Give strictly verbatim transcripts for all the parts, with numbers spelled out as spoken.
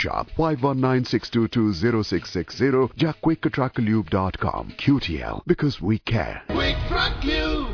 Shop five one nine six two two zero six six zero या quick truck lube dot com. Q T L, because we care. Quick Truck Lube.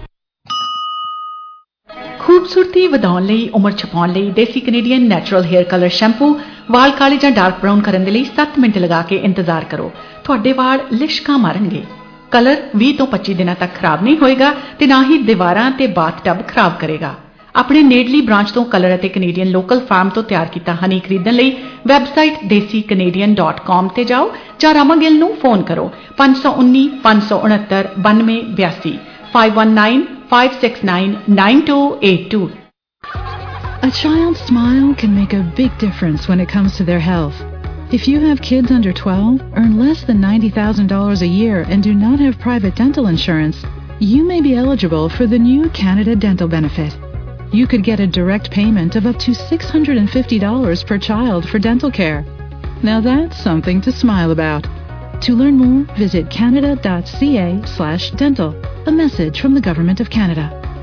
ਖੂਬਸੂਰਤੀ ਵਧਾਉਣ ਲਈ, ਉਮਰ ਛਪਾਉਣ ਲਈ ਦੇਸੀ Canadian natural hair colour shampoo ਵਾਲ ਕਾਲੇ ਜਾਂ ਡਾਰਕ ਬਰਾਊਨ ਕਰਨ ਦੇ ਲਈ ਸੱਤ ਮਿੰਟ ਲਗਾ ਕੇ ਇੰਤਜ਼ਾਰ ਕਰੋ। ਤੁਹਾਡੇ ਵਾਲ ਲਿਸ਼ਕਾਂ ਮਾਰਨਗੇ। ਕਲਰ ਵੀਹ ਤੋਂ ਪੱਚੀ ਦਿਨਾਂ ਤੱਕ ਖਰਾਬ ਨਹੀਂ ਹੋਏਗਾ ਤੇ ਨਾ ਹੀ ਦੀਵਾਰਾਂ ਤੇ ਬਾਥਟਬ ਖਰਾਬ ਕਰੇਗਾ। ਆਪਣੇ ਨੇੜਲੀ ਬ੍ਰਾਂਚ ਤੋਂ ਕਲਰ ਅਤੇ ਕੈਨੇਡੀਅਨ ਲੋਕਲ ਫਾਰਮ ਤੋਂ ਤਿਆਰ ਕੀਤਾ ਹਨੀ ਖਰੀਦਣ ਲਈ ਵੈਬਸਾਈਟ ਦੇਸੀ ਕੈਨੇਡੀਅਨ ਡਾਟ ਕਾਮ ਤੇ ਜਾਓ ਜਾਂ ਰਾਮਾ ਗਿੱਲ ਨੂੰ ਫੋਨ ਕਰੋ ਪੰਜ ਸੌ ਉੱਨੀ ਪੰਜ ਸੌ ਉਣੱਤਰ ਬਾਨਵੇਂ ਬਿਆਸੀ five one nine five six nine nine two eight two. A child's smile can make a big difference when it comes to their health. If you have kids under twelve, earn less than ninety thousand dollars a year and do not have private dental insurance, you may be eligible for the new Canada Dental Benefit. You could get a direct payment of up to six hundred fifty dollars per child for dental care. Now that's something to smile about. To learn more, visit canada.ca slash dental. A message from the Government of Canada.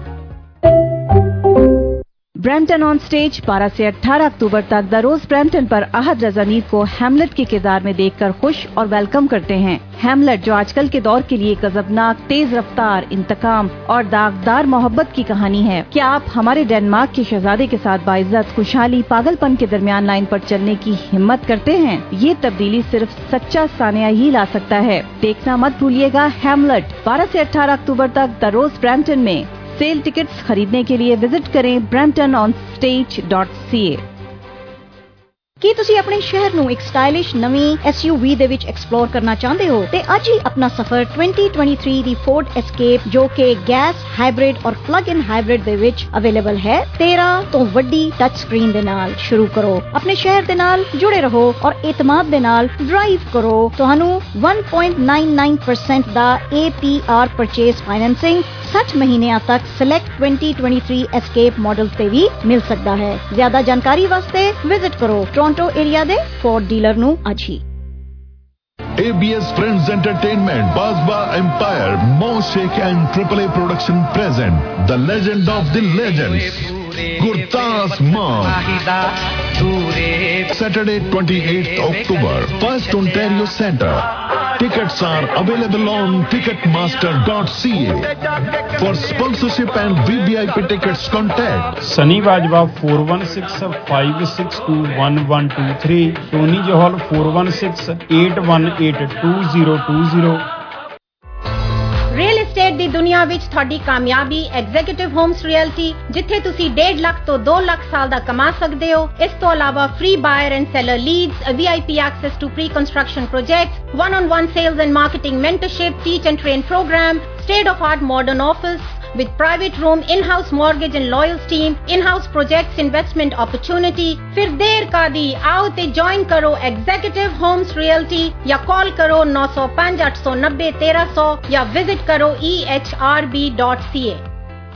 Brampton on stage बारह से अठारह October तक the Rose Brampton पर अहद रजा नीद को Hamlet के किरदार में देखकर खुश और वेलकम करते हैं। हैमलेट जो आजकल के दौर के लिए गजबनाक, तेज रफ्तार, इंतकाम और दागदार मोहब्बत की कहानी है। क्या आप हमारे डेनमार्क के शहजादे के साथ बाइज्जत, खुशहाली, पागलपन के दरमियान लाइन पर चलने की हिम्मत करते हैं? ये तब्दीली सिर्फ सच्चा सानिया ही ला सकता है। देखना मत भूलिएगा हैमलेट बारह से अठारह अक्टूबर तक द रोज ब्रैम्पटन में। सेल टिकट्स खरीदने के लिए विजिट करें Brampton on stage dot C A. ਕੀ ਤੁਸੀਂ ਆਪਣੇ ਸ਼ਹਿਰ ਨੂੰ ਇੱਕ ਸਟਾਈਲਿਸ਼ ਨਵੀਂ ਐਸ ਯੂ ਵੀ ਦੇ ਵਿੱਚ ਐਕਸਪਲੋਰ ਕਰਨਾ ਚਾਹੁੰਦੇ ਹੋ ਤੇ ਅੱਜ ਹੀ ਆਪਣਾ ਸਫ਼ਰ twenty twenty-three ਦੀ ਫੋਰਡ ਐਸਕੇਪ ਜੋ ਕਿ ਗੈਸ, ਹਾਈਬ੍ਰਿਡ ਔਰ ਪਲੱਗ ਇਨ ਹਾਈਬ੍ਰਿਡ ਦੇ ਵਿੱਚ ਅਵੇਲੇਬਲ ਹੈ ਤੇਰਾਂ ਤੋਂ ਵੱਡੀ ਟੱਚ ਸਕਰੀਨ ਦੇ ਨਾਲ ਸ਼ੁਰੂ ਕਰੋ। ਆਪਣੇ ਸ਼ਹਿਰ ਦੇ ਨਾਲ ਜੁੜੇ ਰਹੋ ਔਰ ਇਤਮਾਦ ਦੇ ਨਾਲ ਡਰਾਈਵ ਕਰੋ। ਤੁਹਾਨੂੰ one point nine nine percent ਦਾ A P R purchase financing six ਮਹੀਨਿਆਂ ਤੱਕ select twenty twenty-three escape model ਤੇ ਵੀ ਮਿਲ ਸਕਦਾ ਹੈ। ਜ਼ਿਆਦਾ ਜਾਣਕਾਰੀ ਵਾਸਤੇ ਵਿਜ਼ਿਟ ਕਰੋ ਟੋਰਾਂਟੋ ਏਰੀਆ ਦੇ ਫੋਰਡ ਡੀਲਰ ਨੂੰ ਅੱਜ ਹੀ। A B S Friends Entertainment, Basba Empire, Mo Sheikh and Triple A Production present the legend of the legends, Gurtas Maan. Saturday twenty-eighth October, First Ontario Centre. Tickets are available on ticketmaster dot c a. For sponsorship and V V I P tickets, contact Sunny Bajwa four one six five six two one one two three, Tony Johal four one six eight one eight two zero two zero. Real estate ਦੀ ਦੁਨੀਆ ਵਿੱਚ ਤੁਹਾਡੀ ਕਾਮਯਾਬੀ executive homes realty, ਜਿੱਥੇ ਤੁਸੀਂ ਡੇਢ ਲੱਖ ਤੋਂ ਦੋ ਲੱਖ ਸਾਲ ਦਾ ਕਮਾ ਸਕਦੇ ਹੋ। ਇਸ ਤੋਂ ਇਲਾਵਾ free buyer and seller leads, V I P access to pre construction projects, one on one sales and marketing mentorship, teach and train program, state of art modern office with private room, in-house mortgage and lawyers team, in-house projects investment opportunity। फिर देर का दी, आओ ते join करो executive homes realty या call करो नौ सौ पाँच आठ सौ नब्बे तेरह सौ या विजिट करो e h r b dot c a।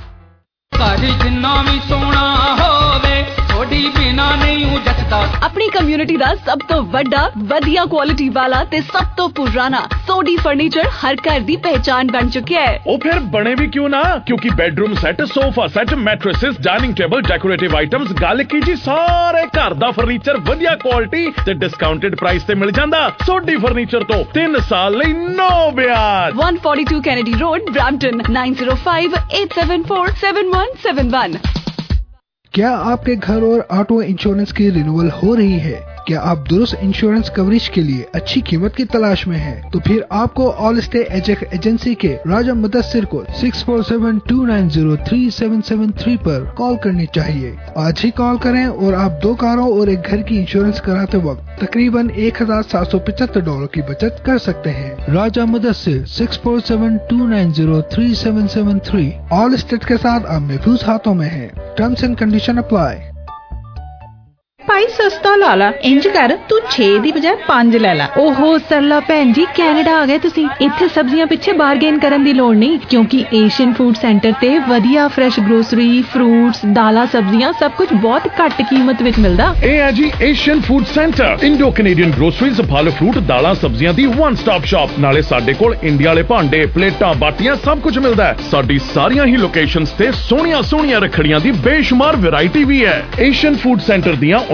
अपनी कम्युनिटी दा सब तो वड्डा, वधिया क्वालिटी वाला ते सब तो पुराना सोडी फर्नीचर हर घर दी पहचान बन चुका है। ओ फिर बने भी क्यों ना, क्योंकि bedroom set, sofa set, mattresses, dining table, decorative items, गल की जी सारे घर दा फर्नीचर वधिया क्वालिटी ते डिस्काउंटेड प्राइस ते मिल जांदा। सोडी फर्नीचर तो तीन साल लई नो ब्याज। one forty-two Kennedy Road, Brampton nine zero five eight seven four seven one seven one। क्या आपके घर और ऑटो इंश्योरेंस की रिन्यूअल हो रही है? क्या आप दुरुस्त इंश्योरेंस कवरेज के लिए अच्छी कीमत की तलाश में हैं? तो फिर आपको ऑल स्टे एजेक एजेंसी के राजा मुदस्सिर को six four seven two nine zero three seven seven three पर कॉल करनी चाहिए। आज ही कॉल करें और आप दो कारों और एक घर की इंश्योरेंस कराते वक्त तकरीबन एक हजार सात सौ पचहत्तर डॉलर की बचत कर सकते हैं। Raja Mudassir six four seven two nine zero three seven seven three। Allstate के साथ आप महफूज हाथों में हैं। Terms and condition apply. भाई सस्ता ला ला, इंज कर तू छे दी बजाय पांच ले ला। ओहो सरला भैन जी, कैनेडा आ गए तुसी। इत्थे सब्जियां पिछे बारगेन करन दी लोड़ नहीं, क्योंकि एशियन फूड सेंटर ते वधिया फ्रेश ग्रोसरी, फ्रूट्स, दालां, सब्जियां सब कुछ बहुत घट कीमत विच मिलदा। ए है जी Asian food centre, Indo Canadian groceries, फल फ्रूट, दालां, सब्जियां दी वन स्टॉप शॉप। नाले साडे कोल इंडिया वाले भांडे, प्लेटां, बाटियां सब कुछ मिलदा है। साडी सारियां ही लोकेशंस ते सोहणियां सोहणियां रखड़ियां दी बेशुमार वैरायटी भी है। एशियन फूड सेंटर दियां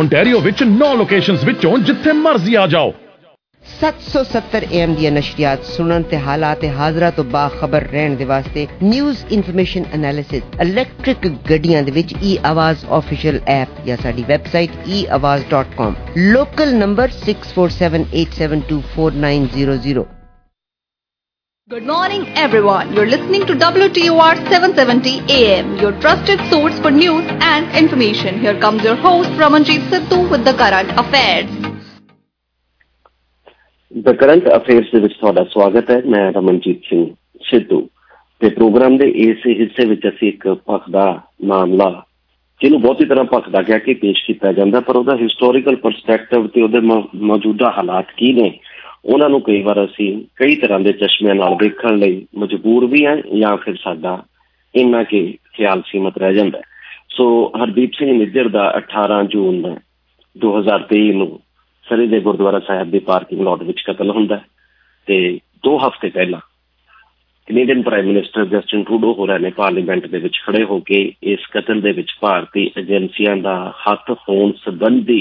ओंटारियो विच नौ लोकेशंस विचों जिथे मर्जी आ जाओ। सत्त सौ सत्तर ए एम ਦੀਆਂ ਨਸ਼ਰੀਆਤ ਸੁਣਨ ਤੇ ਹਾਲਾਤ ਤੇ ਹਾਜ਼ਰਾ ਤੋਂ ਬਾਖਬਰ ਰਹਿਣ ਦੇ ਵਾਸਤੇ ਨਿਊਜ਼ ਇਨਫੋਰਮੇਸ਼ਨ ਐਨਾਲਿਸਿਸ ਇਲੈਕਟ੍ਰਿਕ ਗੱਡੀਆਂ ਦੇ ਵਿੱਚ ਈ ਆਵਾਜ਼ ਆਫੀਸ਼ੀਅਲ ਐਪ ਜਾਂ ਸਾਡੀ website e awaz dot com। Local number six four seven eight seven two four nine zero zero। Good morning everyone. You're listening to W T O R seven seventy A M, your trusted source for news and information. Here comes your host Ramanjeet Sidhu with the current affairs. The current affairs ਦੇ ਵਿੱਚ ਤੁਹਾਡਾ ਸਵਾਗਤ ਹੈ। ਮੈਂ ਰਮਨਜੀਤ ਸਿੰਘ ਸਿੱਧੂ ਤੇ programme ਦੇ ਇਸ ਹਿੱਸੇ ਵਿੱਚ ਅਸੀਂ ਇੱਕ ਪੱਖ ਦਾ ਮਾਮਲਾ, ਜਿਹਨੂੰ ਬਹੁਤੀ ਤਰ੍ਹਾਂ ਪੱਖ ਦਾ ਕਹਿ ਕੇ ਪੇਸ਼ ਕੀਤਾ ਜਾਂਦਾ, ਪਰ ਉਹਦਾ ਹਿਸਟੋਰੀਕਲ ਪਰਸਪੈਕਟਿਵ ਤੇ ਉਹਦੇ ਮੌਜੂਦਾ ਹਾਲਾਤ ਕੀ ਨੇ ਉਹਨਾਂ ਨੂੰ ਕਈ ਵਾਰ ਅਸੀਂ ਕਈ ਤਰ੍ਹਾਂ ਦੇ ਚਸ਼ਮਿਆਂ ਨਾਲ ਦੇਖਣ ਲਈ ਮਜਬੂਰ ਵੀ ਹਾਂ ਜਾਂ ਫਿਰ ਸਾਡਾ ਇੰਨਾ ਕਿ ਖਿਆਲ ਸੀਮਤ ਰਹਿ ਜਾਂਦਾ। ਸੋ ਹਰਦੀਪ ਸਿੰਘ ਨਿੱਜਰ ਦਾ ਅਠਾਰਾਂ ਜੂਨ ਦੋ ਹਜ਼ਾਰ ਤੇਈ ਨੂੰ ਸਰੀ ਦੇ ਗੁਰਦੁਆਰਾ ਸਾਹਿਬ ਦੇ ਪਾਰਕਿੰਗ ਲਾਟ ਵਿੱਚ ਕਤਲ ਹੁੰਦਾ ਤੇ ਦੋ ਹਫ਼ਤੇ ਪਹਿਲਾਂ Canadian prime minister Justin Trudeau ਹੋਰਾਂ ਨੇ ਪਾਰਲੀਮੈਂਟ ਦੇ ਵਿੱਚ ਖੜੇ ਹੋ ਕੇ ਇਸ ਕਤਲ ਦੇ ਵਿੱਚ ਭਾਰਤੀ ਏਜੰਸੀਆਂ ਦਾ ਹੱਥ ਹੋਣ ਸੰਬੰਧੀ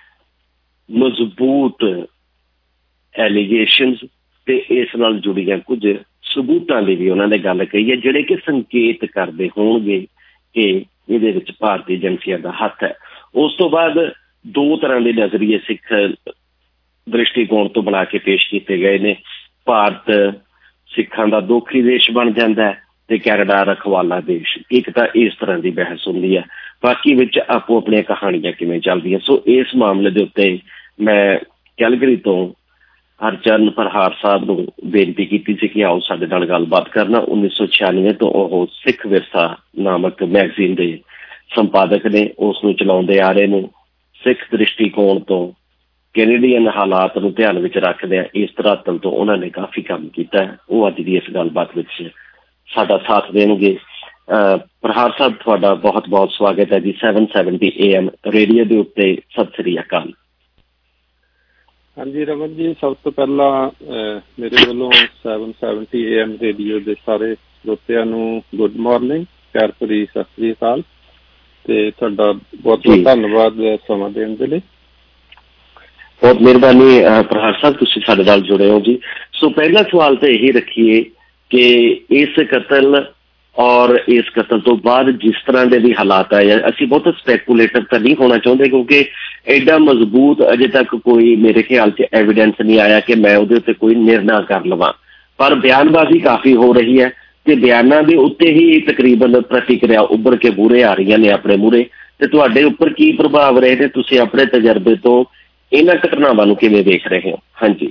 ਮਜ਼ਬੂਤ ਐਲੀਗੇਸ਼ਨਸ ਤੇ ਇਸ ਨਾਲ ਜੁੜੀਆਂ ਕੁਝ ਸਬੂਤਾਂ ਦੀ ਵੀ ਉਹਨਾਂ ਨੇ ਗੱਲ ਕਹੀ ਹੈ, ਜਿਹੜੇ ਕਿ ਸੰਕੇਤ ਕਰਦੇ ਹੋਣਗੇ ਕਿ ਇਹਦੇ ਵਿੱਚ ਭਾਰਤੀ ਏਜੰਸੀਆਂ ਦਾ ਹੱਥ ਹੈ। ਉਸ ਤੋਂ ਬਾਅਦ ਦੋ ਤਰ੍ਹਾਂ ਦੇ ਨਜ਼ਰੀਏ ਸਿੱਖ ਦ੍ਰਿਸ਼ਟੀਕੋਣ ਤੋਂ ਬਣਾ ਕੇ ਪੇਸ਼ ਕੀਤੇ ਗਏ ਨੇ। ਭਾਰਤ ਸਿੱਖਾਂ ਦਾ ਦੋਖੀ ਦੇਸ਼ ਬਣ ਜਾਂਦਾ ਹੈ ਤੇ ਕੈਨੇਡਾ ਰਖਵਾਲਾ ਦੇਸ਼। ਇੱਕ ਤਾਂ ਇਸ ਤਰ੍ਹਾਂ ਦੀ ਬਹਿਸ ਹੁੰਦੀ ਹੈ, ਬਾਕੀ ਵਿੱਚ ਆਪੋ ਆਪਣੀਆਂ ਕਹਾਣੀਆਂ ਕਿਵੇਂ ਚੱਲਦੀਆਂ। ਸੋ ਇਸ ਮਾਮਲੇ ਦੇ ਉੱਤੇ ਮੈਂ ਕੈਲਗਰੀ ਤੋਂ ਹਰਚਰਨ ਪ੍ਰਹਾਰ ਸਾਹਿਬ ਨੂੰ ਬੇਨਤੀ ਕੀਤੀ ਸੀ ਕਿ ਆਓ ਸਾਡੇ ਨਾਲ ਗੱਲਬਾਤ ਕਰਨਾ। ਉੱਨੀ ਸੌ ਛਿਆਨਵੇਂ ਤੋਂ ਉਹ ਸਿੱਖ ਵਿਰਸਾ ਨਾਮਕ ਮੈਗਜ਼ੀਨ ਦੇ ਸੰਪਾਦਕ ਨੇ, ਉਸ ਨੂੰ ਚਲਾਉਂਦੇ ਆ ਰਹੇ ਨੇ। ਸਿੱਖ ਦ੍ਰਿਸ਼ਟੀਕੋਣ ਤੋਂ ਕੈਨੇਡੀਅਨ ਹਾਲਾਤ ਨੂੰ ਧਿਆਨ ਵਿੱਚ ਰੱਖਦਿਆਂ ਇਸ ਧਰਾਤਲ ਤੋਂ ਉਹਨਾਂ ਨੇ ਕਾਫੀ ਕੰਮ ਕੀਤਾ ਹੈ। ਉਹ ਅੱਜ ਦੀ ਇਸ ਗੱਲਬਾਤ ਵਿੱਚ ਸਾਡਾ ਸਾਥ ਦੇਣਗੇ। ਪ੍ਰਹਾਰ ਸਾਹਿਬ, ਤੁਹਾਡਾ ਬਹੁਤ ਬਹੁਤ ਸਵਾਗਤ ਹੈ ਜੀ seven seventy A M radio ਦੇ ਉੱਤੇ। ਸਤਿ ਸ੍ਰੀ ਅਕਾਲ। ਹਾਂਜੀ ਰਮਨ ਜੀ, ਸਭ ਤੋਂ ਪਹਿਲਾਂ ਮੇਰੇ ਵੱਲੋਂ seven seventy A M radio ਦੇ ਸਾਰੇ ਸਰੋਤਿਆਂ ਨੂੰ ਗੁੱਡ ਮਾਰਨਿੰਗ, ਪਿਆਰ ਭਰੀ ਸਤਿ ਸ੍ਰੀ ਅਕਾਲ ਤੇ ਤੁਹਾਡਾ ਬਹੁਤ ਬਹੁਤ ਧੰਨਵਾਦ ਸਮਾਂ ਦੇਣ ਦੇ ਲਈ। ਬਹੁਤ ਮਿਹਰਬਾਨੀ ਪ੍ਰਹਾਰ ਸਾਹਿਬ, ਤੁਸੀਂ ਸਾਡੇ ਨਾਲ ਜੁੜੇ ਹੋ ਜੀ। ਸੋ ਪਹਿਲਾ ਸਵਾਲ ਤਾਂ ਇਹੀ ਰੱਖੀਏ ਕਿ ਇਸ ਕਤਲ ਔਰ ਇਸ ਕਤਲ ਤੋਂ ਬਾਅਦ ਜਿਸ ਤਰ੍ਹਾਂ ਦੇ ਵੀ ਹਾਲਾਤ ਆਏ, ਅਸੀਂ ਬਹੁਤ ਸਪੈਕੂਲੇਟਿਵ ਤਾਂ ਨਹੀਂ ਹੋਣਾ ਚਾਹੁੰਦੇ ਕਿਉਂਕਿ ਐਡਾ ਮਜ਼ਬੂਤ ਅਜੇ ਤੱਕ ਕੋਈ ਮੇਰੇ ਖਿਆਲ 'ਚ ਐਵੀਡੈਂਸ ਨਹੀਂ ਆਇਆ ਕਿ ਮੈਂ ਉਹਦੇ ਉੱਤੇ ਕੋਈ ਨਿਰਣਾ ਕਰ ਲਵਾਂ, ਪਰ ਬਿਆਨਬਾਜ਼ੀ ਕਾਫੀ ਹੋ ਰਹੀ ਹੈ ਤੇ ਬਿਆਨਾਂ ਦੇ ਉੱਤੇ ਹੀ ਤਕਰੀਬਨ ਪ੍ਰਤੀਕਿਰਿਆ ਉੱਭਰ ਕੇ ਮੂਹਰੇ ਆ ਰਹੀਆਂ ਨੇ ਆਪਣੇ ਮੂਹਰੇ। ਤੇ ਤੁਹਾਡੇ ਉੱਪਰ ਕੀ ਪ੍ਰਭਾਵ ਰਹੇ ਨੇ, ਤੁਸੀਂ ਆਪਣੇ ਤਜਰਬੇ ਤੋਂ ਇਹਨਾਂ ਘਟਨਾਵਾਂ ਨੂੰ ਕਿਵੇਂ ਦੇਖ ਰਹੇ ਹੋ? ਹਾਂਜੀ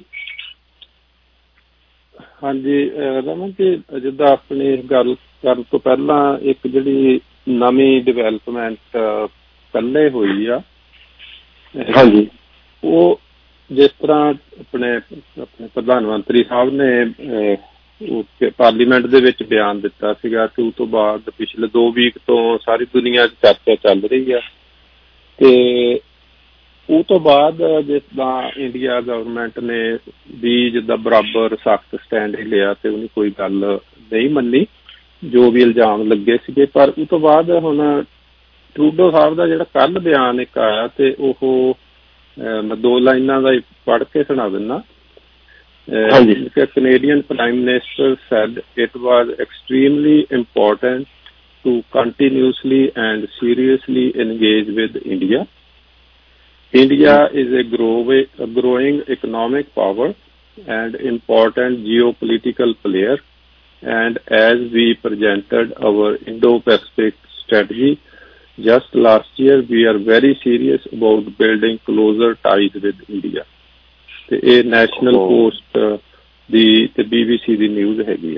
ਹਾਂਜੀ ਰਮਨ ਜੀ, ਜਿੱਦਾਂ ਆਪਣੀ ਗੱਲ ਕਰਨ ਤੋਂ ਪਹਿਲਾਂ ਇੱਕ ਜਿਹੜੀ ਨਵੀਂ ਡਿਵੈਲਪਮੈਂਟ ਪਹਿਲੇ ਹੋਈ ਆ, ਹਾਂਜੀ, ਉਹ ਜਿਸ ਤਰ੍ਹਾਂ ਆਪਣੇ ਆਪਣੇ ਪ੍ਰਧਾਨ ਮੰਤਰੀ ਸਾਹਿਬ ਨੇ ਪਾਰਲੀਮੈਂਟ ਦੇ ਵਿੱਚ ਬਿਆਨ ਦਿੱਤਾ ਸੀਗਾ ਤੇ ਉਸ ਤੋਂ ਬਾਅਦ ਪਿਛਲੇ ਦੋ ਵੀਕ ਤੋਂ ਸਾਰੀ ਦੁਨੀਆ 'ਚ ਚਰਚਾ ਚੱਲ ਰਹੀ ਆ ਤੇ ਉਹ ਤੋਂ ਬਾਅਦ ਜਿੱਦਾਂ ਇੰਡੀਆ ਗਵਰਨਮੈਂਟ ਨੇ ਵੀ ਜਿੱਦਾਂ ਬਰਾਬਰ ਸਖਤ ਸਟੈਂਡ ਹੀ ਲਿਆ ਤੇ ਉਹਨੇ ਕੋਈ ਗੱਲ ਨਹੀਂ ਮੰਨੀ ਜੋ ਵੀ ਇਲਜ਼ਾਮ ਲੱਗੇ ਸੀਗੇ। ਪਰ ਉਹ ਤੋਂ ਬਾਅਦ ਹੁਣ ਟਰੂਡੋ ਸਾਹਿਬ ਦਾ ਜਿਹੜਾ ਕੱਲ੍ਹ ਬਿਆਨ ਇੱਕ ਆਇਆ ਤੇ ਉਹ ਮੈਂ ਦੋ ਲਾਈਨਾਂ ਦਾ ਪੜ੍ਹ ਕੇ ਸੁਣਾ ਦਿੰਦਾ। Canadian Prime Minister said it was extremely important to continuously and seriously engage with India. India is a, grow- a growing economic power and important geopolitical player, and as we presented our Indo-Pacific strategy just last year, we are very serious about building closer ties with India. ਤੇ ਇਹ national post ਦੀ ਤੇ B B C ਦੀ news ਹੈਗੀ ਆ।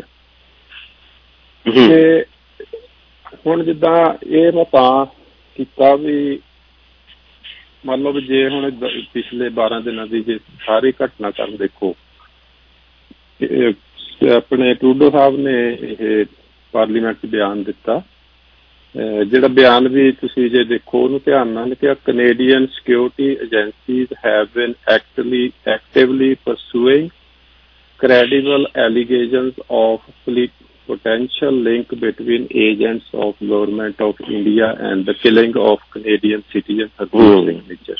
ਤੇ ਹੁਣ ਜਿੱਦਾਂ ਇਹ ਮੈਂ ਤਾਂ ਕੀਤਾ ਵੀ ਮੰਨ ਲਓ ਵੀ ਜੇ ਹੁਣ ਪਿਛਲੇ ਬਾਰਾਂ ਦਿਨਾਂ ਦੀ ਜੇ ਸਾਰੀ ਘਟਨਾਕ੍ਰਮ ਦੇਖੋ, ਆਪਣੇ ਟਰੂਡੋ ਸਾਹਿਬ ਨੇ ਇਹ ਪਾਰਲੀਮੈਂਟ 'ਚ ਬਿਆਨ ਦਿੱਤਾ, ਜਿਹੜਾ ਬਿਆਨ ਵੀ ਤੁਸੀਂ ਜੇ ਦੇਖੋ ਉਹਨੂੰ ਧਿਆਨ ਨਾਲ ਕਿ Canadian security agencies have been actively actively pursuing credible allegations of potential link between agents of government of India and the killing of Canadian citizen Hardeep Singh Nijjar।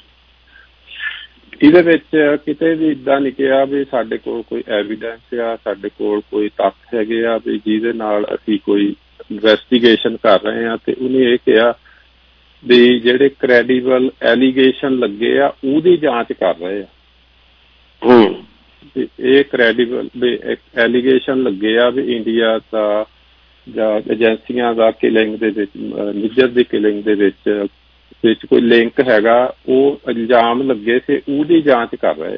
ਇਹਦੇ ਵਿੱਚ ਕਿਤੇ ਵੀ ਇੱਦਾਂ ਨਹੀਂ ਕਿਹਾ ਵੀ ਸਾਡੇ ਕੋਲ ਕੋਈ ਐਵੀਡੈਂਸ ਆ, ਸਾਡੇ ਕੋਲ ਕੋਈ ਤੱਥ ਹੈਗੇ ਆ ਵੀ ਜਿਹਦੇ ਨਾਲ ਅਸੀਂ ਕੋਈ ਇਨਵੈਸਟੀਗੇਸ਼ਨ ਕਰ ਰਹੇ ਹਾਂ। ਤੇ ਉਹਨੇ ਇਹ ਕਿਹਾ ਵੀ ਜਿਹੜੇ ਕ੍ਰੈਡੀਬਲ ਐਲੀਗੇਸ਼ਨ ਲੱਗੇ ਆ ਉਹਦੀ ਜਾਂਚ ਕਰ ਰਹੇ ਆ। ਇਹ ਕ੍ਰੈਡੀਬਲ ਵੀ ਐਲੀਗੇਸ਼ਨ ਲੱਗੇ ਆ ਵੀ ਇੰਡੀਆ ਦਾ ਜਾਂ ਏਜੰਸੀਆਂ ਦਾ ਕਿਲਿੰਗ ਦੇ ਵਿੱਚ, ਨਿੱਜਰ ਦੀ ਕਿਲਿੰਗ ਦੇ ਵਿੱਚ ਵਿੱਚ ਕੋਈ ਲਿੰਕ ਹੈਗਾ, ਉਹ ਇਲਜ਼ਾਮ ਲੱਗੇ ਸੀ ਉਹਦੀ ਜਾਂਚ ਕਰ ਰਹੇ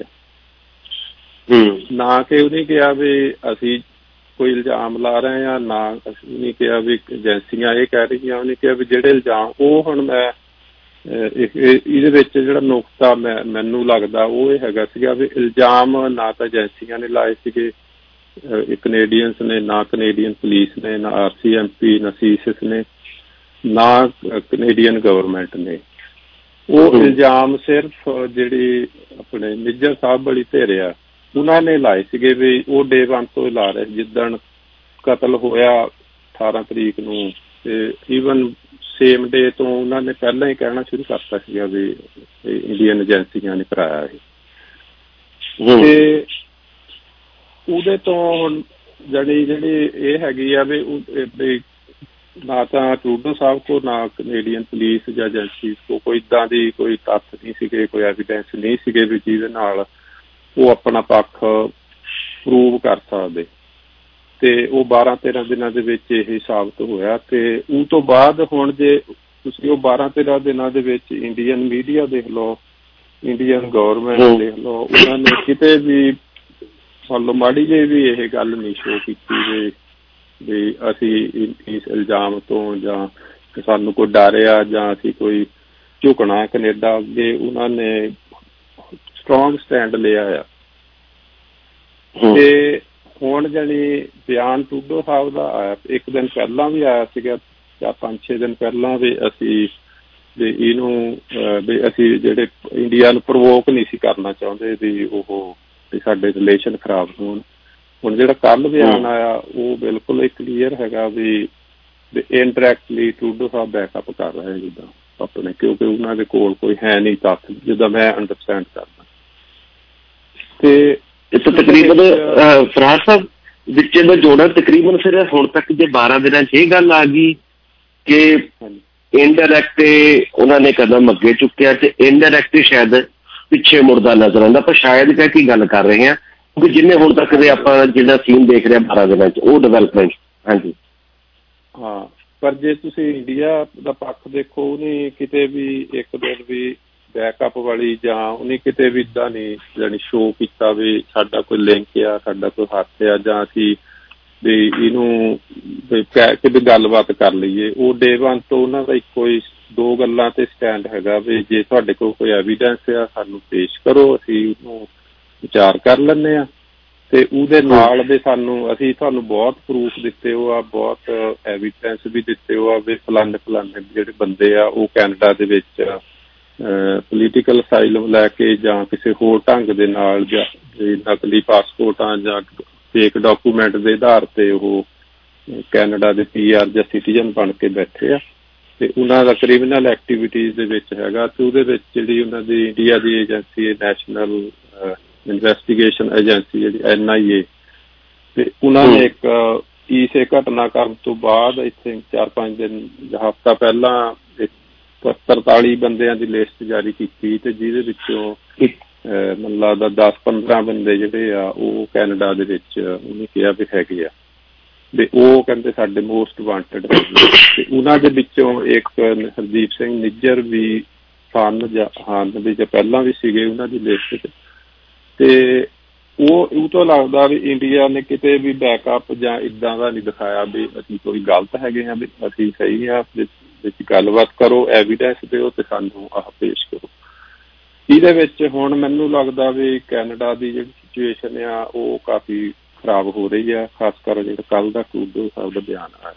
ਆ। ਨਾ ਕਿ ਉਹਨੇ ਕਿਹਾ ਵੀ ਅਸੀਂ ਕੋਈ ਇਲਜ਼ਾਮ ਲਾ ਰਹੇ ਹਾਂ, ਨਾ ਅਸੀਂ ਨਹੀਂ ਕਿਹਾ ਵੀ ਏਜੰਸੀਆਂ ਇਹ ਕਹਿ ਰਹੀਆਂ। ਉਹਨੇ ਕਿਹਾ ਵੀ ਜਿਹੜੇ ਇਲਜ਼ਾਮ ਉਹ ਹੁਣ ਮੈਂ ਇਹਦੇ ਵਿੱਚ ਜਿਹੜਾ ਨੁਕਤਾ ਮੈਂ ਮੈਨੂੰ ਲੱਗਦਾ ਉਹ ਇਹ ਹੈਗਾ ਸੀਗਾ ਵੀ ਇਲਜ਼ਾਮ ਨਾ ਤਾਂ ਏਜੰਸੀਆਂ ਨੇ ਲਾਏ ਸੀਗੇ ਕਨੇਡੀਅਨਸ ਨੇ, ਨਾ ਕਨੇਡੀਅਨ ਪੁਲਿਸ ਨੇ, ਨਾ ਆਰ ਸੀ ਐਮ ਪੀ, ਨਾ ਸੀ ਐਸ ਐਸ ਨੇ, ਨਾ ਕਨੇਡੀਅਨ ਗਵਰਨਮੈਂਟ ਨੇ। ਉਹ ਇਲਜ਼ਾਮ ਸਿਰਫ ਜਿਹੜੀ ਆਪਣੇ ਨਿੱਜਰ ਸਾਹਿਬ ਵਾਲੀ ਧਿਰ ਆ ਉਹਨਾਂ ਨੇ ਲਾਏ ਸੀਗੇ ਵੀ ਉਹ ਡੇ ਵਨ ਤੋਂ ਲਾ ਰਹੇ। ਜਿੱਦਣ ਕਤਲ ਹੋਇਆ ਅਠਾਰਾਂ ਤਰੀਕ ਨੂੰ ਤੇ ਈਵਨ ਸੇਮ ਡੇ ਤੋਂ ਉਹਨਾਂ ਨੇ ਪਹਿਲਾਂ ਹੀ ਕਹਿਣਾ ਸ਼ੁਰੂ ਕਰਤਾ ਸੀਗਾ ਵੀ ਇੰਡੀਅਨ ਏਜੰਸੀਆਂ ਨੇ ਕਰਾਇਆ ਇਹ। ਤੇ ਉਹਦੇ ਤੋਂ ਹੁਣ ਜਿਹੜੀ ਜਿਹੜੀ ਇਹ ਹੈਗੀ ਆ ਵੀ ਨਾ ਤਾਂ ਟਰੂਡੋ ਸਾਹਿਬ ਕੋ, ਨਾ ਕਨੇਡੀਅਨ ਪੁਲਿਸ ਜਾਂ ਏਜੰਸੀ ਕੋ ਕੋਈ ਇੱਦਾਂ ਦੀ ਕੋਈ ਤੱਥ ਨਹੀਂ ਸੀਗੇ, ਕੋਈ ਐਵੀਡੈਂਸ ਨਹੀਂ ਸੀਗੇ ਵੀ ਜਿਹਦੇ ਨਾਲ ਉਹ ਆਪਣਾ ਪੱਖ ਪ੍ਰੂਵ ਕਰ ਸਕਦੇ। ਤੇ ਉਹ ਬਾਰਾਂ ਤੇਰਾਂ ਦਿਨਾਂ ਦੇ ਵਿੱਚ ਇਹ ਸਾਬਤ ਹੋਇਆ। ਤੇ ਉਹ ਤੋਂ ਬਾਅਦ ਹੁਣ ਜੇ ਤੁਸੀਂ ਉਹ ਬਾਰਾਂ ਤੇਰਾਂ ਦਿਨਾਂ ਦੇ ਵਿੱਚ ਇੰਡੀਅਨ ਮੀਡੀਆ ਦੇਖ ਲਓ, ਇੰਡੀਅਨ ਗਵਰਨਮੈਂਟ ਦੇਖ ਲਓ, ਉਹਨਾਂ ਨੇ ਕਿਤੇ ਵੀ ਮੰਨ ਲਓ ਮਾੜੀ ਜਿਹੀ ਵੀ ਇਹ ਗੱਲ ਨਹੀਂ ਸ਼ੋਅ ਕੀਤੀ ਵੀ ਵੀ ਅਸੀਂ ਇਸ ਇਲਜ਼ਾਮ ਤੋਂ ਜਾਂ ਸਾਨੂੰ ਕੋਈ ਡਰ ਆ ਜਾਂ ਅਸੀਂ ਕੋਈ ਝੁਕਣਾ ਕਨੇਡਾ ਅੱਗੇ। ਉਹਨਾਂ ਨੇ ਸਟਰੋਂਗ ਸਟੈਂਡ ਲਿਆ ਆ। ਤੇ ਹੁਣ ਜਾਣੀ ਬਿਆਨ ਟਰੂਡੋ ਸਾਹਿਬ ਦਾ ਆਇਆ, ਇੱਕ ਦਿਨ ਪਹਿਲਾਂ ਵੀ ਆਇਆ ਸੀਗਾ ਜਾਂ ਪੰਜ ਛੇ ਦਿਨ ਪਹਿਲਾਂ ਵੀ ਅਸੀਂ ਵੀ ਇਹਨੂੰ ਵੀ ਅਸੀਂ ਜਿਹੜੇ ਇੰਡੀਆ ਨੂੰ ਪ੍ਰਵੋਕ ਨਹੀਂ ਸੀ ਕਰਨਾ ਚਾਹੁੰਦੇ ਵੀ ਉਹ ਵੀ ਸਾਡੇ ਰਿਲੇਸ਼ਨ ਖਰਾਬ ਹੋਣ। ਹੁਣ ਜਿਹੜਾ ਕੱਲ੍ਹ ਬਿਆਨ ਆਇਆ ਉਹ ਬਿਲਕੁਲ ਹੀ ਕਲੀਅਰ ਹੈਗਾ ਵੀ ਇਨਡਾਇਰੈਕਟਲੀ ਟਰੂਡੋ ਸਾਹਿਬ ਬੈਕਅਪ ਕਰ ਰਹੇ ਜਿੱਦਾਂ ਆਪਣੇ, ਕਿਉਂਕਿ ਉਹਨਾਂ ਦੇ ਕੋਲ ਕੋਈ ਹੈ ਨਹੀਂ ਤੱਥ ਜਿੱਦਾਂ ਮੈਂ ਅੰਡਰਸਟੈਂਡ ਕਰਦਾ। ਤੇ ਤਕਰੀਬਨ ਫਰਾਰ ਸਾਹਿਬ ਵਿੱਚ ਦਾ ਜੋੜਾ ਤਕਰੀਬਨ ਫਿਰ ਹੁਣ ਤੱਕ ਜੇ ਬਾਰਾਂ ਦਿਨਾਂ ਚ ਇਹ ਗੱਲ ਆ ਗਈ ਕਿ ਇਨਡਾਇਰੈਕਟ ਉਹਨਾਂ ਨੇ ਕਦਮ ਅੱਗੇ ਚੁੱਕਿਆ ਤੇ ਇਨਡਾਇਰੈਕਟ ਸ਼ਾਇਦ ਪਿੱਛੇ ਮੁੜਦਾ ਨਜ਼ਰ ਆਉਂਦਾ, ਪਰ ਸ਼ਾਇਦ ਕਹਿ ਕੇ ਗੱਲ ਕਰ ਰਹੇ ਹਾਂ ਕਿਉਂਕਿ ਜਿੰਨੇ ਹੁਣ ਤੱਕ ਦੇ ਆਪਾਂ ਜਿਹੜਾ ਸੀਨ ਦੇਖ ਰਹੇ ਬਾਰਾਂ ਦਿਨਾਂ ਚ ਉਹ ਡਿਵੈਲਪਮੈਂਟ। ਹਾਂਜੀ ਹਾਂ, ਪਰ ਜੇ ਤੁਸੀਂ ਇੰਡੀਆ ਦਾ ਪੱਖ ਦੇਖੋ ਉਹਨੇ ਕਿਤੇ ਵੀ ਇੱਕ ਦਿਨ ਵੀ ਬੈਕਅਪ ਵਾਲੀ ਜਾਂ ਉਹਨੇ ਕਿਤੇ ਵੀ ਇੱਦਾਂ ਨਹੀਂ ਜਾਣੀ ਸ਼ੋਅ ਕੀਤਾ ਵੀ ਸਾਡਾ ਕੋਈ ਲਿੰਕ ਆ, ਸਾਡਾ ਕੋਈ ਹੱਥ ਆ ਜਾਂ ਅਸੀਂ ਵੀ ਇਹਨੂੰ ਕਹਿ ਕੇ ਵੀ ਗੱਲਬਾਤ ਕਰ ਲਈਏ। ਉਹ ਡੇ ਵਨ ਤੋਂ ਉਹਨਾਂ ਦਾ ਇੱਕੋ ਹੀ ਦੋ ਗੱਲਾਂ ਤੇ ਸਟੈਂਡ ਹੈਗਾ ਵੀ ਜੇ ਤੁਹਾਡੇ ਕੋਲ ਕੋਈ ਐਵੀਡੈਂਸ ਆ ਸਾਨੂੰ ਪੇਸ਼ ਕਰੋ, ਅਸੀਂ ਉਹਨੂੰ ਵਿਚਾਰ ਕਰ ਲੈਂਦੇ ਹਾਂ। ਤੇ ਉਹਦੇ ਨਾਲ ਵੀ ਸਾਨੂੰ ਅਸੀਂ ਤੁਹਾਨੂੰ ਬਹੁਤ ਪ੍ਰੂਫ ਦਿੱਤੇ ਹੋ ਆ, ਬਹੁਤ ਐਵੀਡੈਂਸ ਵੀ ਦਿੱਤੇ ਹੋ ਆ ਵੀ ਫਲਾਣੇ ਫਲਾਣੇ ਜਿਹੜੇ ਬੰਦੇ ਆ ਉਹ ਕੈਨੇਡਾ ਦੇ ਵਿੱਚ ਪੋਲੀਟੀਕਲ ਅਸਾਈਲਮ ਲੈ ਕੇ ਜਾਂ ਕਿਸੇ ਹੋਰ ਢੰਗ ਦੇ ਨਾਲ ਜਾਂ ਨਕਲੀ ਪਾਸਪੋਰਟਾਂ ਜਾਂ ਫੇਕ ਡਾਕੂਮੈਂਟ ਦੇ ਆਧਾਰ ਤੇ ਉਹ ਕੈਨੇਡਾ ਦੇ ਪੀ ਆਰ ਜਾਂ ਸਿਟੀਜ਼ਨ ਬਣ ਕੇ ਬੈਠੇ ਆ ਤੇ ਉਹਨਾਂ ਦਾ ਕ੍ਰਿਮੀਨਲ ਐਕਟੀਵਿਟੀਜ਼ ਦੇ ਵਿੱਚ ਹੈਗਾ। ਤੇ ਉਹਦੇ ਵਿੱਚ ਜਿਹੜੀ ਉਹਨਾਂ ਦੀ ਇੰਡੀਆ ਦੀ ਏਜੰਸੀ ਨੈਸ਼ਨਲ ਇਨਵੈਸਟੀਗੇਸ਼ਨ ਏਜੰਸੀ ਜਿਹੜੀ ਐਨ ਆਈ ਏ ਤੇ ਉਹਨਾਂ ਨੇ ਇੱਕ ਇਸੇ ਘਟਨਾ ਕਰਨ ਤੋਂ ਬਾਅਦ ਇੱਥੇ ਚਾਰ ਪੰਜ ਦਿਨ ਹਫ਼ਤਾ ਪਹਿਲਾਂ ਤਰਤਾਲੀ ਬੰਦਿਆਂ ਦੀ ਲਿਸਟ ਜਾਰੀ ਕੀਤੀ ਤੇ ਜਿਹਦੇ ਵਿੱਚੋਂ ਮੈਨੂੰ ਲੱਗਦਾ ਦਸ ਪੰਦਰਾਂ ਬੰਦੇ ਜਿਹੜੇ ਆ ਉਹ ਕੈਨੇਡਾ ਦੇ ਵਿੱਚ ਉਹਨੇ ਕਿਹਾ ਵੀ ਹੈਗੇ ਆ ਤੇ ਉਹ ਕਹਿੰਦੇ ਸਾਡੇ ਮੋਸਟ ਵਾਂਟਡ ਤੇ ਉਹਨਾਂ ਦੇ ਵਿੱਚੋਂ ਇੱਕ ਹਰਦੀਪ ਸਿੰਘ ਨਿੱਜਰ ਵੀ ਸਨ ਜਾਂ ਹਨ ਵੀ ਜਾਂ ਪਹਿਲਾਂ ਵੀ ਸੀਗੇ ਉਹਨਾਂ ਦੀ ਲਿਸਟ 'ਚ। ਤੇ ਉਹ ਉਹ ਤੋਂ ਲੱਗਦਾ ਵੀ ਇੰਡੀਆ ਨੇ ਕਿਤੇ ਵੀ ਬੈਕਅਪ ਜਾਂ ਇੱਦਾਂ ਦਾ ਨਹੀਂ ਦਿਖਾਇਆ ਵੀ ਅਸੀਂ ਕੋਈ ਗਲਤ ਹੈਗੇ ਹਾਂ, ਵੀ ਅਸੀਂ ਸਹੀ ਹਾਂ, ਵਿੱਚ ਗੱਲਬਾਤ ਕਰੋ, ਐਵੀਡੈਂਸ ਦਿਓ ਤੇ ਸਾਨੂੰ ਆਹ ਪੇਸ਼ ਕਰੋ। ਇਹਦੇ ਵਿੱਚ ਹੁਣ ਮੈਨੂੰ ਲੱਗਦਾ ਵੀ ਕੈਨੇਡਾ ਦੀ ਜਿਹੜੀ ਸਿਚੁਏਸ਼ਨ ਆ ਉਹ ਕਾਫੀ ਖਰਾਬ ਹੋ ਰਹੀ ਆ, ਖਾਸ ਕਰ ਜਿਹੜਾ ਕੱਲ੍ਹ ਦਾ ਟਰੂਡੋ ਸਾਹਿਬ ਦਾ ਬਿਆਨ ਆਇਆ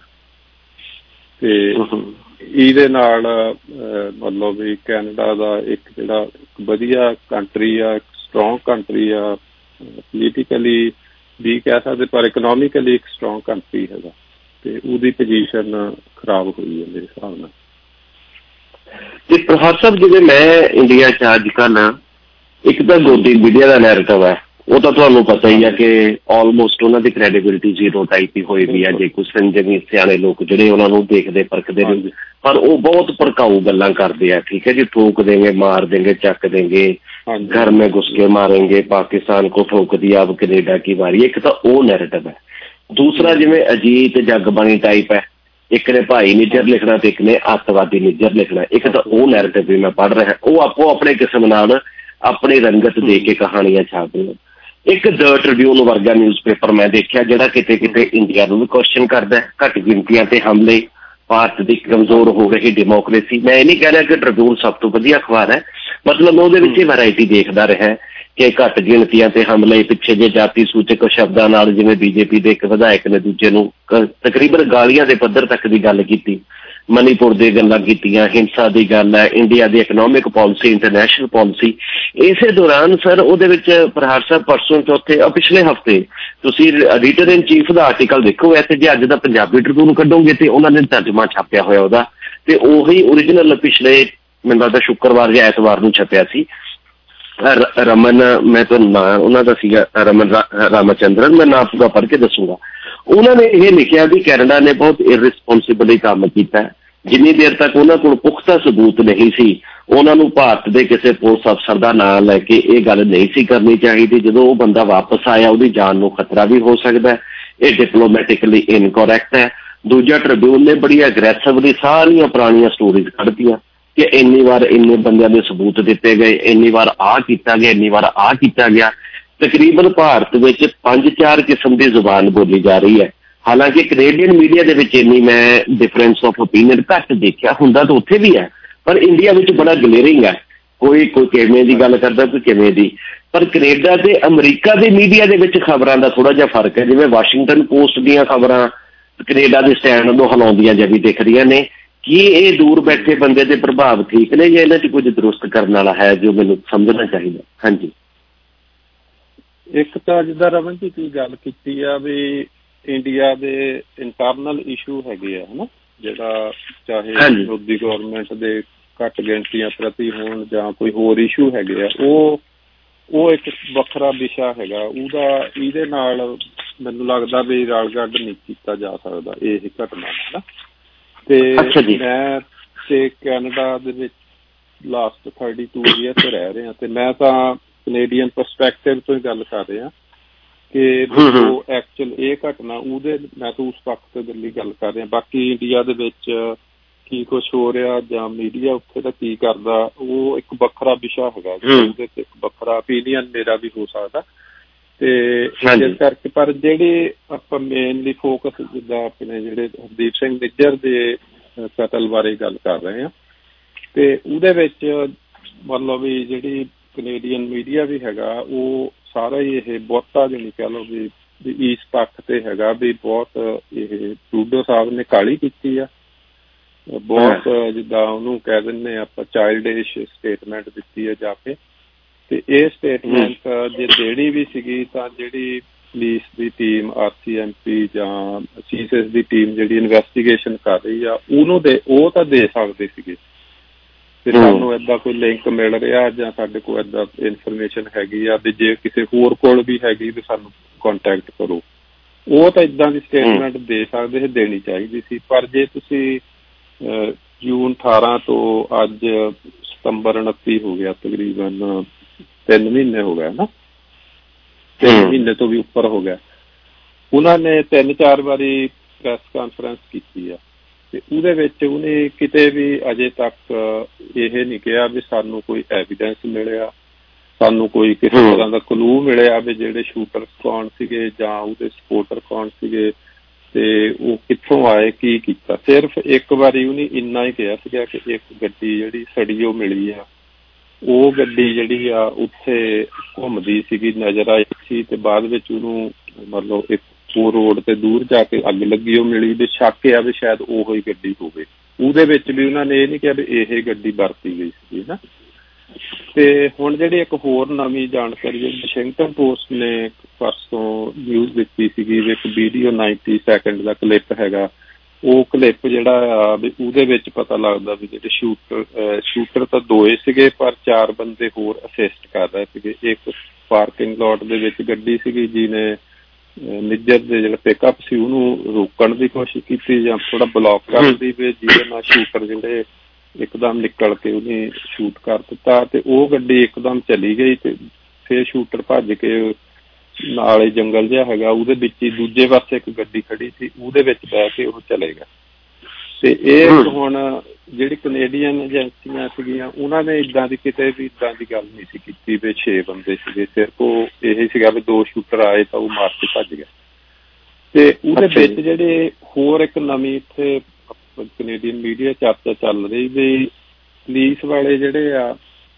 ਤੇ ਇਹਦੇ ਨਾਲ ਮਤਲਬ ਵੀ ਕੈਨੇਡਾ ਦਾ ਇੱਕ ਜਿਹੜਾ ਵਧੀਆ ਕੰਟਰੀ ਆ, ਸਟਰੋਂਗ ਕੰਟਰੀ ਆ, ਪੋਲੀਟੀਕਲੀ ਵੀ ਕਹਿ ਸਕਦੇ, ਪਰ ਇਕਨੋਮਿਕਲੀ ਇੱਕ ਸਟਰੋਂਗ ਕੰਟਰੀ ਹੈਗਾ ਤੇ ਉਹਦੀ ਪੋਜੀਸ਼ਨ ਖਰਾਬ ਹੋਈ ਹੈ ਮੇਰੇ ਹਿਸਾਬ ਨਾਲ। ਤੇ ਪ੍ਰਹਾਰ ਸਾਹਿਬ, ਜਿਵੇਂ ਮੈਂ ਇੰਡੀਆ 'ਚ ਅੱਜ ਕੱਲ੍ਹ ਇੱਕ ਤਾਂ ਗੋਦੀ ਮੀਡੀਆ ਦਾ ਨੈਰੇਟਿਵ ਹੈ, ਉਹ ਤਾਂ ਤੁਹਾਨੂੰ ਪਤਾ ਹੀ ਹੈ ਕਿ ਆਲਮੋਸਟ ਉਹਨਾਂ ਦੀ ਕ੍ਰੈਡੀਬਿਲਿਟੀ ਜ਼ੀਰੋ ਟਾਈਪ ਹੀ ਹੋਈ ਵੀ ਹੈ। ਜੇ ਕੁਛ ਸੰਜਮੀ ਸਿਆਣੇ ਲੋਕ ਜਿਹੜੇ ਉਹਨਾਂ ਨੂੰ ਦੇਖਦੇ ਪਰਖਦੇ ਨੇ, ਪਰ ਉਹ ਬਹੁਤ ਭੜਕਾਊ ਗੱਲਾਂ ਕਰਦੇ ਆ। ਠੀਕ ਹੈ ਜੀ, ਠੋਕ ਦੇਂਗੇ, ਮਾਰ ਦੇਂਗੇ, ਚੱਕ ਦੇਂਗੇ, ਘਰ में घुस के मारेंगे, पाकिस्तान को ठोक दिया, अब कनेडा की बारी। एक तो वो नैरेटिव है। दूसरा जिवें अजीत जगबानी टाइप है, एक ने भाई निजर लिखना तो एक ने अतवादी निजर लिखना। एक तो वो नैरेटिव भी मैं पढ़ रहा, वो आपो अपने किस्म नाल अपनी रंगत दे के कहानियां छापदे ने। एक द ट्रिब्यून वर्गा न्यूज़ पेपर मैं देखा जिहड़ा किते किते इंडिया नूं भी क्वेश्चन करदा है, घट गिनतियां ते हमले, भारत की कमजोर हो रही डेमोक्रेसी। मैं ये नहीं कह रहा कि ट्रिब्यून सब तो वधिया अखबार है, मतलब मैं ਉਹਦੇ ਵਿੱਚ ਵੈਰਾਈਟੀ ਦੇਖਦਾ ਰਿਹਾ ਕਿ ਘੱਟ ਗਿਣਤੀਆਂ ਤੇ ਹਮਲੇ, ਪਿੱਛੇ ਜੇ ਜਾਤੀ ਸੂਚਕ ਸ਼ਬਦਾਂ ਨਾਲ ਜਿਵੇਂ ਬੀਜੇਪੀ ਦੇ ਇੱਕ ਵਿਧਾਇਕ ਨੇ ਦੂਜੇ ਨੂੰ ਤਕਰੀਬਨ ਗਾਲੀਆਂ ਦੇ ਪੱਧਰ ਤੱਕ ਦੀ ਗੱਲ ਕੀਤੀ, ਮਨੀਪੁਰ ਦੀ ਗੱਲਾਂ ਕੀਤੀਆਂ, ਹਿੰਸਾ ਦੀ ਗੱਲ ਹੈ, ਇੰਡੀਆ ਦੀ ਇਕਨੋਮਿਕ ਪਾਲਿਸੀ, ਇੰਟਰਨੈਸ਼ਨਲ ਪਾਲਿਸੀ। ਇਸੇ ਦੌਰਾਨ ਸਰ ਉਹਦੇ ਵਿੱਚ ਪ੍ਰਹਾਰ ਸਾਹਿਬ ਪਰਸੋਂ ਚੌਥੇ ਪਿਛਲੇ ਹਫ਼ਤੇ ਤੁਸੀਂ ਐਡੀਟਰ ਇਨ ਚੀਫ ਦਾ ਆਰਟੀਕਲ ਦੇਖੋ, ਵੈਸੇ ਜੇ ਅੱਜ ਦਾ ਪੰਜਾਬੀ ਟ੍ਰਿਬਿਊਨ ਕੱਢੋਗੇ ਤੇ ਉਹਨਾਂ ਨੇ ਤਰਜਮਾ ਛਾਪਿਆ ਹੋਇਆ ਉਹਦਾ, ਤੇ ਉਹੀ ਓਰੀਜਨਲ ਪਿਛਲੇ ਮੈਨੂੰ ਲੱਗਦਾ ਸ਼ੁੱਕਰਵਾਰ ਜਾਂ ਐਤਵਾਰ ਨੂੰ ਛਪਿਆ ਸੀ। ਰਮਨ, ਮੈਂ ਤੁਹਾਨੂੰ ਨਾਂ ਉਹਨਾਂ ਦਾ ਸੀਗਾ ਰਮਨ ਰਾਮਚੰਦਰਨ, ਮੈਂ ਨਾਂ ਪੂਰਾ ਪੜ੍ਹ ਕੇ ਦੱਸੂਗਾ। ਉਹਨਾਂ ਨੇ ਇਹ ਲਿਖਿਆ ਵੀ ਕੈਨੇਡਾ ਨੇ ਬਹੁਤ ਇਰਰਿਸਪੋਂਸਿਬਲੀ ਕੰਮ ਕੀਤਾ। ਜਿੰਨੀ ਦੇਰ ਤੱਕ ਉਹਨਾਂ ਕੋਲ ਪੁਖਤਾ ਸਬੂਤ ਨਹੀਂ ਸੀ, ਉਹਨਾਂ ਨੂੰ ਭਾਰਤ ਦੇ ਕਿਸੇ ਪੁਲਿਸ ਅਫਸਰ ਦਾ ਨਾਂ ਲੈ ਕੇ ਇਹ ਗੱਲ ਨਹੀਂ ਸੀ ਕਰਨੀ ਚਾਹੀਦੀ। ਜਦੋਂ ਉਹ ਬੰਦਾ ਵਾਪਸ ਆਇਆ, ਉਹਦੀ ਜਾਨ ਨੂੰ ਖਤਰਾ ਵੀ ਹੋ ਸਕਦਾ, ਇਹ ਡਿਪਲੋਮੈਟਿਕਲੀ ਇਨਕੋਰੈਕਟ ਹੈ। ਦੂਜਾ, ਟ੍ਰਿਬਿਊਨ ਨੇ ਬੜੀ ਅਗਰੈਸਿਵਲੀ ਸਾਰੀਆਂ ਪੁਰਾਣੀਆਂ ਸਟੋਰੀਜ਼ ਕੱਢਤੀਆਂ ਕਿ ਇੰਨੀ ਵਾਰ ਇੰਨੇ ਬੰਦਿਆਂ ਦੇ ਸਬੂਤ ਦਿੱਤੇ ਗਏ, ਇੰਨੀ ਵਾਰ ਆਹ ਕੀਤਾ ਗਿਆ, ਇੰਨੀ ਵਾਰ ਆਹ ਕੀਤਾ ਗਿਆ। ਤਕਰੀਬਨ ਭਾਰਤ ਵਿੱਚ ਪੰਜ ਚਾਰ ਕਿਸਮ ਦੀ ਜ਼ੁਬਾਨ ਬੋਲੀ ਜਾ ਰਹੀ ਹੈ। ਹਾਲਾਂਕਿ ਕੈਨੇਡੀਅਨ ਮੀਡੀਆ ਦੇ ਵਿੱਚ ਇੰਨੀ ਮੈਂ ਡਿਫਰੈਂਸ ਆਫ ਓਪੀਨੀਅਨ ਘੱਟ ਦੇਖਿਆ, ਹੁੰਦਾ ਤਾਂ ਉੱਥੇ ਵੀ ਹੈ, ਪਰ ਇੰਡੀਆ ਵਿੱਚ ਬੜਾ ਗਲੇਰਿੰਗ ਹੈ। ਕੋਈ ਕੋਈ ਕਿਵੇਂ ਦੀ ਗੱਲ ਕਰਦਾ, ਕੋਈ ਕਿਵੇਂ ਦੀ। ਪਰ ਕੈਨੇਡਾ ਤੇ ਅਮਰੀਕਾ ਦੇ ਮੀਡੀਆ ਦੇ ਵਿੱਚ ਖਬਰਾਂ ਦਾ ਥੋੜ੍ਹਾ ਜਿਹਾ ਫਰਕ ਹੈ। ਜਿਵੇਂ ਵਾਸ਼ਿੰਗਟਨ ਪੋਸਟ ਦੀਆਂ ਖਬਰਾਂ ਕੈਨੇਡਾ ਦੇ ਸਟੈਂਡ ਨੂੰ ਹਿਲਾਉਂਦੀਆਂ ਜਾਂ ਵੀ ਦਿਖ ਰਹੀਆਂ ਨੇ। ਕੀ ਇਹ ਦੂਰ ਬੈਠੇ ਬੰਦੇ ਦੇ ਪ੍ਰਭਾਵ ਠੀਕ ਨੇ ਜਾਂ ਇਹਨਾਂ 'ਚ ਕੁਝ ਦਰੁਸਤ ਕਰਨ ਵਾਲਾ ਹੈ ਜੋ ਮੈਨੂੰ ਸਮਝਣਾ ਚਾਹੀਦਾ? ਹਾਂਜੀ, ਇੱਕ ਤਾਂ ਜਿੱਦਾਂ ਰਮਨ ਜੀ ਤੁਸੀਂ ਗੱਲ ਕੀਤੀ ਆ ਵੀ ਇੰਡੀਆ ਦੇ ਇੰਟਰਨਲ ਇਸ਼ੂ ਹੈਗੇ ਆ, ਹੈ ਨਾ, ਜਿਹੜਾ ਚਾਹੇ ਮੋਦੀ ਗੌਰਮੈਂਟ ਦੇ ਘੱਟ ਗਿਣਤੀਆਂ ਪ੍ਰਤੀ ਹੋਣ ਜਾਂ ਕੋਈ ਹੋਰ ਇਸ਼ੂ ਹੈਗੇ ਆ, ਉਹ ਉਹ ਇੱਕ ਵੱਖਰਾ ਵਿਸ਼ਾ ਹੈਗਾ। ਉਹਦਾ ਇਹਦੇ ਨਾਲ ਮੈਨੂੰ ਲੱਗਦਾ ਵੀ ਰਲਗੱਡ ਨਹੀਂ ਕੀਤਾ ਜਾ ਸਕਦਾ ਇਹ ਘਟਨਾ, ਹੈ ਨਾ। ਤੇ ਮੈਂ ਤੇ ਕੈਨੇਡਾ ਦੇ ਵਿੱਚ ਲਾਸਟ ਥਰਟੀ ਟੂ ਈਅਰਸ ਰਹਿ ਰਹੇ ਹਾਂ, ਤੇ ਮੈਂ ਤਾਂ ਕੈਨੇਡੀਅਨ ਪਰਸਪੈਕਟਿਵ ਤੋਂ ਹੀ ਗੱਲ ਕਰ ਰਿਹਾ ਕਿ ਜੋ ਐਕਚੁਅਲ ਇਹ ਘਟਨਾ ਉਹਦੇ ਮੈਂ ਤਾਂ ਉਸ ਪੱਖ ਤੇ ਦਿੱਲੀ ਗੱਲ ਕਰ ਰਿਹਾ। ਬਾਕੀ ਇੰਡੀਆ ਦੇ ਵਿੱਚ ਕੀ ਕੁਛ ਹੋ ਰਿਹਾ ਜਾਂ ਮੀਡੀਆ ਉੱਥੇ ਦਾ ਕੀ ਕਰਦਾ, ਉਹ ਇੱਕ ਵੱਖਰਾ ਵਿਸ਼ਾ ਹੈਗਾ, ਉਹਦੇ ਤੇ ਇੱਕ ਵੱਖਰਾ ਓਪੀਨੀਅਨ ਮੇਰਾ ਵੀ ਹੋ ਸਕਦਾ। ਤੇ ਇਸ ਕਰਕੇ ਪਰ ਜਿਹੜੇ ਆਪਾਂ ਮੇਨਲੀ ਫੋਕਸ ਜਿੱਦਾਂ ਆਪਣੇ ਜਿਹੜੇ ਹਰਦੀਪ ਸਿੰਘ ਨਿੱਜਰ ਦੇ ਕਤਲ ਬਾਰੇ ਗੱਲ ਕਰ ਰਹੇ ਹਾਂ, ਤੇ ਉਹਦੇ ਵਿੱਚ ਮਤਲਬ ਵੀ ਜਿਹੜੀ ਕੈਨੇਡੀਅਨ ਮੀਡੀਆ ਵੀ ਹੈਗਾ ਉਹ ਸਾਰਾ ਹੀ ਇਹ ਬਹੁਤਾ ਜਿਹੜੀ ਕਹਿ ਲਓ ਵੀ ਇਸ ਪੱਖ ਤੇ ਹੈਗਾ ਵੀ ਬਹੁਤ ਇਹ ਟਰੂਡੋ ਸਾਹਿਬ ਨੇ ਕਾਹਲੀ ਕੀਤੀ ਆ, ਬਹੁਤ ਜਿੱਦਾਂ ਉਹਨੂੰ ਕਹਿ ਦਿੰਦੇ ਆਪਾਂ ਚਾਈਲਡਿਸ਼ ਸਟੇਟਮੈਂਟ ਦਿੱਤੀ ਹੈ ਜਾ ਕੇ। ਤੇ ਇਹ ਸਟੇਟਮੈਂਟ ਜੇ ਦੇਣੀ ਵੀ ਸੀਗੀ ਤਾਂ ਜਿਹੜੀ ਪੁਲਿਸ ਦੀ team, R C M P ਜਾਂ ਸੀ ਐਸ ਐਸ ਦੀ ਟੀਮ ਜਿਹੜੀ ਇਨਵੈਸਟੀਗੇਸ਼ਨ ਕਰ ਰਹੀ ਆ, ਉਹਨੂੰ ਦੇ ਉਹ ਤਾਂ ਦੇ ਸਕਦੇ ਸੀਗੇ ਤੇ ਸਾਨੂੰ ਏਦਾਂ ਕੋਈ ਲਿੰਕ ਮਿਲ ਰਿਹਾ ਜਾਂ ਸਾਡੇ ਕੋਲ ਏਦਾਂ ਇਨਫੋਰਮੇਸ਼ਨ ਹੈਗੀ ਆ ਤੇ ਜੇ ਕਿਸੇ ਹੋਰ ਕੋਲ ਵੀ ਹੈਗੀ ਤੇ ਸਾਨੂੰ ਕੰਟੈਕਟ ਕਰੋ, ਉਹ ਤਾਂ ਏਦਾਂ ਦੀ ਸਟੇਟਮੈਂਟ ਦੇ ਸਕਦੇ ਸੀ, ਦੇਣੀ ਚਾਹੀਦੀ ਸੀ। ਪਰ ਜੇ ਤੁਸੀਂ ਜੂਨ ਅਠਾਰਾਂ ਤੋਂ ਅੱਜ ਸਤੰਬਰ ਉਨੱਤੀ ਹੋ ਗਿਆ, ਤਕਰੀਬਨ ਤਿੰਨ ਮਹੀਨੇ ਹੋ ਗਏ ਨਾ, ਤਿੰਨ ਮਹੀਨੇ ਤੋਂ ਵੀ ਉੱਪਰ ਹੋ ਗਿਆ। ਉਹਨਾਂ ਨੇ ਤਿੰਨ ਚਾਰ ਵਾਰੀ ਪ੍ਰੈਸ ਕਾਨਫਰੰਸ ਕੀਤੀ ਆ ਤੇ ਉਹਦੇ ਵਿੱਚ ਉਹਨੇ ਕਿਤੇ ਵੀ ਅਜੇ ਤੱਕ ਇਹ ਨਹੀਂ ਕਿਹਾ ਵੀ ਸਾਨੂੰ ਕੋਈ ਐਵੀਡੈਂਸ ਮਿਲਿਆ, ਸਾਨੂੰ ਕੋਈ ਕਿਸੇ ਤਰ੍ਹਾਂ ਦਾ ਕਲੂ ਮਿਲਿਆ ਵੀ ਜਿਹੜੇ ਸ਼ੂਟਰ ਕੌਣ ਸੀਗੇ ਜਾਂ ਉਹਦੇ ਸਪੋਰਟਰ ਕੌਣ ਸੀਗੇ ਤੇ ਉਹ ਕਿੱਥੋਂ ਆਏ, ਕੀ ਕੀਤਾ। ਸਿਰਫ ਇੱਕ ਵਾਰੀ ਉਹਨੇ ਇੰਨਾ ਹੀ ਕਿਹਾ ਸੀਗਾ ਕਿ ਇੱਕ ਗੱਡੀ ਜਿਹੜੀ ਸੜੀ ਉਹ ਮਿਲੀ ਆ, ਉਹ ਗੱਡੀ ਜਿਹੜੀ ਆ ਉੱਥੇ ਘੁੰਮਦੀ ਸੀਗੀ, ਨਜ਼ਰ ਆਈ ਸੀ ਤੇ ਬਾਅਦ ਵਿੱਚ ਉਹਨੂੰ ਮਤਲਬ ਇੱਕ ਉਹ ਰੋਡ ਤੇ ਦੂਰ ਜਾ ਕੇ ਅੱਗ ਲੱਗੀ, ਉਹ ਮਿਲੀ ਵੀ ਸ਼ੱਕ ਆ ਵੀ ਸ਼ਾਇਦ ਉਹੋ ਹੀ ਗੱਡੀ ਹੋਵੇ। ਉਹਦੇ ਵਿੱਚ ਵੀ ਉਹਨਾਂ ਨੇ ਇਹ ਨਹੀਂ ਕਿਹਾ ਵੀ ਇਹ ਗੱਡੀ ਵਰਤੀ ਗਈ ਸੀ ਨਾ। ਤੇ ਹੁਣ ਜਿਹੜੀ ਇੱਕ ਹੋਰ ਨਵੀਂ ਜਾਣਕਾਰੀ ਜਿਹੜੀ ਵਾਸ਼ਿੰਗਟਨ ਪੋਸਟ ਨੇ ਪਰਸੋਂ ਨਿਊਜ਼ ਦਿੱਤੀ ਸੀਗੀ ਵੀ ਇੱਕ ਵੀਡੀਓ ਨਾਈਨਟੀ ਸੈਕਿੰਡ ਦਾ ਕਲਿੱਪ ਹੈਗਾ, ਉਹ ਕਲਿੱਪ ਜਿਹੜਾ ਆ ਵੀ ਉਹਦੇ ਵਿੱਚ ਪਤਾ ਲੱਗਦਾ ਵੀ ਜਿਹੜੇ ਸ਼ੂਟਰ ਸ਼ੂਟਰ ਤਾਂ ਦੋ ਹੀ ਸੀਗੇ ਪਰ ਚਾਰ ਬੰਦੇ ਹੋਰ ਅਸਿਸਟ ਕਰ ਰਹੇ ਸੀਗੇ। ਇੱਕ ਪਾਰਕਿੰਗ ਲੋਟ ਦੇ ਵਿੱਚ ਗੱਡੀ ਸੀਗੀ ਜਿਹਨੇ ਨਿੱਜਰ ਦੇ ਜਿਹੜਾ ਪਿਕਅਪ ਸੀ ਉਹਨੂੰ ਰੋਕਣ ਦੀ ਕੋਸ਼ਿਸ਼ ਕੀਤੀ ਜਾਂ ਥੋੜਾ ਬਲੌਕ ਕਰਨ ਦੀ, ਵੀ ਜਿਹਦੇ ਨਾਲ ਸ਼ੂਟਰ ਜਿਹੜੇ ਇੱਕਦਮ ਨਿਕਲ ਕੇ ਉਹਨੇ ਸ਼ੂਟ ਕਰ ਦਿੱਤਾ ਤੇ ਉਹ ਗੱਡੀ ਇੱਕਦਮ ਚਲੀ ਗਈ ਤੇ ਫਿਰ ਸ਼ੂਟਰ ਭੱਜ ਕੇ ਨਾਲ ਹੀ ਜੰਗਲ ਜਿਹਾ ਹੈਗਾ ਉਹਦੇ ਵਿੱਚ ਹੀ ਦੂਜੇ ਪਾਸੇ ਇੱਕ ਗੱਡੀ ਖੜੀ ਸੀ ਉਹਦੇ ਵਿੱਚ ਬਹਿ ਕੇ ਉਹ ਚਲੇ ਗਿਆ। ਤੇ ਇਹ ਹੁਣ ਜਿਹੜੀ ਕੈਨੇਡੀਅਨ ਏਜੰਸੀਆਂ ਸੀਗੀਆਂ ਉਹਨਾਂ ਨੇ ਇੱਦਾਂ ਦੀ ਕਿਤੇ ਵੀ ਇੱਦਾਂ ਦੀ ਗੱਲ ਨਹੀਂ ਸੀ ਕੀਤੀ ਵੀ ਛੇ ਬੰਦੇ ਸੀਗੇ, ਸਿਰਫ ਉਹ ਇਹ ਸੀਗਾ ਵੀ ਦੋ ਸ਼ੂਟਰ ਆਏ ਤਾਂ ਉਹ ਮਾਰ ਕੇ ਭੱਜ ਗਏ। ਤੇ ਉਹਦੇ ਵਿੱਚ ਜਿਹੜੇ ਹੋਰ ਇੱਕ ਨਵੀਂ ਇੱਥੇ ਕੈਨੇਡੀਅਨ ਮੀਡੀਆ ਚਰਚਾ ਚੱਲ ਰਹੀ ਵੀ ਪੁਲਿਸ ਵਾਲੇ ਜਿਹੜੇ ਆ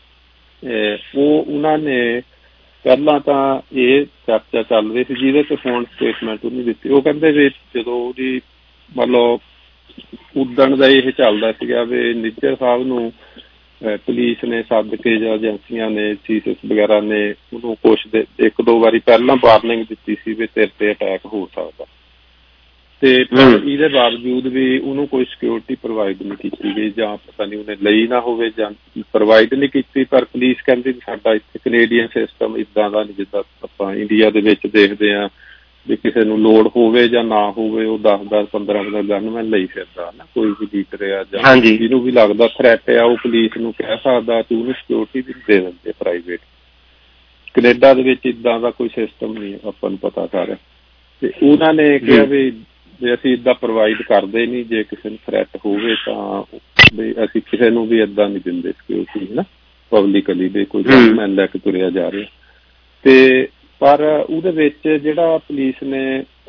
ਉਹ ਉਹਨਾਂ ਨੇ ਪਹਿਲਾਂ ਤਾਂ ਇਹ ਚਰਚਾ ਚੱਲ ਰਹੀ ਸੀ ਜਿਹਦੇ ਤੇ ਫੋਨ ਸਟੇਟਮੈਂਟ ਉਹਨੇ ਦਿੱਤੀ। ਉਹ ਕਹਿੰਦੇ ਵੀ ਜਦੋਂ ਉਹਦੀ ਮਤਲਬ ਉੱਦਣ ਦਾ ਇਹ ਚੱਲਦਾ ਸੀਗਾ ਵੀ ਨਿੱਜਰ ਸਾਹਿਬ ਨੂੰ ਪੁਲਿਸ ਨੇ ਸੱਦ ਕੇ ਜਾਂ ਏਜੰਸੀਆਂ ਨੇ ਸੀਸੀਐਸ ਵਗੈਰਾ ਨੇ ਉਹਨੂੰ ਕੁਛ ਦੇ ਇੱਕ ਦੋ ਵਾਰੀ ਪਹਿਲਾਂ ਵਾਰਨਿੰਗ ਦਿੱਤੀ ਸੀ ਵੀ ਤੇਰੇ ਤੇ ਅਟੈਕ ਹੋ ਸਕਦਾ, ਤੇ ਇਹਦੇ ਬਾਵਜੂਦ ਵੀ ਉਹਨੂੰ ਕੋਈ ਸਿਕਿਉਰਿਟੀ ਪ੍ਰੋਵਾਈਡ ਨਹੀਂ ਕੀਤੀ ਗਈ ਜਾਂ ਪਤਾ ਨਹੀਂ ਉਹਨੇ ਲਈ ਨਾ ਹੋਵੇ ਜਾਂ ਪ੍ਰੋਵਾਈਡ ਨਹੀਂ ਕੀਤੀ। ਪਰ ਪੁਲਿਸ ਕਹਿੰਦੀ ਸਾਡਾ ਇੱਥੇ ਕੈਨੇਡੀਅਨ ਸਿਸਟਮ ਇੱਦਾਂ ਦਾ ਨਹੀਂ ਜਿੱਦਾਂ ਆਪਾਂ ਇੰਡੀਆ ਦੇ ਵਿੱਚ ਦੇਖਦੇ ਹਾਂ ਵੀ ਕਿਸੇ ਨੂੰ ਲੋੜ ਹੋਵੇ ਜਾਂ ਨਾ ਹੋਵੇ ਉਹ ਦਸ ਦਸ ਪੰਦਰਾਂ ਪੰਦਰਾਂ ਗਨਮੈਨ ਲਈ ਫਿਰਦਾ ਨਾ, ਕੋਈ ਵੀ ਲੀਡਰ ਆ ਜਾਂ ਜਿਹਨੂੰ ਵੀ ਲੱਗਦਾ ਥ੍ਰੈਟ ਆ ਉਹ ਪੁਲਿਸ ਨੂੰ ਕਹਿ ਸਕਦਾ ਤੇ ਉਹਨੂੰ ਸਿਕਿਉਰਿਟੀ ਵੀ ਦੇ ਦਿੰਦੇ ਪ੍ਰਾਈਵੇਟ। ਕੈਨੇਡਾ ਦੇ ਵਿੱਚ ਇੱਦਾਂ ਦਾ ਕੋਈ ਸਿਸਟਮ ਨਹੀਂ ਆਪਾਂ ਨੂੰ ਪਤਾ ਸਾਰਾ। ਤੇ ਉਹਨਾਂ ਨੇ ਕਿਹਾ ਵੀ ਵੀ ਅਸੀਂ ਇੱਦਾਂ ਪ੍ਰੋਵਾਈਡ ਕਰਦੇ ਨਹੀਂ, ਜੇ ਕਿਸੇ ਨੂੰ ਥ੍ਰੈਟ ਹੋਵੇ ਤਾਂ ਵੀ ਅਸੀਂ ਕਿਸੇ ਨੂੰ ਵੀ ਇੱਦਾਂ ਨਹੀਂ ਦਿੰਦੇ ਸਿਕਿਉਰਿਟੀ ਹੈ ਨਾ ਪਬਲਿਕਲੀ ਵੀ ਕੋਈ ਗਨਮੈਨ ਲੈ ਕੇ ਤੁਰਿਆ ਜਾ ਰਿਹਾ। ਤੇ ਪਰ ਉਹਦੇ ਵਿੱਚ ਜਿਹੜਾ ਪੁਲਿਸ ਨੇ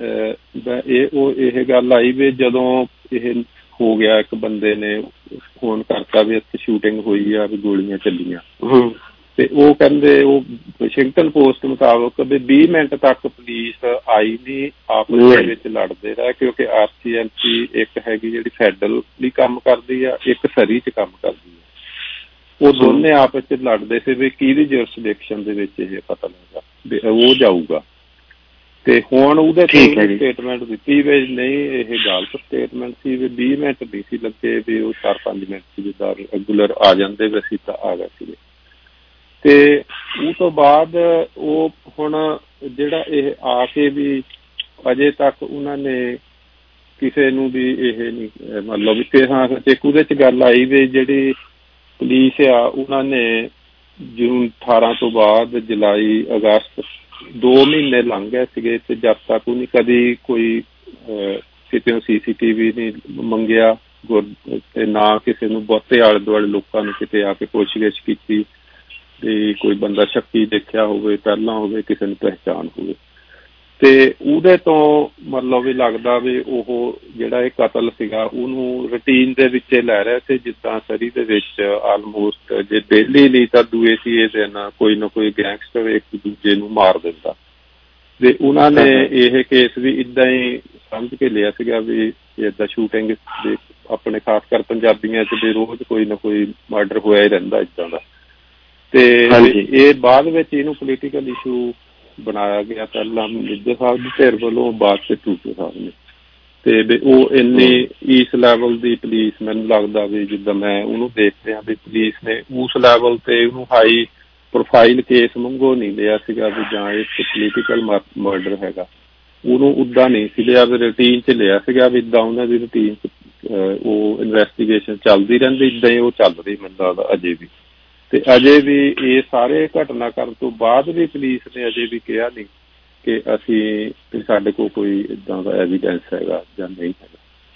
ਇਹ ਉਹ ਇਹ ਗੱਲ ਆਈ ਵੀ ਜਦੋਂ ਇਹ ਹੋ ਗਿਆ ਇੱਕ ਬੰਦੇ ਨੇ ਫੋਨ ਕਰਤਾ ਵੀ ਇੱਥੇ ਸ਼ੂਟਿੰਗ ਹੋਈ ਆ ਵੀ ਗੋਲੀਆਂ ਚੱਲੀਆਂ, ਤੇ ਉਹ ਕਹਿੰਦੇ ਉਹ ਵਾਸ਼ਿੰਗਟਨ ਪੋਸਟ ਮੁਤਾਬਕ ਵੀ ਵੀਹ ਮਿੰਟ ਤੱਕ ਪੁਲਿਸ ਆਈ ਨਹੀਂ, ਆਪਸ ਦੇ ਵਿੱਚ ਲੜਦੇ ਰਹੇ ਕਿਉਂਕਿ ਆਰ ਸੀ ਐਮ ਸੀ ਇੱਕ ਹੈਗੀ ਜਿਹੜੀ ਫੈਡਰਲ ਲਈ ਕੰਮ ਕਰਦੀ ਆ, ਇੱਕ ਸਰੀ 'ਚ ਕੰਮ ਕਰਦੀ ਆ। ਉਹ ਦੋਨੇ ਆਪਸ 'ਚ ਲੜਦੇ ਸੀ ਵੀ ਕਿਹਦੀ ਜੁਰਿਸਡਿਕਸ਼ਨ ਦੇ ਵਿੱਚ ਇਹ ਪਤਾ ਲੱਗਾ ਵੀ ਉਹ ਜਾਊਗਾ। ਤੇ ਹੁਣ ਉਹਦੇ ਤੇ ਸਟੇਟਮੈਂਟ ਦਿੱਤੀ ਵੀ ਨਹੀਂ ਇਹ ਗਲਤ ਸਟੇਟਮੈਂਟ ਸੀ ਵੀ ਵੀਹ ਮਿੰਟ ਨਹੀਂ ਸੀ ਲੱਗੇ ਵੀ ਉਹ ਚਾਰ ਪੰਜ ਮਿੰਟ ਸੀ ਜਿੱਦਾਂ ਰੈਗੂਲਰ ਆ ਜਾਂਦੇ ਵੀ ਅਸੀਂ ਤਾਂ ਆ ਗਏ ਸੀਗੇ। ਤੇ ਉਹ ਤੋਂ ਬਾਅਦ ਉਹ ਹੁਣ ਜਿਹੜਾ ਇਹ ਆ ਕੇ ਵੀ ਅਜੇ ਤੱਕ ਉਹਨਾਂ ਨੇ ਕਿਸੇ ਨੂੰ ਵੀ ਇਹ ਨਹੀਂ ਮਤਲਬ ਕਿ ਹਾਂ ਇੱਕ ਉਹਦੇ 'ਚ ਗੱਲ ਆਈ ਵੀ ਜਿਹੜੀ ਪੁਲਿਸ ਆ ਉਹਨਾਂ ਨੇ ਜੂਨ ਅਠਾਰਾਂ ਤੋਂ ਬਾਅਦ ਜੁਲਾਈ ਅਗਸਤ ਦੋ ਮਹੀਨੇ ਲੰਘ ਗਏ ਸੀਗੇ ਤੇ ਜਦ ਤੱਕ ਉਹਨੇ ਕਦੀ ਕੋਈ ਕਿਤੇ ਸੀ ਸੀ ਟੀ ਵੀ ਨਹੀਂ ਮੰਗਿਆ ਤੇ ਨਾ ਕਿਸੇ ਨੂੰ ਬਹੁਤੇ ਆਲੇ ਦੁਆਲੇ ਲੋਕਾਂ ਨੂੰ ਕਿਤੇ ਆ ਕੇ ਪੁੱਛਗਿੱਛ ਕੀਤੀ ਵੀ ਕੋਈ ਬੰਦਾ ਸ਼ੱਕੀ ਦੇਖਿਆ ਹੋਵੇ ਪਹਿਲਾਂ ਹੋਵੇ ਕਿਸੇ ਨੂੰ ਪਹਿਚਾਣ ਹੋਵੇ। ਤੇ ਉਹਦੇ ਤੋਂ ਮਤਲਬ ਵੀ ਲੱਗਦਾ ਵੀ ਉਹ ਜਿਹੜਾ ਇਹ ਕਤਲ ਸੀਗਾ ਉਹਨੂੰ ਰੂਟੀਨ ਦੇ ਵਿੱਚ ਲੈ ਰਿਹਾ ਸੀ, ਜਿੱਦਾਂ ਸਰੀ ਦੇ ਵਿੱਚ ਆਲਮੋਸਟ ਜੇ ਡੇਲੀ ਲਈ ਤਾਂ ਦੂਏ ਤੀਏ ਦਿਨ ਕੋਈ ਨਾ ਕੋਈ ਗੈਂਗਸਟਰ ਇੱਕ ਦੂਜੇ ਨੂੰ ਮਾਰ ਦਿੰਦਾ। ਤੇ ਉਹਨਾਂ ਨੇ ਇਹ ਕੇਸ ਵੀ ਇੱਦਾਂ ਹੀ ਸਮਝ ਕੇ ਲਿਆ ਸੀਗਾ ਵੀ ਏਦਾਂ ਸ਼ੂਟਿੰਗ ਦੇ ਆਪਣੇ ਖਾਸ ਕਰ ਪੰਜਾਬੀਆਂ 'ਚ ਵੀ ਰੋਜ਼ ਕੋਈ ਨਾ ਕੋਈ ਮਰਡਰ ਹੋਇਆ ਹੀ ਰਹਿੰਦਾ ਇੱਦਾਂ ਦਾ। ਤੇ ਇਹ ਬਾਅਦ ਵਿੱਚ ਇਹਨੂੰ ਪੋਲੀਟੀਕਲ ਇਸ਼ੂ ਬਣਾਇਆ ਗਿਆ, ਪਹਿਲਾਂ ਨਿੱਜਰ ਸਾਹਿਬ ਦੀ ਧਿਰ ਵੱਲੋਂ ਬਾਅਦ ਚ ਟੂਟੂ ਸਾਹਿਬ ਨੇ। ਤੇ ਉਹ ਇੰਨੀ ਇਸ ਲੈਵਲ ਦੀ ਪੁਲਿਸ ਮੈਨੂੰ ਲੱਗਦਾ ਵੀ ਜਿੱਦਾਂ ਮੈਂ ਉਹਨੂੰ ਦੇਖ ਰਿਹਾ ਵੀ ਪੁਲਿਸ ਨੇ ਉਸ ਲੈਵਲ ਤੇ ਉਹਨੂੰ ਹਾਈ ਪ੍ਰੋਫਾਈਲ ਕੇਸ ਮੰਗੋ ਨਹੀਂ ਲਿਆ ਸੀਗਾ ਵੀ ਜਾਂ ਇਹ ਪੋਲੀਟੀਕਲ ਮਰਡਰ ਹੈਗਾ, ਉਹਨੂੰ ਉੱਦਾਂ ਨਹੀਂ ਸੀ ਲਿਆ ਵੀ ਰੂਟੀਨ 'ਚ ਲਿਆ ਸੀਗਾ ਵੀ ਇੱਦਾਂ ਉਹਨਾਂ ਦੀ ਰੂਟੀਨ 'ਚ ਉਹ ਇਨਵੈਸਟੀਗੇਸ਼ਨ ਚੱਲਦੀ ਰਹਿੰਦੀ, ਇੱਦਾਂ ਹੀ ਉਹ ਚੱਲ ਰਹੀ ਮੈਨੂੰ ਲੱਗਦਾ ਅਜੇ ਵੀ। ਤੇ ਅਜੇ ਵੀ ਇਹ ਸਾਰੇ ਘਟਨਾ ਕਰਨ ਤੋਂ ਬਾਅਦ ਵੀ ਪੁਲਿਸ ਨੇ ਅਜੇ ਵੀ ਕਿਹਾ ਨਹੀਂ ਕਿ ਅਸੀਂ ਸਾਡੇ ਕੋਲ ਕੋਈ ਏਦਾਂ ਦਾ ਐਵੀਡੈਂਸ ਹੈਗਾ ਜਾਂ ਨਹੀਂ ਹੈਗਾ।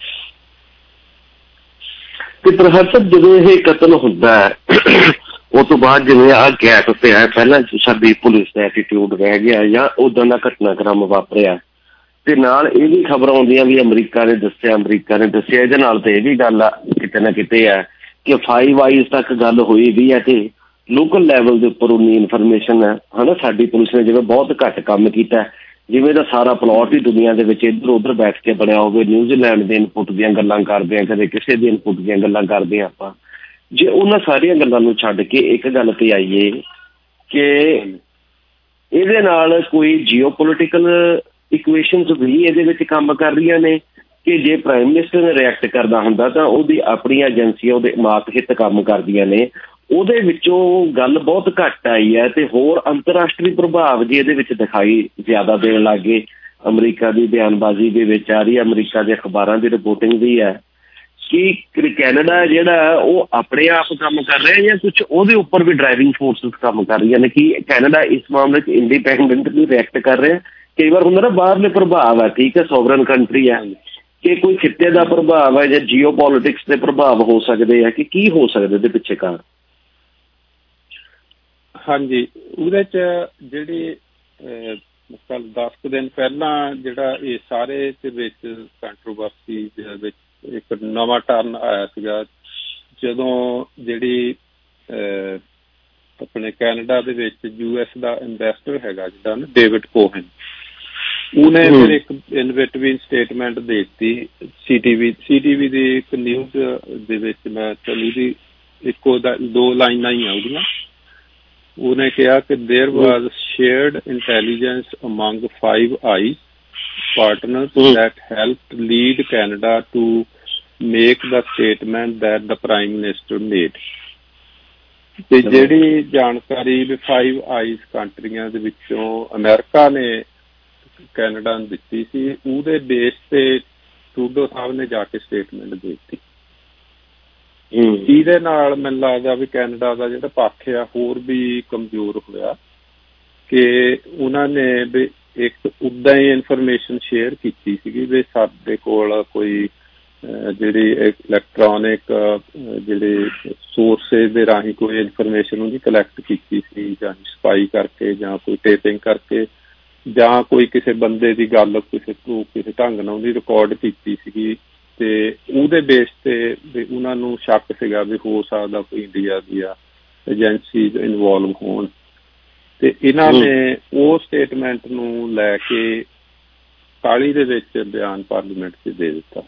ਤੇ ਪ੍ਰੋਫੈਸਰ ਜਦੋਂ ਇਹ ਕਤਲ ਹੁੰਦਾ ਹੈ ਉਸ ਤੋਂ ਬਾਅਦ ਜਿਵੇਂ ਆਹ ਗੈਪ ਪਿਆ ਪਹਿਲਾਂ ਸਾਡੀ ਪੁਲਿਸ ਦਾ ਐਟੀਟਿਊਡ ਰਹਿ ਗਿਆ ਜਾਂ ਉੱਦਾਂ ਦਾ ਘਟਨਾਕ੍ਰਮ ਵਾਪਰਿਆ ਤੇ ਨਾਲ ਇਹ ਵੀ ਖਬਰ ਆਉਂਦੀਆਂ ਵੀ ਅਮਰੀਕਾ ਨੇ ਦੱਸਿਆ ਅਮਰੀਕਾ ਨੇ ਦੱਸਿਆ ਇਹਦੇ ਨਾਲ ਤੇ ਇਹ ਵੀ ਗੱਲ ਆ ਕਿਤੇ ਨਾ ਕਿਤੇ ਹੈ ਕਿ ਫਾਈਵ ਆਈਜ਼ ਤੱਕ ਗੱਲ ਹੋਈ ਵੀ ਹੈ ਤੇ ਲੋਕਲ ਲੈਵਲ ਦੇ ਉੱਪਰ ਉਨੀ ਇਨਫੋਰਮੇਸ਼ਨ ਹੈ ਨਾ ਸਾਡੀ ਪੁਲਿਸ ਨੇ ਜਿਵੇਂ ਬਹੁਤ ਘੱਟ ਕੰਮ ਕੀਤਾ, ਜਿਵੇਂ ਦਾ ਸਾਰਾ ਪਲਾਟ ਹੀ ਦੁਨੀਆ ਦੇ ਵਿੱਚ ਇੱਧਰ ਉੱਧਰ ਬੈਠ ਕੇ ਬਣਿਆ ਹੋਵੇ। ਨਿਊਜ਼ੀਲੈਂਡ ਦੇ ਇਨਪੁੱਟ ਦੀਆਂ ਗੱਲਾਂ ਕਰਦੇ ਹਾਂ, ਕਦੇ ਕਿਸੇ ਦੇ ਇਨਪੁੱਟ ਦੀਆਂ ਗੱਲਾਂ ਕਰਦੇ ਹਾਂ ਆਪਾਂ, ਜੇ ਉਹਨਾਂ ਸਾਰੀਆਂ ਗੱਲਾਂ ਨੂੰ ਛੱਡ ਕੇ ਇੱਕ ਗੱਲ ਤੇ ਆਈਏ ਕਿ ਇਹਦੇ ਨਾਲ ਕੋਈ ਜੀਓ ਪੋਲੀਟੀਕਲ ਇਕੁਏਸ਼ਨਸ ਵੀ ਇਹਦੇ ਵਿੱਚ ਕੰਮ ਕਰ ਰਹੀਆਂ ਨੇ ਕਿ ਜੇ ਪ੍ਰਾਈਮ ਮਿਨਿਸਟਰ ਨੇ ਰਿਐਕਟ ਕਰਦਾ ਹੁੰਦਾ ਤਾਂ ਉਹਦੀ ਆਪਣੀਆਂ ਏਜੰਸੀਆਂ ਉਹਦੇ ਮਾਤ ਹਿੱਤ ਕੰਮ ਕਰਦੀਆਂ ਨੇ, ਉਹਦੇ ਵਿੱਚੋਂ ਗੱਲ ਬਹੁਤ ਘੱਟ ਆਈ ਹੈ। ਤੇ ਹੋਰ ਅੰਤਰਰਾਸ਼ਟਰੀ ਪ੍ਰਭਾਵ ਜੀ ਇਹਦੇ ਵਿੱਚ ਦਿਖਾਈ ਜ਼ਿਆਦਾ ਦੇਣ ਲੱਗ ਗਏ। ਅਮਰੀਕਾ ਦੀ ਬਿਆਨਬਾਜ਼ੀ ਦੇ ਵਿੱਚ ਆ ਰਹੀ ਹੈ, ਅਮਰੀਕਾ ਦੇ ਅਖਬਾਰਾਂ ਦੀ ਰਿਪੋਰਟਿੰਗ ਵੀ ਹੈ ਕਿ ਕੈਨੇਡਾ ਜਿਹੜਾ ਉਹ ਆਪਣੇ ਆਪ ਕੰਮ ਕਰ ਰਿਹਾ ਜਾਂ ਕੁਛ ਉਹਦੇ ਉੱਪਰ ਵੀ ਡਰਾਈਵਿੰਗ ਫੋਰਸਿਸ ਕੰਮ ਕਰ ਰਹੀਆਂ ਨੇ ਕਿ ਕੈਨੇਡਾ ਇਸ ਮਾਮਲੇ 'ਚ ਇੰਡੀਪੈਂਡੈਂਟਲੀ ਰਿਐਕਟ ਕਰ ਰਿਹਾ। ਕਈ ਵਾਰ ਹੁੰਦਾ ਨਾ ਬਾਹਰਲੇ ਪ੍ਰਭਾਵ ਹੈ, ਠੀਕ ਹੈ, ਸੋਵਰਨ ਕੰਟਰੀ ਹੈ, ਕਿ ਕੋਈ ਖਿੱਤੇ ਦਾ ਪ੍ਰਭਾਵ ਹੈ ਜਾਂ ਜੀਓ ਪੋਲੀਟਿਕਸ ਦੇ ਪ੍ਰਭਾਵ ਹੋ ਸਕਦੇ ਆ ਕਿ ਕੀ ਹੋ ਸਕਦੇ ਇਹਦੇ ਪਿੱਛੇ ਕਾਰਨ? ਹਾਂਜੀ, ਉਹਦੇ 'ਚ ਜਿਹੜੀ ਕੱਲ ਦਸ ਕੁ ਦਿਨ ਪਹਿਲਾਂ ਜਿਹੜਾ ਇਹ ਸਾਰੇ ਦੇ ਵਿੱਚ ਕੰਟਰੋਵਰਸੀ ਦੇ ਵਿੱਚ ਇੱਕ ਨਵਾਂ ਟਰਨ ਆਇਆ ਸੀਗਾ ਜਦੋਂ ਜਿਹੜੀ ਆਪਣੇ ਕੈਨੇਡਾ ਦੇ ਵਿੱਚ ਯੂ ਐਸ ਦਾ ਇਨਵੈਸਟਰ ਹੈਗਾ ਜਿਹੜਾ ਨਾ ਡੇਵਿਡ ਕੋਹਨ, ਉਹਨੇ ਫਿਰ ਇੱਕ ਇਨ ਬਿਟਵੀਨ ਸਟੇਟਮੈਂਟ ਦੇ ਦਿੱਤੀ C T V C T V ਦੀ ਇੱਕ ਨਿਊਜ਼ ਦੇ ਵਿੱਚ। ਮੈਂ ਚਲੋ ਦੀ ਇੱਕੋ ਦੋ ਲਾਈਨਾਂ ਹੀ ਆ ਉਹਦੀਆਂ। ਉਹਨੇ ਕਿਹਾ ਕਿ there was shared intelligence among Five Eyes partners mm. that helped lead Canada to make the statement that the Prime Minister made. ਤੇ ਜਿਹੜੀ ਜਾਣਕਾਰੀ ਵੀ ਫਾਈਵ ਆਈਜ਼ ਕੰਟਰੀਆਂ ਦੇ ਵਿੱਚੋਂ ਅਮਰੀਕਾ ਨੇ ਕੈਨੇਡਾ ਨੂੰ ਦਿੱਤੀ ਸੀ, ਉਹਦੇ ਬੇਸ ਤੇ ਟਰੂਡੋ ਸਾਹਿਬ ਨੇ ਜਾ ਕੇ ਸਟੇਟਮੈਂਟ ਦੇ ਦਿੱਤੀ। ਇਹਦੇ ਨਾਲ ਮੈਨੂੰ ਲੱਗਦਾ ਵੀ ਕੈਨੇਡਾ ਦਾ ਜਿਹੜਾ ਪੱਖ ਆ ਹੋਰ ਵੀ ਕਮਜ਼ੋਰ ਹੋਇਆ ਕਿ ਉਹਨਾਂ ਨੇ ਵੀ ਇੱਕ ਉੱਦਾਂ ਹੀ ਇਨਫੋਰਮੇਸ਼ਨ ਸ਼ੇਅਰ ਕੀਤੀ ਸੀਗੀ ਵੀ ਸਾਡੇ ਕੋਲ ਕੋਈ ਜਿਹੜੀ ਇਲੈਕਟ੍ਰੋਨਿਕ ਜਿਹੜੇ ਸੋਰਸਿਸ ਦੇ ਰਾਹੀਂ ਕੋਈ ਇਨਫੋਰਮੇਸ਼ਨ ਉਹਦੀ ਕਲੈਕਟ ਕੀਤੀ ਸੀ ਜਾਂ ਸਪਾਈ ਕਰਕੇ ਜਾਂ ਕੋਈ ਟੇਪਿੰਗ ਕਰਕੇ ਜਾਂ ਕੋਈ ਕਿਸੇ ਬੰਦੇ ਦੀ ਗੱਲ ਕਿਸੇ ਕਿਸੇ ਢੰਗ ਨਾਲ ਉਹਦੀ ਰਿਕਾਰਡ ਕੀਤੀ ਸੀਗੀ ਤੇ ਉਹਦੇ ਬੇਸ ਤੇ ਵੀ ਉਹਨਾਂ ਨੂੰ ਸ਼ੱਕ ਸੀਗਾ ਵੀ ਹੋ ਸਕਦਾ ਕੋਈ ਇੰਡੀਆ ਦੀਆਂ ਏਜੰਸੀਜ਼ ਇਨਵੋਲਵ ਹੋਣ। ਤੇ ਇਹਨਾਂ ਨੇ ਉਹ ਸਟੇਟਮੈਂਟ ਨੂੰ ਲੈ ਕੇ ਕਾਹਲੀ ਦੇ ਵਿੱਚ ਬਿਆਨ ਪਾਰਲੀਮੈਂਟ 'ਚ ਦੇ ਦਿੱਤਾ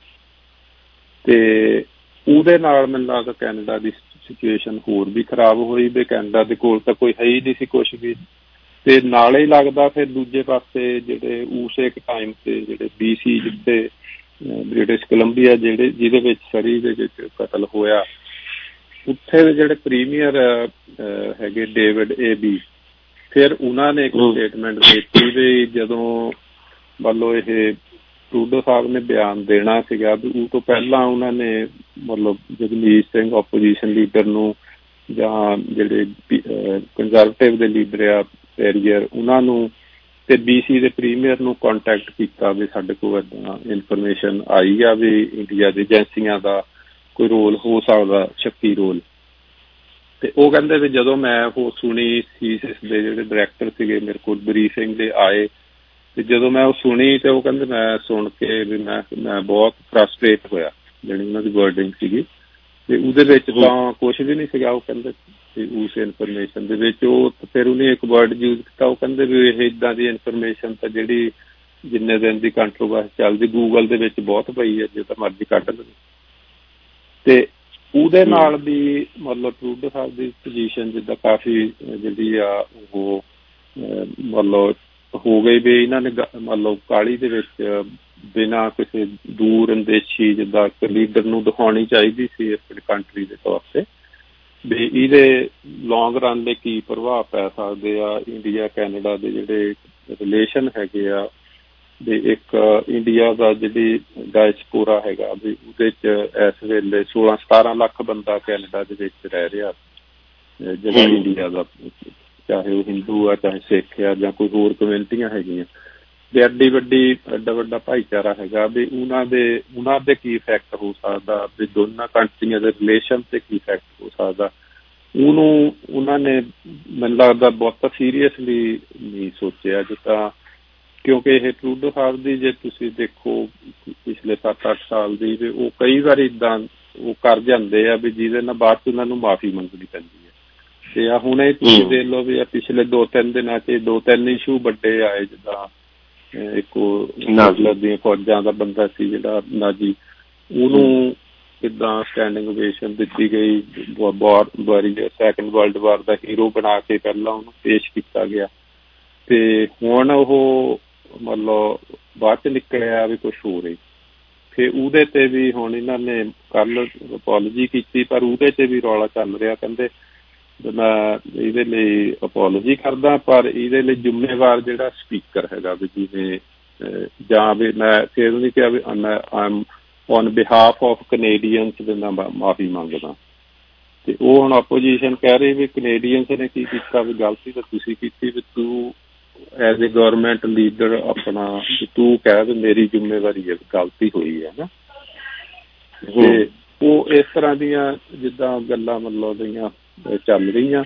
ਤੇ ਉਹਦੇ ਨਾਲ ਮੈਨੂੰ ਲੱਗਦਾ ਕੈਨੇਡਾ ਦੀ ਸਿਚੁਏਸ਼ਨ ਹੋਰ ਵੀ ਖਰਾਬ ਹੋਈ ਵੀ ਕੈਨੇਡਾ ਦੇ ਕੋਲ ਤਾਂ ਕੋਈ ਹੈ ਹੀ ਨਹੀਂ ਸੀ ਕੁਛ ਵੀ। ਤੇ ਨਾਲੇ ਲੱਗਦਾ ਫਿਰ ਦੂਜੇ ਪਾਸੇ ਜਿਹੜੇ ਉਸ ਇੱਕ ਟਾਈਮ ਤੇ ਜਿਹੜੇ ਬੀ ਸੀ ਜਿੱਥੇ ਬ੍ਰਿਟਿਸ਼ ਕੋਲੰਬੀਆ ਜਿਹੜੇ ਜਿਹਦੇ ਵਿੱਚ ਸਰੀ ਦੇ ਵਿੱਚ ਕਤਲ ਹੋਇਆ, ਉੱਥੇ ਦੇ ਜਿਹੜੇ ਪ੍ਰੀਮੀਅਰ ਹੈਗੇ ਡੇਵਿਡ ਏ ਬੀ, ਫਿਰ ਉਹਨਾਂ ਨੇ ਇੱਕ ਸਟੇਟਮੈਂਟ ਦਿੱਤੀ ਵੀ ਜਦੋਂ ਮੰਨ ਲਓ ਇਹ ਟਰੂਡੋ ਸਾਹਿਬ ਨੇ ਬਿਆਨ ਦੇਣਾ ਸੀਗਾ ਵੀ ਉਹ ਤੋਂ ਪਹਿਲਾਂ ਉਹਨਾਂ ਨੇ ਮਤਲਬ ਜਗਮੀਤ ਸਿੰਘ ਓਪੋਜੀਸ਼ਨ ਲੀਡਰ ਨੂੰ ਜਾਂ ਜਿਹੜੇ ਕੰਜ਼ਰਵੇਟਿਵ ਦੇ ਲੀਡਰ ਆ ਪੈਰੀਅਰ ਉਹਨਾਂ ਨੂੰ ਤੇ ਬੀ ਸੀ ਦੇ ਪ੍ਰੀਮੀਅਰ ਨੂੰ ਕੰਟੈਕਟ ਕੀਤਾ ਵੀ ਸਾਡੇ ਕੋਲ ਇੱਦਾਂ ਇਨਫੋਰਮੇਸ਼ਨ ਆਈ ਆ ਵੀ ਇੰਡੀਆ ਦੀ ਏਜੰਸੀਆਂ ਦਾ ਕੋਈ ਰੋਲ ਹੋ ਸਕਦਾ, ਸ਼ੱਕੀ ਰੋਲ। ਤੇ ਉਹ ਕਹਿੰਦੇ ਵੀ ਜਦੋਂ ਮੈਂ ਉਹ ਸੁਣੀ ਸੀਸਿਸ ਦੇ ਜਿਹੜੇ ਡਾਇਰੈਕਟਰ ਸੀਗੇ ਮੇਰੇ ਕੋਲ ਬਰੀਫਿੰਗ ਦੇ ਆਏ ਤੇ ਜਦੋਂ ਮੈਂ ਉਹ ਸੁਣੀ ਤੇ ਉਹ ਕਹਿੰਦੇ ਮੈਂ ਸੁਣ ਕੇ ਵੀ ਮੈਂ ਮੈਂ ਬਹੁਤ ਫਰਸਟ੍ਰੇਟ ਹੋਇਆ, ਜਿਹੜੀ ਉਹਨਾਂ ਦੀ ਵਰਡਿੰਗ ਸੀਗੀ ਤੇ ਉਹਦੇ ਵਿੱਚ ਤਾਂ ਕੁਛ ਵੀ ਨਹੀਂ ਸੀਗਾ। ਉਹ ਕਹਿੰਦੇ ਉਸ ਇਨਫੋਰਮੇਸ਼ਨ ਦੇ ਵਿੱਚ ਉਹ ਫਿਰ ਉਹਨੇ ਇੱਕ ਵਰਡ ਯੂਜ਼ ਕੀਤਾ, ਉਹ ਕਹਿੰਦੇ ਵੀ ਇਹ ਇੱਦਾਂ ਦੀ ਇਨਫੋਰਮੇਸ਼ਨ ਤਾਂ ਜਿਹੜੀ ਜਿੰਨੇ ਦਿਨ ਦੀ ਕੰਟਰੋਵਰਸੀ ਚੱਲਦੀ ਗੂਗਲ ਦੇ ਵਿੱਚ ਬਹੁਤ ਪਈ ਹੈ, ਜੇ ਤਾਂ ਮਰਜ਼ੀ ਕੱਢ ਲਵੇ। ਤੇ ਉਹਦੇ ਨਾਲ ਵੀ ਮਤਲਬ ਟਰੂਡੋ ਸਾਹਿਬ ਦੀ ਪੋਜੀਸ਼ਨ ਜਿੱਦਾਂ ਕਾਫੀ ਜਿਹੜੀ ਆ ਉਹ ਮਤਲਬ ਹੋ ਗਈ ਵੀ ਇਹਨਾਂ ਨੇ ਮਤਲਬ ਕਾਹਲੀ ਦੇ ਵਿੱਚ ਬਿਨਾਂ ਕਿਸੇ ਦੂਰ ਅੰਦੇਸ਼ੀ ਜਿੱਦਾਂ ਇੱਕ ਲੀਡਰ ਨੂੰ ਦਿਖਾਉਣੀ ਚਾਹੀਦੀ ਸੀ ਆਪਣੀ ਕੰਟਰੀ ਦੇ ਤੌਰ ਤੇ ਵੀ ਇਹਦੇ ਲੌਂਗ ਰਨ ਦੇ ਕੀ ਪ੍ਰਭਾਵ ਪੈ ਸਕਦੇ ਆ ਇੰਡੀਆ ਕੈਨੇਡਾ ਦੇ ਜਿਹੜੇ ਰਿਲੇਸ਼ਨ ਹੈਗੇ ਆ ਵੀ ਇੱਕ ਇੰਡੀਆ ਦਾ ਜਿਹੜੀ ਡਾਇਸਪੋਰਾ ਹੈਗਾ ਵੀ ਉਹਦੇ 'ਚ ਇਸ ਵੇਲੇ ਸੋਲਾਂ ਸਤਾਰਾਂ ਲੱਖ ਬੰਦਾ ਕੈਨੇਡਾ ਦੇ ਵਿੱਚ ਰਹਿ ਰਿਹਾ ਜਿਹੜਾ ਇੰਡੀਆ ਦਾ, ਚਾਹੇ ਉਹ ਹਿੰਦੂ ਆ ਚਾਹੇ ਸਿੱਖ ਆ ਜਾਂ ਕੋਈ ਹੋਰ ਕਮਿਊਨਿਟੀਆਂ ਹੈਗੀਆਂ ਵੀ ਐਡੀ ਵੱਡੀ ਐਡਾ ਵੱਡਾ ਭਾਈਚਾਰਾ ਹੈਗਾ ਵੀ ਉਹਨਾਂ ਦੇ ਉਹਨਾਂ ਦੇ ਕੀ ਇਫੈਕਟ ਹੋ ਸਕਦਾ ਵੀ ਦੋਨਾਂ ਕੰਟਰੀਆਂ ਦੇ ਰਿਲੇਸ਼ਨ ਤੇ ਕੀ ਇਫੈਕਟ ਹੋ ਸਕਦਾ ਉਹਨੂੰ ਉਹਨਾਂ ਨੇ ਮੈਨੂੰ ਲੱਗਦਾ ਬਹੁਤ ਸੀਰੀਅਸਲੀ ਨਹੀਂ ਸੋਚਿਆ ਜਿੱਦਾਂ ਕਿਉਂਕਿ ਇਹ ਟਰੂਡੋ ਸਾਹਿਬ ਦੀ ਜੇ ਤੁਸੀਂ ਦੇਖੋ ਪਿਛਲੇ ਸੱਤ ਅੱਠ ਸਾਲ ਦੀ ਵੀ ਉਹ ਕਈ ਵਾਰ ਇੱਦਾਂ ਉਹ ਕਰ ਜਾਂਦੇ ਆ ਵੀ ਜਿਹਦੇ ਨਾਲ ਬਾਅਦ 'ਚ ਉਹਨਾਂ ਨੂੰ ਮਾਫ਼ੀ ਮੰਗਣੀ ਪੈਂਦੀ ਹੈ। ਤੇ ਆ ਹੁਣ ਇਹ ਤੁਸੀਂ ਦੇਖ ਲਓ ਵੀ ਆ ਪਿਛਲੇ ਦੋ ਤਿੰਨ ਦਿਨਾਂ 'ਚ ਦੋ ਤਿੰਨ ਇਸ਼ੂ ਵੱਡੇ ਆਏ ਜਿੱਦਾਂ ਇੱਕ ਨਾਜ਼ਰ ਦੀਆਂ ਫੌਜਾਂ ਦਾ ਬੰਦਾ ਸੀ ਜਿਹੜਾ ਨਾਜੀ ਉਹਨੂੰ ਕਿੱਦਾਂ ਸਟੈਂਡਿੰਗ ਓਵੇਸ਼ਨ ਦਿੱਤੀ ਗਈ, ਵਾਰ ਵਾਰੀ ਸੈਕੰਡ ਵਰਲਡ ਵਾਰ ਦਾ ਹੀਰੋ ਬਣਾ ਕੇ ਪਹਿਲਾਂ ਉਹਨੂੰ ਪੇਸ਼ ਕੀਤਾ ਗਿਆ, ਤੇ ਹੁਣ ਉਹ ਮਤਲਬ ਬਾਅਦ ਚ ਨਿਕਲਿਆ ਵੀ ਕੁਛ ਹੋ ਰਹੀ। ਤੇ ਉਹਦੇ ਤੇ ਵੀ ਹੁਣ ਇਹਨਾਂ ਨੇ ਕੱਲ ਅਪੋਲੋਜੀ ਕੀਤੀ, ਪਰ ਉਹਦੇ ਤੇ ਵੀ ਰੌਲਾ ਚੱਲ ਰਿਹਾ, ਕਹਿੰਦੇ ਮੈਂ ਇਹਦੇ ਲਈ ਅਪੋਲੋਜੀ ਕਰਦਾ ਪਰ ਇਹਦੇ ਲਈ ਜ਼ਿੰਮੇਵਾਰ ਜਿਹੜਾ ਸਪੀਕਰ ਹੈਗਾ ਵੀ ਜਿਵੇਂ ਜਾਂ ਵੀ ਮੈਂ ਫਿਰ ਉਹਨੇ ਕਿਹਾ ਵੀ ਮੈਂ am on behalf of Canadians ਦੇ ਮੈਂ ਮਾਫੀ ਮੰਗਦਾ। ਤੇ ਉਹ ਹੁਣ ਆਪੋਜੀਸ਼ਨ ਕਹਿ ਰਹੀ ਵੀ ਕਨੇਡੀਅਨਸ ਨੇ ਕੀ ਕੀਤਾ, ਵੀ ਗਲਤੀ ਤਾਂ ਤੁਸੀਂ ਕੀਤੀ, ਵੀ ਤੂੰ ਐਜ਼ ਏ ਗਵਰਨਮੈਂਟ ਲੀਡਰ ਆਪਣਾ ਤੂੰ ਕਹਿ ਵੀ ਮੇਰੀ ਜ਼ਿੰਮੇਵਾਰੀ ਹੈ, ਗਲਤੀ ਹੋਈ ਹੈ ਨਾ। ਤੇ ਉਹ ਇਸ ਤਰ੍ਹਾਂ ਦੀਆਂ ਜਿੱਦਾਂ ਗੱਲਾਂ ਮਤਲਬ ਦੀਆਂ ਚੱਲ ਰਹੀਆਂ,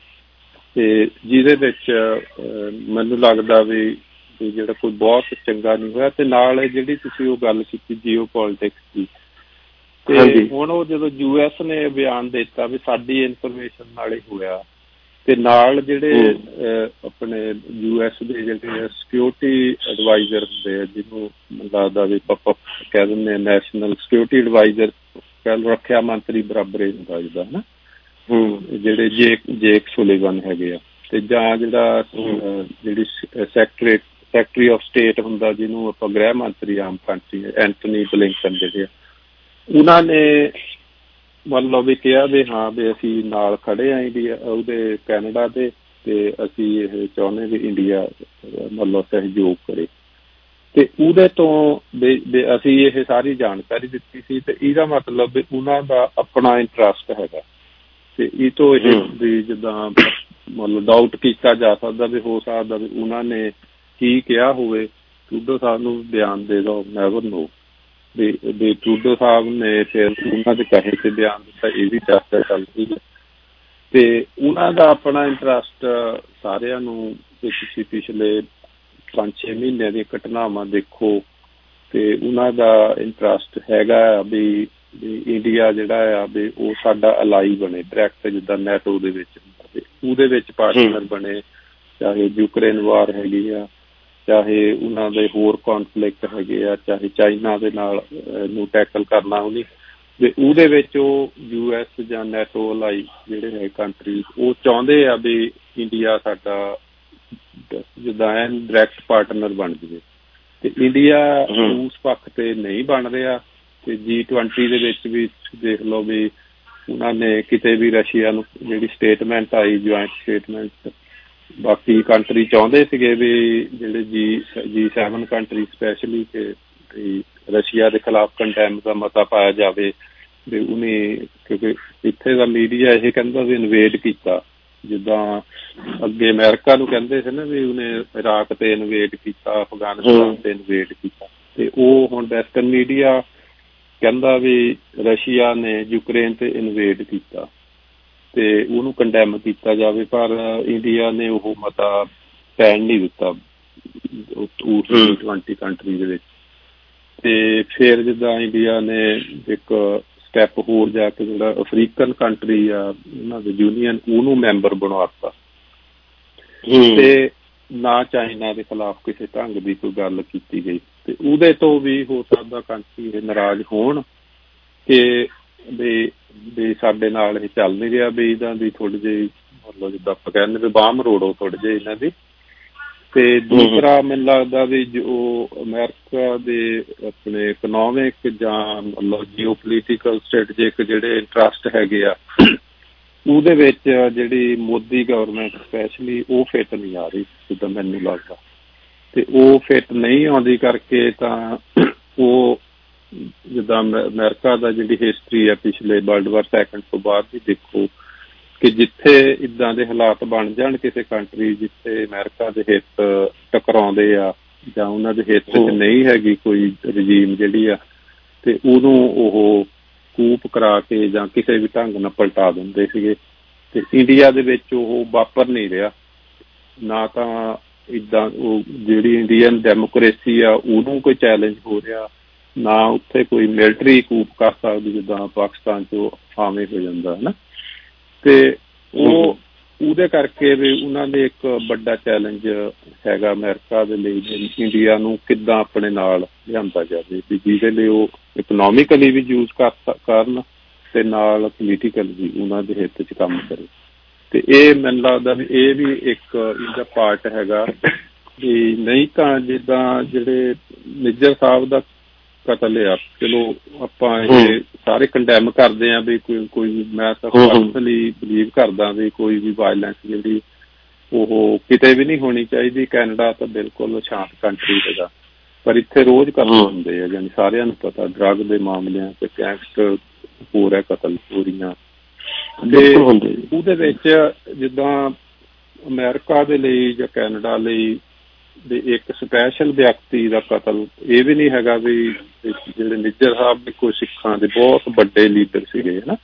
ਤੇ ਜਿਹਦੇ ਵਿੱਚ ਮੈਨੂੰ ਲੱਗਦਾ ਵੀ ਜਿਹੜਾ ਕੋਈ ਬਹੁਤ ਚੰਗਾ ਨਹੀਂ ਹੋਇਆ। ਤੇ ਨਾਲ ਜਿਹੜੀ ਤੁਸੀਂ ਉਹ ਗੱਲ ਕੀਤੀ ਜੀਓ ਪੋਲੀਟਿਕਸ ਦੀ, ਤੇ ਹੁਣ ਉਹ ਜਦੋਂ ਯੂ ਐਸ ਨੇ ਬਿਆਨ ਦਿੱਤਾ ਵੀ ਸਾਡੀ ਇਨਫੋਰਮੇਸ਼ਨ ਨਾਲ ਹੀ ਹੋਇਆ, ਤੇ ਨਾਲ ਜਿਹੜੇ ਆਪਣੇ ਯੂ ਐਸ ਦੇ ਜਿਹੜੇ ਸਿਕਿਉਰਿਟੀ ਐਡਵਾਈਜ਼ਰ ਹੁੰਦੇ ਆ, ਜਿਹਨੂੰ ਮੈਨੂੰ ਲੱਗਦਾ ਵੀ ਆਪਾਂ ਕਹਿ ਦਿੰਦੇ ਨੈਸ਼ਨਲ ਸਿਕਿਉਰਿਟੀ ਐਡਵਾਈਜ਼ਰ, ਕਹਿ ਰੱਖਿਆ ਮੰਤਰੀ ਬਰਾਬਰ ਹੁੰਦਾ ਜਿੱਦਾਂ ਹਨਾ, ਜਿਹੜੇ ਜੇਕ ਜੇਕ ਸੁਲੀਵਨ ਹੈਗੇ ਆ, ਤੇ ਜਾਂ ਜਿਹੜਾ ਜਿਹੜੀ ਸੈਕਟਰੀ ਸੈਕਟਰੀ ਆਫ ਸਟੇਟ ਹੁੰਦਾ ਜਿਹਨੂੰ ਆਪਾਂ ਗ੍ਰਹਿ ਮੰਤਰੀ ਆਮ ਕੰਟਰੀ ਐਂਟਨੀ ਬਲਿੰਕਨ ਜਿਹੜੇ ਆ, ਉਹਨਾਂ ਨੇ ਮਤਲਬ ਵੀ ਕਿਹਾ ਵੀ ਹਾਂ ਵੀ ਅਸੀਂ ਨਾਲ ਖੜੇ ਹਾਂ ਇੰਡੀਆ ਉਹਦੇ ਕੈਨੇਡਾ ਦੇ, ਤੇ ਅਸੀਂ ਇਹ ਚਾਹੁੰਦੇ ਵੀ ਇੰਡੀਆ ਮਤਲਬ ਸਹਿਯੋਗ ਕਰੇ। ਤੇ ਉਹਦੇ ਤੋਂ ਅਸੀਂ ਇਹ ਸਾਰੀ ਜਾਣਕਾਰੀ ਦਿੱਤੀ ਸੀ, ਤੇ ਇਹਦਾ ਮਤਲਬ ਵੀ ਉਹਨਾਂ ਦਾ ਆਪਣਾ ਇੰਟਰਸਟ ਹੈਗਾ, ਤੇ ਇਹ ਤੋਂ ਇਹ ਵੀ ਜਿੱਦਾਂ ਮਤਲਬ ਡਾਊਟ ਕੀਤਾ ਜਾ ਸਕਦਾ ਵੀ ਹੋ ਸਕਦਾ ਵੀ ਉਹਨਾਂ ਨੇ ਕੀ ਕਿਹਾ ਹੋਵੇ। ਟਰੂਡੋ ਸਾਹਿਬ ਨੂੰ ਬਿਆਨ ਦੇ ਦਿਓ, ਨੈਵਰ ਨੋ ਵੀ ਵੀ ਟਰੂਡੋ ਸਾਹਿਬ ਨੇ ਫਿਰ ਉਹਨਾਂ ਦੇ ਕਹੇ ਤੇ ਬਿਆਨ ਦਿੱਤਾ, ਇਹ ਵੀ ਚਰਚਾ ਚੱਲਦੀ ਹੈ। ਤੇ ਉਹਨਾਂ ਦਾ ਆਪਣਾ ਇੰਟਰਸਟ ਸਾਰਿਆਂ ਨੂੰ, ਤੁਸੀਂ ਪਿਛਲੇ ਪੰਜ ਛੇ ਮਹੀਨਿਆਂ ਦੀਆਂ ਘਟਨਾਵਾਂ ਦੇਖੋ, ਤੇ ਉਹਨਾਂ ਦਾ ਇੰਟਰਸਟ ਹੈਗਾ ਵੀ ਇੰਡੀਆ ਜਿਹੜਾ ਆ ਵੀ ਉਹ ਸਾਡਾ ਅਲਾਈ ਬਣੇ ਡਾਇਰੈਕਟ, ਜਿੱਦਾਂ ਨੈਟੋ ਦੇ ਵਿੱਚ ਉਹਦੇ ਵਿੱਚ ਪਾਰਟਨਰ ਬਣੇ, ਚਾਹੇ ਯੂਕਰੇਨ ਵਾਰ ਹੈਗੀ ਆ, ਚਾਹੇ ਉਹਨਾਂ ਦੇ ਹੋਰ ਕੌਨਫਲਿਕਟ ਹੈਗੇ ਆ, ਚਾਹੇ ਚਾਈਨਾ ਦੇ ਨਾਲ ਨੂੰ ਟੈਕਲ ਕਰਨਾ ਉਹਨੇ, ਤੇ ਉਹਦੇ ਵਿੱਚ ਉਹ ਯੂ ਐਸ ਜਾਂ ਨੈਟੋ ਅਲਾਈ ਜਿਹੜੇ ਹੈ ਕੰਟਰੀ ਉਹ ਚਾਹੁੰਦੇ ਆ ਵੀ ਇੰਡੀਆ ਸਾਡਾ ਜਿੱਦਾਂ ਐਨ ਡਾਇਰੈਕਟ ਪਾਰਟਨਰ ਬਣ ਜਾਵੇ। ਤੇ ਇੰਡੀਆ ਉਸ ਪੱਖ ਤੇ ਨਹੀਂ ਬਣ ਰਿਹਾ, ਤੇ ਜੀ ਟਵੰਟੀ ਦੇ ਵਿੱਚ ਵੀ ਦੇਖ ਲਓ ਵੀ ਉਹਨਾਂ ਨੇ ਕਿਤੇ ਵੀ ਰਸ਼ੀਆ ਨੂੰ ਜਿਹੜੀ ਸਟੇਟਮੈਂਟ ਆਈ ਜੁਆਇੰਟ ਸਟੇਟਮੈਂਟ, ਬਾਕੀ ਕੰਟਰੀ ਚਾਹੁੰਦੇ ਸੀਗੇ ਵੀ ਜਿਹੜੇ G G seven country specially ਕਿ ਰਸ਼ੀਆ ਦੇ ਖਿਲਾਫ ਕੰਟੈਮ ਦਾ ਮਤਾ ਪਾਇਆ ਜਾਵੇ ਵੀ ਉਹਨੇ, ਕਿਉਂਕਿ ਇੱਥੇ ਦਾ ਮੀਡੀਆ ਇਹ ਕਹਿੰਦਾ ਵੀ ਇਨਵੇਡ ਕੀਤਾ, ਜਿੱਦਾਂ ਅੱਗੇ ਅਮਰੀਕਾ ਨੂੰ ਕਹਿੰਦੇ ਸੀ ਨਾ ਵੀ ਉਹਨੇ ਇਰਾਕ ਤੇ ਇਨਵੇਡ ਕੀਤਾ, ਅਫਗਾਨਿਸਤਾਨ ਤੇ ਇਨਵੇਡ ਕੀਤਾ, ਤੇ ਉਹ ਹੁਣ ਵੈਸਟਰਨ ਮੀਡੀਆ ਕਹਿੰਦਾ ਵੀ ਰਸ਼ੀਆ ਨੇ ਯੂਕਰੇਨ ਤੇ ਇਨਵੇਡ ਕੀਤਾ ਤੇ ਉਹਨੂੰ ਕੰਡੈਮ ਕੀਤਾ ਜਾਵੇ, ਪਰ ਇੰਡੀਆ ਨੇ ਉਹ ਮਤਾ ਪੈਣ ਨਹੀਂ ਦਿੱਤਾ ਟਵੰਟੀ ਕੰਟਰੀ ਦੇ ਵਿੱਚ। ਤੇ ਫਿਰ ਜਿੱਦਾਂ ਇੰਡੀਆ ਨੇ ਇੱਕ ਸਟੈਪ ਹੋਰ ਜਾ ਕੇ ਜਿਹੜਾ ਅਫਰੀਕਨ ਕੰਟਰੀ ਆ ਉਹਨਾਂ ਦੇ ਯੂਨੀਅਨ ਉਹਨੂੰ ਮੈਂਬਰ ਬਣਵਾਤਾ, ਤੇ ਨਾ ਚਾਈਨਾ ਦੇ ਖਿਲਾਫ ਕਿਸੇ ਢੰਗ ਦੀ ਕੋਈ ਗੱਲ ਕੀਤੀ ਗਈ। ਤੇ ਉਹਦੇ ਤੋਂ ਵੀ ਹੋ ਸਕਦਾ ਕੰਟਰੀ ਨਾਰਾਜ਼ ਹੋਣ ਕਿ ਵੀ ਵੀ ਸਾਡੇ ਨਾਲ ਇਹ ਚੱਲ ਨਹੀਂ ਰਿਹਾ, ਵੀ ਇਹਨਾਂ ਦੀ ਥੋੜ੍ਹੀ ਜਿਹੀ ਮਤਲਬ ਜਿੱਦਾਂ ਆਪਾਂ ਕਹਿੰਦੇ ਵੀ ਬਾਂਹ ਮਰੋੜੋ ਥੋੜ੍ਹੇ ਜਿਹੇ ਇਹਨਾਂ ਦੀ। ਤੇ ਦੂਸਰਾ ਮੈਨੂੰ ਲੱਗਦਾ ਵੀ ਜੋ ਅਮਰੀਕਾ ਦੇ ਆਪਣੇ ਇਕਨੋਮਿਕ ਜਾਂ ਮਤਲਬ ਜੀਓ ਪੋਲੀਟੀਕਲ ਸਟ੍ਰੈਟਜਿਕ ਜਿਹੜੇ ਇੰਟਰਸਟ ਹੈਗੇ ਆ ਉਹਦੇ ਵਿੱਚ ਜਿਹੜੀ ਮੋਦੀ ਗਵਰਨਮੈਂਟ ਸਪੈਸ਼ਲੀ ਉਹ ਫਿੱਟ ਨਹੀਂ ਆ ਰਹੀ ਜਿੱਦਾਂ ਮੈਨੂੰ ਲੱਗਦਾ। ਤੇ ਉਹ ਫਿੱਟ ਨਹੀਂ ਆਉਂਦੀ ਕਰਕੇ ਤਾਂ ਉਹ ਜਿੱਦਾਂ ਅਮਰੀਕਾ ਦਾ ਜਿਹੜੀ ਹਿਸਟਰੀ ਆ ਪਿਛਲੇ ਵਰਲਡ ਵਾਰ ਸੈਕੰਡ ਤੋਂ ਬਾਅਦ ਵੀ ਦੇਖੋ ਕਿ ਜਿੱਥੇ ਇੱਦਾਂ ਦੇ ਹਾਲਾਤ ਬਣ ਜਾਣ ਕਿਸੇ ਕੰਟਰੀ ਜਿੱਥੇ ਅਮਰੀਕਾ ਦੇ ਹਿੱਤ ਟਕਰਾਉਂਦੇ ਆ ਜਾਂ ਉਹਨਾਂ ਦੇ ਹਿੱਤ 'ਚ ਨਹੀਂ ਹੈਗੀ ਕੋਈ ਰਜੀਮ ਜਿਹੜੀ ਆ, ਤੇ ਉਹਨੂੰ ਉਹ ਕੂਪ ਕਰਾ ਕੇ ਜਾਂ ਕਿਸੇ ਵੀ ਢੰਗ ਨਾਲ ਪਲਟਾ ਦਿੰਦੇ ਸੀਗੇ। ਤੇ ਇੰਡੀਆ ਦੇ ਵਿੱਚ ਉਹ ਵਾਪਰ ਨਹੀਂ ਰਿਹਾ, ਨਾ ਤਾਂ ਇੱਦਾਂ ਉਹ ਜਿਹੜੀ ਇੰਡੀਅਨ ਡੈਮੋਕ੍ਰੇਸੀ ਆ ਉਹਨੂੰ ਕੋਈ ਚੈਲੰਜ ਹੋ ਰਿਹਾ, ਨਾ ਉੱਥੇ ਕੋਈ ਮਿਲਟਰੀ ਕੂਪ ਕਰ ਸਕਦੀ ਜਿੱਦਾਂ ਪਾਕਿਸਤਾਨ 'ਚ ਆਵੇਂ ਹੋ ਜਾਂਦਾ ਹੈ ਨਾ। ਤੇ ਉਹ ਉਹਦੇ ਕਰਕੇ ਵੀ ਉਹਨਾਂ ਦੇ ਇੱਕ ਵੱਡਾ ਚੈਲੰਜ ਹੈਗਾ ਅਮਰੀਕਾ ਦੇ ਲਈ, ਇੰਡੀਆ ਨੂੰ ਕਿੱਦਾਂ ਆਪਣੇ ਨਾਲ ਲਿਆਂਦਾ ਜਾਵੇ ਵੀ ਜਿਹਦੇ ਲਈ ਉਹ ਇਕਨੋਮਿਕਲੀ ਵੀ ਯੂਜ਼ ਕਰ ਕਰਨ ਤੇ ਨਾਲ ਪੋਲੀਟੀਕਲ ਵੀ ਉਹਨਾਂ ਦੇ ਹਿੱਤ 'ਚ ਕੰਮ ਕਰੇ। ਤੇ ਇਹ ਮੈਨੂੰ ਲੱਗਦਾ ਵੀ ਇਹ ਵੀ ਇੱਕ ਇਹਦਾ ਪਾਰਟ ਹੈਗਾ ਵੀ ਨਹੀਂ ਤਾਂ ਜਿੱਦਾਂ ਜਿਹੜੇ ਨਿੱਜਰ ਸਾਹਿਬ ਦਾ ਕਤਲ ਆ, ਚਲੋ ਆਪਾਂ ਇਹ ਸਾਰੇ ਕੰਡੈਮ ਕਰਦੇ ਹਾਂ ਵੀ ਕੋਈ ਕੋਈ ਮੈਂ ਤਾਂ ਪਰਸਨਲੀ ਬਿਲੀਵ ਕਰਦਾ ਵੀ ਕੋਈ ਵੀ ਵਾਇਲੈਂਸ ਜਿਹੜੀ ਉਹ ਕਿਤੇ ਵੀ ਨਹੀਂ ਹੋਣੀ ਚਾਹੀਦੀ। ਕੈਨੇਡਾ ਤਾਂ ਬਿਲਕੁਲ ਸ਼ਾਂਤ ਕੰਟਰੀ ਹੈਗਾ, ਪਰ ਇੱਥੇ ਰੋਜ਼ ਕਤਲ ਹੁੰਦੇ ਆ, ਯਾਨੀ ਸਾਰਿਆਂ ਨੂੰ ਪਤਾ ਡਰੱਗ ਦੇ ਮਾਮਲਿਆਂ ਤੇ ਗੈਂਗਸਟਰ ਹੋਰ ਹੈ ਕਤਲ ਚੋਰੀਆਂ। ਤੇ ਉਹਦੇ ਵਿੱਚ ਜਿੱਦਾਂ ਅਮਰੀਕਾ ਦੇ ਲਈ ਜਾਂ ਕੈਨੇਡਾ ਲਈ ਵੀ ਇੱਕ ਸਪੈਸ਼ਲ ਵਿਅਕਤੀ ਦਾ ਕਤਲ ਇਹ ਵੀ ਨਹੀਂ ਹੈਗਾ ਵੀ ਜਿਹੜੇ ਨਿੱਜਰ ਸਾਹਿਬ ਵੀ ਕੋਈ ਸਿੱਖਾਂ ਦੇ ਬਹੁਤ ਵੱਡੇ ਲੀਡਰ ਸੀਗੇ ਹਨਾ,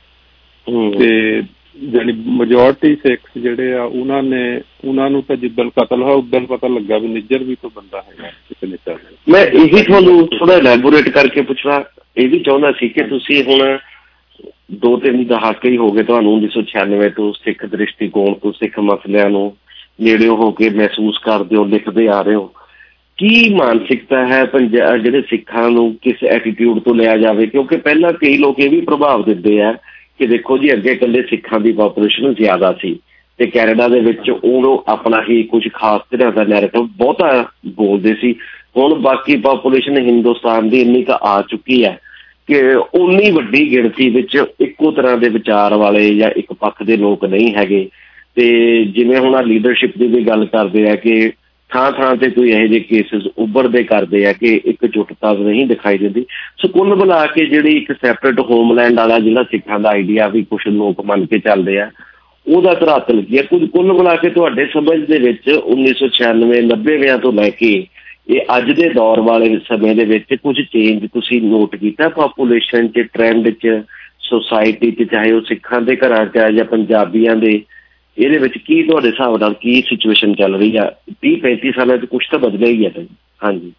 ਤੇ ਜਾਣੀ ਮੈਜੋਰਟੀ ਸਿੱਖ ਜਿਹੜੇ ਆ ਉਹਨਾਂ ਨੇ ਉਹਨਾਂ ਨੂੰ ਤਾਂ ਜਿੱਦਣ ਕਤਲ ਹੋਇਆ ਉਦੋਂ ਪਤਾ ਲੱਗਾ ਵੀ ਨਿੱਜਰ ਵੀ ਕੋਈ ਬੰਦਾ ਹੈਗਾ ਇੱਕ ਨੇਤਾ। ਮੈਂ ਇਹੀ ਤੁਹਾਨੂੰ ਥੋੜਾ ਐਲੈਬੋਰੇਟ ਕਰਕੇ ਪੁੱਛਣਾ ਇਹ ਵੀ ਚਾਹੁੰਦਾ ਸੀ ਕਿ ਤੁਸੀਂ ਹੁਣ ਦੋ ਤਿੰਨ ਦਹਾਕੇ ਹੀ ਹੋ ਗਏ ਤੁਹਾਨੂੰ ਉੱਨੀ ਸੌ ਛਿਆਨਵੇਂ ਤੋਂ ਸਿੱਖ ਦ੍ਰਿਸ਼ਟੀਕੋਣ ਤੋਂ ਸਿੱਖ ਮਸਲਿਆਂ ਨੂੰ ਨੇੜੇ ਹੋ ਕੇ ਮਹਿਸੂਸ ਕਰਦੇ ਹੋ, ਲਿਖਦੇ ਆ ਰਹੇ ਹੋ। ਕੀ ਮਾਨਸਿਕਤਾ ਹੈ ਪੰਜਾਬ ਜਿਹੜੇ ਸਿੱਖਾਂ ਨੂੰ ਕਿਸ ਐਟੀਟਿਊਡ ਤੋਂ ਲਿਆ ਜਾਵੇ? ਕਿਉਂਕਿ ਪਹਿਲਾਂ ਕਈ ਲੋਕ ਇਹ ਵੀ ਪ੍ਰਭਾਵ ਦਿੰਦੇ ਆ ਕਿ ਦੇਖੋ ਜੀ ਅੱਗੇ ਇਕੱਲੇ ਸਿੱਖਾਂ ਦੀ ਪਾਪੂਲੇਸ਼ਨ ਜ਼ਿਆਦਾ ਸੀ ਤੇ ਕੈਨੇਡਾ ਦੇ ਵਿੱਚ ਉਹ ਆਪਣਾ ਹੀ ਕੁਝ ਖਾਸ ਤਰ੍ਹਾਂ ਦਾ ਨੈਰੇਟਿਵ ਬਹੁਤਾ ਬੋਲਦੇ ਸੀ। ਹੁਣ ਬਾਕੀ ਪਾਪੂਲੇਸ਼ਨ ਹਿੰਦੁਸਤਾਨ ਦੀ ਇੰਨੀ ਕੁ ਆ ਚੁੱਕੀ ਹੈ ਕਿ ਉਨੀ ਵੱਡੀ ਗਿਣਤੀ ਵਿੱਚ ਇੱਕੋ ਤਰ੍ਹਾਂ ਦੇ ਵਿਚਾਰ ਵਾਲੇ ਜਾਂ ਇੱਕ ਪੱਖ ਦੇ ਲੋਕ ਨਹੀਂ ਹੈਗੇ। ਤੇ ਜਿਵੇਂ ਹੁਣ ਆ ਲੀਡਰਸ਼ਿਪ ਦੀ ਵੀ ਗੱਲ ਕਰਦੇ ਆ ਕਿ ਥਾਂ ਥਾਂ ਤੇ ਕੋਈ ਇਹੋ ਜਿਹੇ ਕੇਸਿਸ ਉੱਭਰਦੇ ਕਰਦੇ ਆ ਕਿ ਇੱਕ ਜੁੱਟਤਾ ਨਹੀਂ ਦਿਖਾਈ ਦਿੰਦੀ। ਸੋ ਕੁੱਲ ਮਿਲਾ ਕੇ ਜਿਹੜੀ ਇੱਕ ਸੈਪਰੇਟ ਹੋਮਲੈਂਡ ਵਾਲਾ ਜਿਹੜਾ ਸਿੱਖਾਂ ਦਾ ਆਈਡੀਆ ਵੀ ਕੁਛ ਲੋਕ ਮੰਨ ਕੇ ਚੱਲਦੇ ਆ ਉਹਦਾ ਧਰਾਤਲ ਕੀ ਹੈ? ਕੁਝ ਕੁੱਲ ਮਿਲਾ ਕੇ ਤੁਹਾਡੇ ਸਮਝ ਦੇ ਵਿੱਚ ਉੱਨੀ ਸੌ ਛਿਆਨਵੇਂ ਨੱਬੇਵਿਆਂ ਤੋਂ ਲੈ ਕੇ ਇਹ ਅੱਜ ਦੇ ਦੌਰ ਵਾਲੇ ਸਮੇਂ ਦੇ ਵਿੱਚ ਕੁਝ ਚੇਂਜ ਤੁਸੀਂ ਨੋਟ ਕੀਤਾ ਪਾਪੂਲੇਸ਼ਨ 'ਚ, ਟਰੈਂਡ 'ਚ, ਸੁਸਾਇਟੀ 'ਚ, ਚਾਹੇ ਉਹ ਸਿੱਖਾਂ ਦੇ ਘਰਾਂ 'ਚ ਆ ਜਾਂ ਪੰਜਾਬੀਆਂ ਦੇ? ਇਹਦੇ ਵਿੱਚ ਕੀ ਤੁਹਾਡੇ ਹਿਸਾਬ ਨਾਲ ਕੀ ਸਿਚੁਏਸ਼ਨ ਚੱਲ ਰਹੀ ਆ? ਤੀਹ ਪੈਂਤੀ ਸਾਲਾਂ 'ਚ ਕੁਛ ਤਾਂ ਬਦਲਿਆ ਹੀ ਹੈ। ਹਾਂਜੀ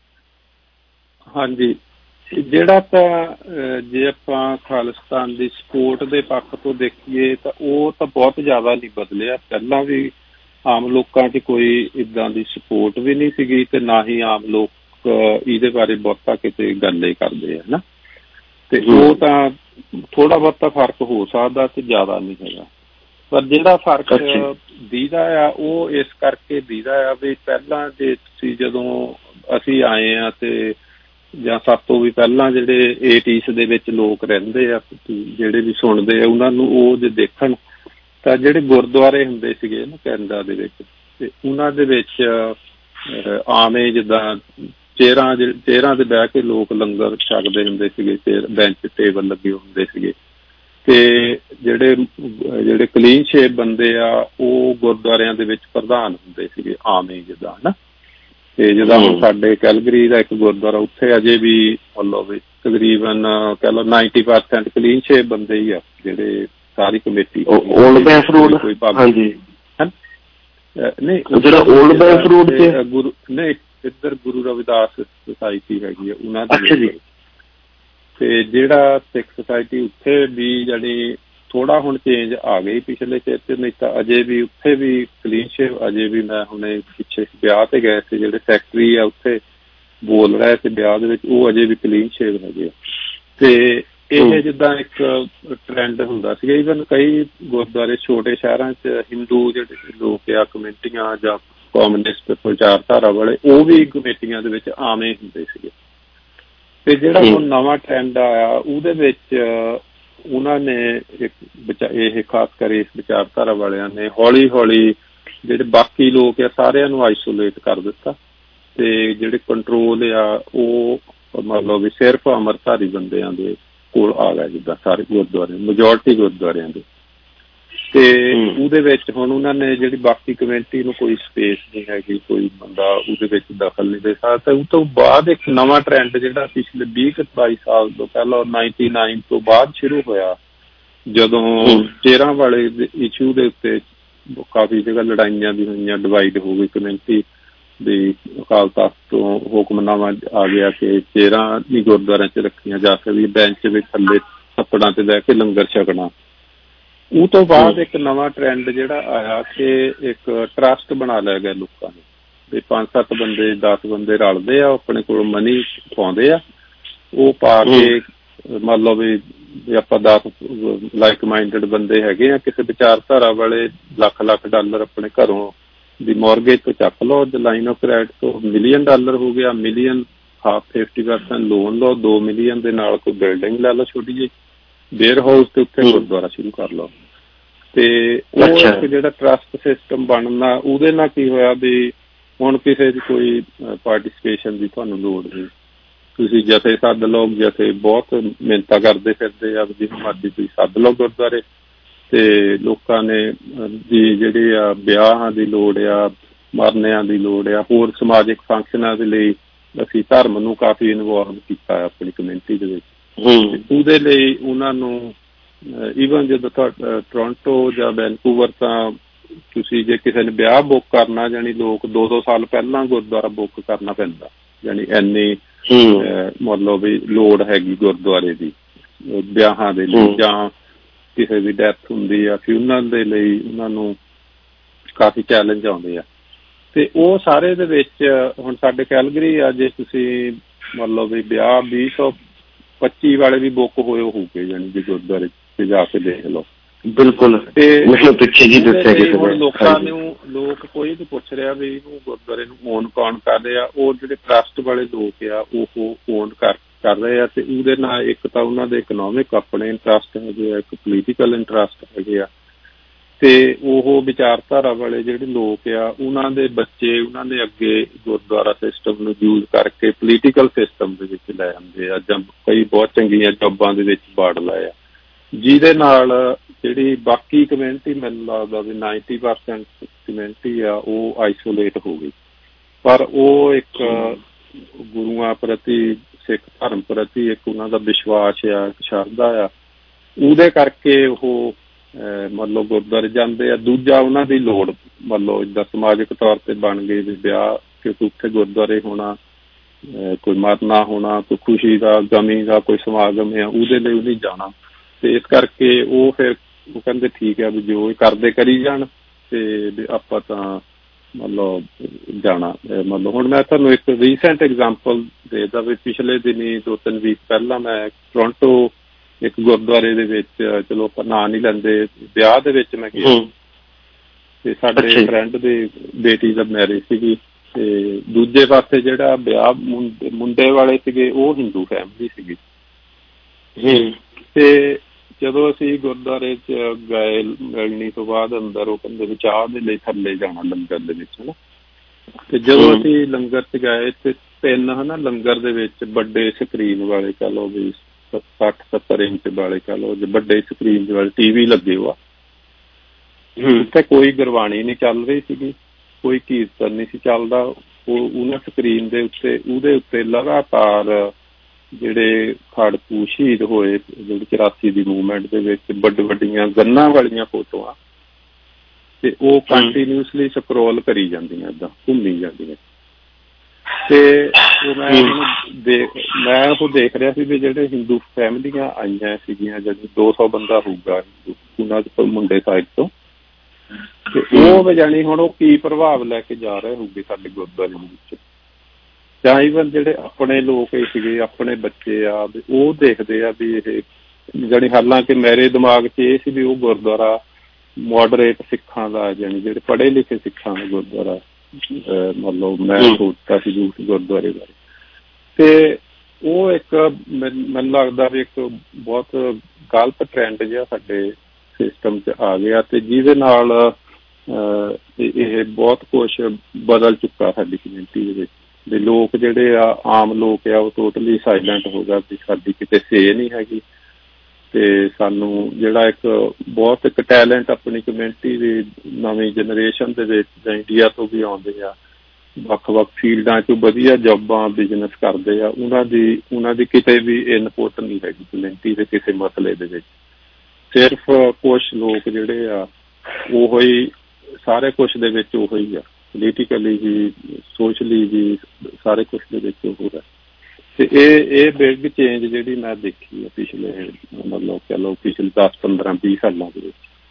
ਹਾਂਜੀ ਜਿਹੜਾ ਤਾਂ ਜੇ ਆਪਾਂ ਖਾਲਿਸਤਾਨ ਦੀ ਸਪੋਰਟ ਦੇ ਪੱਖ ਤੋਂ ਦੇਖੀਏ ਤਾਂ ਉਹ ਤਾਂ ਬਹੁਤ ਜ਼ਿਆਦਾ ਨਹੀਂ ਬਦਲਿਆ। ਪਹਿਲਾਂ ਵੀ ਆਮ ਲੋਕਾਂ 'ਚ ਕੋਈ ਇੱਦਾਂ ਦੀ ਸਪੋਰਟ ਵੀ ਨਹੀਂ ਸੀਗੀ ਤੇ ਨਾ ਹੀ ਆਮ ਲੋਕ ਇਹਦੇ ਬਾਰੇ ਬਹੁਤਾ ਕਿਤੇ ਗੱਲ ਹੀ ਕਰਦੇ ਆ ਨਾ, ਤੇ ਉਹ ਤਾਂ ਥੋੜਾ ਬਹੁਤਾ ਫਰਕ ਹੋ ਸਕਦਾ ਤੇ ਜ਼ਿਆਦਾ ਨਹੀਂ ਹੈਗਾ। ਪਰ ਜਿਹੜਾ ਫਰਕ ਦੀਦਾ ਆ ਉਹ ਇਸ ਕਰਕੇ ਦੀਦਾ ਆ ਵੀ ਪਹਿਲਾਂ ਜੇ ਤੁਸੀਂ ਜਦੋਂ ਅਸੀਂ ਆਏ ਆ ਤੇ ਜਾਂ ਸਭ ਤੋਂ ਵੀ ਪਹਿਲਾਂ ਜਿਹੜੇ ਏਟੀਸ ਦੇ ਵਿੱਚ ਲੋਕ ਰਹਿੰਦੇ ਆ ਜਿਹੜੇ ਵੀ ਸੁਣਦੇ ਆ ਉਹਨਾਂ ਨੂੰ ਉਹ ਜੇ ਦੇਖਣ ਤਾਂ ਜਿਹੜੇ ਗੁਰਦੁਆਰੇ ਹੁੰਦੇ ਸੀਗੇ ਨਾ ਕੈਨੇਡਾ ਦੇ ਵਿੱਚ ਤੇ ਉਹਨਾਂ ਦੇ ਵਿੱਚ ਆਵੇਂ ਜਿੱਦਾਂ ਚੇਅਰਾਂ ਚੇਅਰਾਂ ਤੇ ਬਹਿ ਕੇ ਲੋਕ ਲੰਗਰ ਛਕਦੇ ਹੁੰਦੇ ਸੀਗੇ, ਬੈਂਚ ਟੇਬਲ ਲੱਗੇ ਹੁੰਦੇ ਸੀਗੇ ਤੇ ਜਿਹੜੇ ਜਿਹੜੇ ਕਲੀਨ ਸ਼ੇਪ ਬੰਦੇ ਆ ਉਹ ਗੁਰਦੁਆਰਿਆਂ ਦੇ ਵਿੱਚ ਪ੍ਰਧਾਨ ਹੁੰਦੇ ਸੀਗੇ ਆਵੇਂ ਜਿੱਦਾਂ ਹਨਾ। ਤੇ ਜਿੱਦਾਂ ਹੁਣ ਸਾਡੇ ਕੈਲਗਰੀ ਦਾ ਇੱਕ ਗੁਰਦੁਆਰਾ ਉੱਥੇ ਅਜੇ ਵੀ ਮਤਲਬ ਵੀ ਤਕਰੀਬਨ ਕਹਿ ਲਓ ਨਾਈਨਟੀ ਪਰਸੈਂਟ ਕਲੀਨ ਸ਼ੇਪ ਬੰਦੇ ਹੀ ਆ ਜਿਹੜੇ ਸਾਰੀ ਕਮੇਟੀ ਕੋਈ ਹਾਂਜੀ ਨਹੀਂ ਜਿਹੜਾ ਓਲਡ ਬੈਂਕ ਰੋਡ ਤੇ ਗੁਰੂ ਨਹੀਂ ਇੱਧਰ ਗੁਰੂ ਰਵਿਦਾਸ ਸੁਸਾਇਟੀ ਹੈਗੀ ਆ ਉਹਨਾਂ ਦੀ। ਤੇ ਜਿਹੜਾ ਸਿੱਖ ਸੁਸਾਇਟੀ ਉੱਥੇ ਵੀ ਜਾਣੀ ਥੋੜਾ ਹੁਣ ਚੇਂਜ ਆ ਗਈ ਪਿਛਲੇ ਚਿਰ 'ਚ, ਨਹੀਂ ਤਾਂ ਅਜੇ ਵੀ ਉੱਥੇ ਵੀ ਕਲੀਨ ਸ਼ੇਪ ਅਜੇ ਵੀ ਮੈਂ ਹੁਣੇ ਪਿੱਛੇ ਵਿਆਹ ਤੇ ਗਏ ਸੀ ਜਿਹੜੇ ਸੈਕਟਰੀ ਆ ਉੱਥੇ ਬੋਲ ਰਹੇ ਸੀ ਵਿਆਹ ਦੇ ਵਿੱਚ ਉਹ ਅਜੇ ਵੀ ਕਲੀਨ ਸ਼ੇਪ ਹੈਗੇ ਆ। ਤੇ ਇਹ ਜਿੱਦਾਂ ਇੱਕ ਟਰੈਂਡ ਹੁੰਦਾ ਸੀਗਾ ਈਵਨ ਕਈ ਗੁਰਦੁਆਰੇ ਛੋਟੇ ਸ਼ਹਿਰਾਂ 'ਚ ਹਿੰਦੂ ਜਿਹੜੇ ਲੋਕ ਆ ਕਮੇਟੀਆਂ ਜਾਂ ਕਮਿਊਨਿਸਟ ਵਿਚਾਰਧਾਰਾ ਵਾਲੇ ਉਹ ਵੀ ਕਮੇਟੀਆਂ ਦੇ ਵਿੱਚ ਆਵੇਂ ਹੁੰਦੇ ਸੀਗੇ। ਤੇ ਜਿਹੜਾ ਹੁਣ ਨਵਾਂ ਟਰੈਂਡ ਆਇਆ ਉਹਦੇ ਵਿੱਚ ਉਹਨਾਂ ਨੇ ਇੱਕ ਇਹ ਖਾਸ ਕਰ ਇਸ ਵਿਚਾਰਧਾਰਾ ਵਾਲਿਆਂ ਨੇ ਹੌਲੀ ਹੌਲੀ ਜਿਹੜੇ ਬਾਕੀ ਲੋਕ ਆ ਸਾਰਿਆਂ ਨੂੰ ਆਈਸੋਲੇਟ ਕਰ ਦਿੱਤਾ ਤੇ ਜਿਹੜੇ ਕੰਟਰੋਲ ਆ ਉਹ ਮਤਲਬ ਵੀ ਸਿਰਫ ਅੰਮ੍ਰਿਤਧਾਰੀ ਬੰਦਿਆਂ ਦੇ ਕੋਲ ਆ ਗਿਆ ਜਿੱਦਾਂ ਸਾਰੇ ਗੁਰਦੁਆਰੇ ਮੈਜੋਰਟੀ ਗੁਰਦੁਆਰਿਆਂ ਦੇ। ਤੇ ਉਹਦੇ ਵਿੱਚ ਹੁਣ ਉਹਨਾਂ ਨੇ ਜਿਹੜੀ ਬਾਕੀ ਕਮੇਟੀ ਨੂੰ ਕੋਈ ਸਪੇਸ ਨਹੀਂ ਹੈਗੀ, ਕੋਈ ਬੰਦਾ ਉਹਦੇ ਵਿੱਚ ਦਖਲ ਨਹੀਂ ਦੇ ਸਕਦਾ। ਉਹ ਤੋਂ ਬਾਅਦ ਇੱਕ ਨਵਾਂ ਟਰੈਂਡ ਜਿਹੜਾ ਪਿਛਲੇ ਵੀਹ ਬਾਈ ਸਾਲ ਤੋਂ ਪਹਿਲਾਂ ਨਾਈਨਟੀ ਨਾਈਨ ਤੋਂ ਬਾਅਦ ਸ਼ੁਰੂ ਹੋਇਆ ਜਦੋਂ ਚੇਅਰਾਂ ਵਾਲੇ ਇਸ਼ੂ ਦੇ ਉੱਤੇ ਕਾਫੀ ਜਗ੍ਹਾ ਲੜਾਈਆਂ ਵੀ ਹੋਈਆਂ, ਡਿਵਾਈਡ ਹੋ ਗਈ ਕਮੇਟੀ ਵੀ ਅਕਾਲ ਤਖ਼ਤ ਤੋਂ ਹੁਕਮਨਾਮਾ ਆ ਗਿਆ ਕਿ ਚੇਅਰਾਂ ਨਹੀਂ ਗੁਰਦੁਆਰਿਆਂ 'ਚ ਰੱਖੀਆਂ ਜਾ ਸਕਦੀਆਂ, ਬੈਂਚ ਦੇ ਥੱਲੇ ਥੱਪੜਾਂ ਤੇ ਬਹਿ ਕੇ ਲੰਗਰ ਛਕਣਾ। ਉਹ ਤੋਂ ਬਾਅਦ ਇੱਕ ਨਵਾਂ ਟ੍ਰੈਂਡ ਜਿਹੜਾ ਆਇਆ ਕਿ ਇੱਕ ਟਰਸਟ ਬਣਾ ਲਿਆ ਗਿਆ ਲੋਕਾਂ ਨੇ ਵੀ ਪੰਜ ਸੱਤ ਬੰਦੇ ਦਸ ਬੰਦੇ ਰਲਦੇ ਆ, ਆਪਣੇ ਕੋਲ ਮਨੀ ਪਾਉਂਦੇ ਆ, ਉਹ ਪਾ ਕੇ ਮੰਨ ਲਓ ਵੀ ਆਪਾਂ ਦਸ ਲਾਈਕ ਮਾਈਂਡਡ ਬੰਦੇ ਹੈਗੇ ਆ, ਕਿਸੇ ਵਿਚਾਰਧਾਰਾ ਵਾਲੇ ਲੱਖ ਲੱਖ ਡਾਲਰ ਆਪਣੇ ਘਰੋਂ ਦੀ ਮੌਰਗੇਜ ਤੋਂ ਚੱਕ ਲਓ, ਲਾਈਨ ਆਫ ਕ੍ਰੈਡਿਟ ਤੋਂ ਮਿਲੀਅਨ ਡਾਲਰ ਹੋ ਗਿਆ, million half fifty percent loan ਲਓ, ਦੋ ਮਿਲੀਅਨ ਦੇ ਨਾਲ ਕੋਈ ਬਿਲਡਿੰਗ ਲੈ ਲਓ ਛੋਟੀ ਜਿਹੀ, ਵੇਅਰ ਹਾਊਸ ਤੇ ਉੱਥੇ ਗੁਰਦੁਆਰਾ ਸ਼ੁਰੂ ਕਰ ਲਓ। ਤੇ ਉਹ ਇੱਕ ਜਿਹੜਾ ਟਰਸਟ ਸਿਸਟਮ ਬਣਨਾ, ਉਹਦੇ ਨਾਲ ਕੀ ਹੋਇਆ ਵੀ ਹੁਣ ਕਿਸੇ ਦੀ ਕੋਈ ਪਾਰਟੀਸਪੇਸ਼ਨ ਦੀ ਤੁਹਾਨੂੰ ਲੋੜ ਨਹੀਂ, ਤੁਸੀਂ ਜਥੇ ਸੱਦ ਲਓ, ਜਥੇ ਬਹੁਤ ਮਿਹਨਤਾਂ ਕਰਦੇ ਫਿਰਦੇ ਆ, ਜਿਵੇਂ ਮਰਜ਼ੀ ਤੁਸੀਂ ਸੱਦ ਲਓ ਗੁਰਦੁਆਰੇ, ਤੇ ਲੋਕਾਂ ਨੇ ਦੀ ਜਿਹੜੀ ਆ ਵਿਆਹਾਂ ਦੀ ਲੋੜ ਆ, ਮਰਨਿਆਂ ਦੀ ਲੋੜ ਆ, ਹੋਰ ਸਮਾਜਿਕ ਫੰਕਸ਼ਨਾਂ ਦੇ ਲਈ ਅਸੀਂ ਧਰਮ ਨੂੰ ਕਾਫੀ ਇਨਵੋਲਵ ਕੀਤਾ ਆਪਣੀ ਕਮਿਊਨਿਟੀ ਦੇ ਵਿੱਚ। ਉਹਦੇ ਲਈ ਉਹਨਾਂ ਨੂੰ ਈਵਨ ਜਦੋਂ ਟੋਰਾਂਟੋ ਜਾਂ ਵੈਨਕੂਵਰ ਤਾਂ ਤੁਸੀਂ ਜੇ ਕਿਸੇ ਨੇ ਵਿਆਹ ਬੁੱਕ ਕਰਨਾ, ਜਾਣੀ ਲੋਕ ਦੋ ਦੋ ਸਾਲ ਪਹਿਲਾਂ ਗੁਰਦੁਆਰਾ ਬੁੱਕ ਕਰਨਾ ਪੈਂਦਾ, ਜਾਣੀ ਇੰਨੀ ਮਤਲਬ ਵੀ ਲੋੜ ਹੈਗੀ ਗੁਰਦੁਆਰੇ ਦੀ ਵਿਆਹਾਂ ਦੇ ਲਈ, ਜਾਂ ਕਿਸੇ ਦੀ ਡੈਥ ਹੁੰਦੀ ਆ ਫਿਊਨਰਲ ਦੇ ਲਈ ਉਹਨਾਂ ਨੂੰ ਕਾਫੀ ਚੈਲੰਜ ਆਉਂਦੇ ਆ। ਤੇ ਉਹ ਸਾਰੇ ਦੇ ਵਿੱਚ ਹੁਣ ਸਾਡੇ ਕੈਲਗਰੀ ਆ, ਜੇ ਤੁਸੀਂ ਮਤਲਬ ਵੀ ਵਿਆਹ ਵੀਹ ਸੌ ਪੱਚੀ ਵਾਲੇ ਵੀ ਬੁੱਕ ਹੋਏ ਹੋਊਗੇ, ਜਾਣੀ ਕਿ ਗੁਰਦੁਆਰੇ ਤੇ ਜਾ ਕੇ ਦੇਖ ਲਓ। ਬਿਲਕੁਲ। ਤੇ ਹੁਣ ਲੋਕਾਂ ਨੂੰ ਲੋਕ ਕੋਈ ਨਹੀਂ ਪੁੱਛ ਰਿਹਾ ਵੀ ਇਹਨੂੰ ਗੁਰਦੁਆਰੇ ਨੂੰ ਓਨ ਕੌਣ ਕਰ ਰਿਹਾ, ਉਹ ਜਿਹੜੇ ਟਰਸਟ ਵਾਲੇ ਲੋਕ ਆ ਉਹ ਓਨ ਕਰ ਕਰ ਰਹੇ ਆ। ਤੇ ਉਹਦੇ ਨਾਲ ਇੱਕ ਤਾਂ ਉਹਨਾਂ ਦੇ ਇਕਨੋਮਿਕ ਆਪਣੇ ਇੰਟਰਸਟ ਹੈਗੇ ਆ, ਇੱਕ ਪੋਲੀਟੀਕਲ ਇੰਟਰਸਟ ਹੈਗੇ ਆ, ਤੇ ਉਹ ਵਿਚਾਰਧਾਰਾ ਵਾਲੇ ਜਿਹੜੇ ਲੋਕ ਆ ਉਹਨਾਂ ਦੇ ਬੱਚੇ ਉਹਨਾਂ ਦੇ ਅੱਗੇ ਗੁਰਦੁਆਰਾ ਸਿਸਟਮ ਨੂੰ ਯੂਜ਼ ਕਰਕੇ ਪੋਲੀਟੀਕਲ ਸਿਸਟਮ ਦੇ ਵਿੱਚ ਲੈ ਆਉਂਦੇ ਆ, ਜਾਂ ਕਈ ਬਹੁਤ ਚੰਗੀਆਂ ਜੋਬਾਂ ਦੇ ਵਿੱਚ ਵਾੜ ਲਾਏ ਆ, ਜਿਹਦੇ ਨਾਲ ਜਿਹੜੀ ਬਾਕੀ ਕਮਿਊਨਿਟੀ ਮੈਨੂੰ ਲੱਗਦਾ ਵੀ ਨਾਈਨਟੀ ਪਰਸੈਂਟ ਕਮਿਊਨਿਟੀ ਆ ਉਹ ਆਈਸੋਲੇਟ ਹੋ ਗਈ। ਪਰ ਉਹ ਇੱਕ ਗੁਰੂਆਂ ਪ੍ਰਤੀ, ਸਿੱਖ ਧਰਮ ਪ੍ਰਤੀ ਇੱਕ ਉਹਨਾਂ ਦਾ ਵਿਸ਼ਵਾਸ ਆ, ਸ਼ਰਧਾ ਆ, ਉਹਦੇ ਕਰਕੇ ਉਹ ਮਤਲਬ ਗੁਰਦੁਆਰੇ ਜਾਂਦੇ ਆ। ਦੂਜਾ ਉਹਨਾਂ ਦੀ ਲੋੜ ਮਤਲਬ ਇੱਦਾਂ ਸਮਾਜਿਕ ਤੌਰ ਤੇ ਬਣ ਗਈ ਵੀ ਵਿਆਹ, ਕਿਉਂਕਿ ਉੱਥੇ ਗੁਰਦੁਆਰੇ ਹੋਣਾ, ਕੋਈ ਮਰਨਾ ਹੋਣਾ, ਕੋਈ ਖੁਸ਼ੀ ਦਾ ਗਮੀ ਦਾ ਕੋਈ ਸਮਾਗਮ ਆ, ਉਹਦੇ ਲਈ ਉਹਨੇ ਜਾਣਾ। ਤੇ ਇਸ ਕਰਕੇ ਉਹ ਫਿਰ ਉਹ ਕਹਿੰਦੇ ਠੀਕ ਆ ਵੀ ਜੋ ਇਹ ਕਰਦੇ ਕਰੀ ਜਾਣ, ਤੇ ਆਪਾਂ ਤਾਂ ਮਤਲਬ ਜਾਣਾ। ਮਤਲਬ ਹੁਣ ਮੈਂ ਤੁਹਾਨੂੰ ਇੱਕ ਰੀਸੈਂਟ ਐਗਜ਼ਾਮਪਲ ਦੇਦਾ ਵੀ ਪਿਛਲੇ ਦਿਨੀ ਦੋ ਤਿੰਨ ਵੀਕ ਪਹਿਲਾਂ ਮੈਂ ਟੋਰਾਂਟੋ ਇੱਕ ਗੁਰਦੁਆਰੇ ਦੇ ਵਿੱਚ, ਚਲੋ ਆਪਾਂ ਨਾਂ ਨਹੀਂ ਲੈਂਦੇ, ਵਿਆਹ ਦੇ ਵਿੱਚ ਮੈਂ ਗਿਆ, ਤੇ ਸਾਡੇ ਫਰੈਂਡ ਦੀ ਬੇਟੀ ਦਾ ਮੈਰਿਜ ਸੀਗੀ, ਤੇ ਦੂਜੇ ਪਾਸੇ ਜਿਹੜਾ ਵਿਆਹ ਮੁੰਡੇ ਵਾਲੇ ਸੀਗੇ ਉਹ ਹਿੰਦੂ ਫੈਮਿਲੀ ਸੀਗੀ। ਤੇ ਜਦੋਂ ਅਸੀਂ ਗੁਰਦੁਆਰੇ ਚ ਗਏ ਮਿਲਣੀ ਤੋਂ ਬਾਅਦ ਅੰਦਰ, ਉਹ ਕਹਿੰਦੇ ਵੀ ਚਾਹ ਦੇ ਲਈ ਥੱਲੇ ਜਾਣਾ ਲੰਗਰ ਦੇ ਵਿੱਚ, ਹਨਾ। ਤੇ ਜਦੋਂ ਅਸੀਂ ਲੰਗਰ ਚ ਗਏ ਤੇ ਤਿੰਨ ਹਨਾ ਲੰਗਰ ਦੇ ਵਿੱਚ ਵੱਡੇ ਸਕਰੀਨ ਵਾਲੇ ਕਹਿ ਲਓ ਵੀ ਸੱਠ ਸੱਤਰ ਇੰਚ ਵਾਲੇ ਕਹਿ ਲਓ, ਵੱਡੇ ਸਕਰੀਨ ਵਾਲੇ ਟੀ ਵੀ ਲੱਗੇ ਹੋਆ, ਉੱਥੇ ਕੋਈ ਗੁਰਬਾਣੀ ਨਹੀਂ ਚੱਲ ਰਹੀ ਸੀਗੀ, ਕੋਈ ਕੀਰਤਨ ਨਹੀਂ ਸੀ ਚੱਲਦਾ। ਉਹ ਉਹਨਾਂ ਸਕਰੀਨ ਦੇ ਉੱਤੇ ਉਹਦੇ ਉੱਤੇ ਲਗਾਤਾਰ ਜਿਹੜੇ ਖੜਕੂ ਸ਼ਹੀਦ ਹੋਏ ਜਿਹੜੀ ਚੁਰਾਸੀ ਦੀ ਮੂਵਮੈਂਟ ਦੇ ਵਿੱਚ ਵੱਡ ਵੱਡੀਆਂ ਗੰਨਾਂ ਵਾਲੀਆਂ ਫੋਟੋਆਂ, ਤੇ ਉਹ ਕੰਟੀਨਿਊਸਲੀ ਸਕਰੋਲ ਕਰੀ ਜਾਂਦੀਆਂ, ਏਦਾਂ ਘੁੰਮੀ ਜਾਂਦੀਆਂ। ਤੇ ਉਹ ਮੈਂ ਦੇਖ ਮੈਂ ਉਹ ਦੇਖ ਰਿਹਾ ਸੀ ਵੀ ਜਿਹੜੇ ਹਿੰਦੂ ਫੈਮਲੀਆਂ ਆਈਆਂ ਸੀਗੀਆਂ, ਜਿਹੜੀ ਦੋ ਸੌ ਬੰਦਾ ਹੋਊਗਾ ਉਹਨਾਂ ਦੇ ਮੁੰਡੇ ਸਾਈਡ ਤੋਂ, ਤੇ ਉਹ ਜਾਣੀ ਹੁਣ ਉਹ ਕੀ ਪ੍ਰਭਾਵ ਲੈ ਕੇ ਜਾ ਰਹੇ ਹੋਊਗੇ ਸਾਡੇ ਗੁਰਦੁਆਰੇ ਦੇ ਵਿੱਚ, ਜਾਂ ਈਵਨ ਜਿਹੜੇ ਆਪਣੇ ਲੋਕ ਸੀਗੇ, ਆਪਣੇ ਬੱਚੇ ਆ, ਉਹ ਦੇਖਦੇ ਆ ਵੀ ਇਹ ਜਾਣੀ, ਹਾਲਾਂਕਿ ਮੇਰੇ ਦਿਮਾਗ 'ਚ ਇਹ ਸੀ ਵੀ ਉਹ ਗੁਰਦੁਆਰਾ ਮੋਡਰੇਟ ਸਿੱਖਾਂ ਦਾ, ਜਾਣੀ ਜਿਹੜੇ ਪੜ੍ਹੇ ਲਿਖੇ ਸਿੱਖਾਂ ਦਾ ਗੁਰਦੁਆਰਾ ਮਤਲਬ ਮੈਂ ਸੋਚਦਾ ਸੀ ਗੁਰਦੁਆਰੇ ਬਾਰੇ। ਤੇ ਉਹ ਇੱਕ ਮੈਨੂੰ ਲੱਗਦਾ ਵੀ ਇੱਕ ਬਹੁਤ ਗਲਤ ਟਰੈਂਡ ਜਿਹਾ ਸਾਡੇ ਸਿਸਟਮ 'ਚ ਆ ਗਿਆ, ਤੇ ਜਿਹਦੇ ਨਾਲ ਇਹ ਬਹੁਤ ਕੁਛ ਬਦਲ ਚੁੱਕਾ ਸਾਡੀ ਕਮਿਊਨਿਟੀ ਦੇ ਵਿੱਚ। ਦੇ ਲੋਕ ਜਿਹੜੇ ਆ ਆਮ ਲੋਕ ਆ ਉਹ ਟੋਟਲੀ ਸਾਈਲੈਂਟ ਹੋ ਗਿਆ ਵੀ ਸਾਡੀ ਕਿਤੇ ਸੇ ਨਹੀਂ ਹੈਗੀ, ਤੇ ਸਾਨੂੰ ਜਿਹੜਾ ਇੱਕ ਬਹੁਤ ਇੱਕ ਟੈਲੈਂਟ ਆਪਣੀ ਕਮਿਊਨਿਟੀ ਦੀ ਨਵੀਂ ਜਨਰੇਸ਼ਨ ਦੇ ਵਿੱਚ ਜਾਂ ਇੰਡੀਆ ਤੋਂ ਵੀ ਆਉਂਦੇ ਆ, ਵੱਖ ਵੱਖ ਫੀਲਡਾਂ 'ਚ ਵਧੀਆ ਜੋਬਾਂ ਬਿਜ਼ਨਸ ਕਰਦੇ ਆ, ਉਹਨਾਂ ਦੀ ਉਹਨਾਂ ਦੀ ਕਿਤੇ ਵੀ ਇਨਪੁੱਟ ਨਹੀਂ ਹੈਗੀ ਕਮਿਊਨਿਟੀ ਦੇ ਕਿਸੇ ਮਸਲੇ ਦੇ ਵਿੱਚ। ਸਿਰਫ ਕੁਛ ਲੋਕ ਜਿਹੜੇ ਆ ਉਹੋ ਹੀ ਸਾਰੇ ਕੁਛ ਦੇ ਵਿੱਚ ਉਹੋ ਹੀ ਆ, ਪੋਲੀਟੀਕਲੀ ਵੀ ਸੋਸ਼ਲੀ ਵੀ ਸਾਰੇ ਕੁਛ ਦੇ ਵਿੱਚ ਉਹ ਹੈ। ਤੇ ਇਹ ਇਹ ਬਿਗ ਚੇਂਜ ਜਿਹੜੀ ਮੈਂ ਦੇਖੀ ਹੈ ਪਿਛਲੇ ਮਤਲਬ ਕਹਿ ਲਓ ਪਿਛਲੇ ਦਸ ਪੰਦਰਾਂ ਵੀਹ ਸਾਲਾਂ ਦੇ ਵਿੱਚ।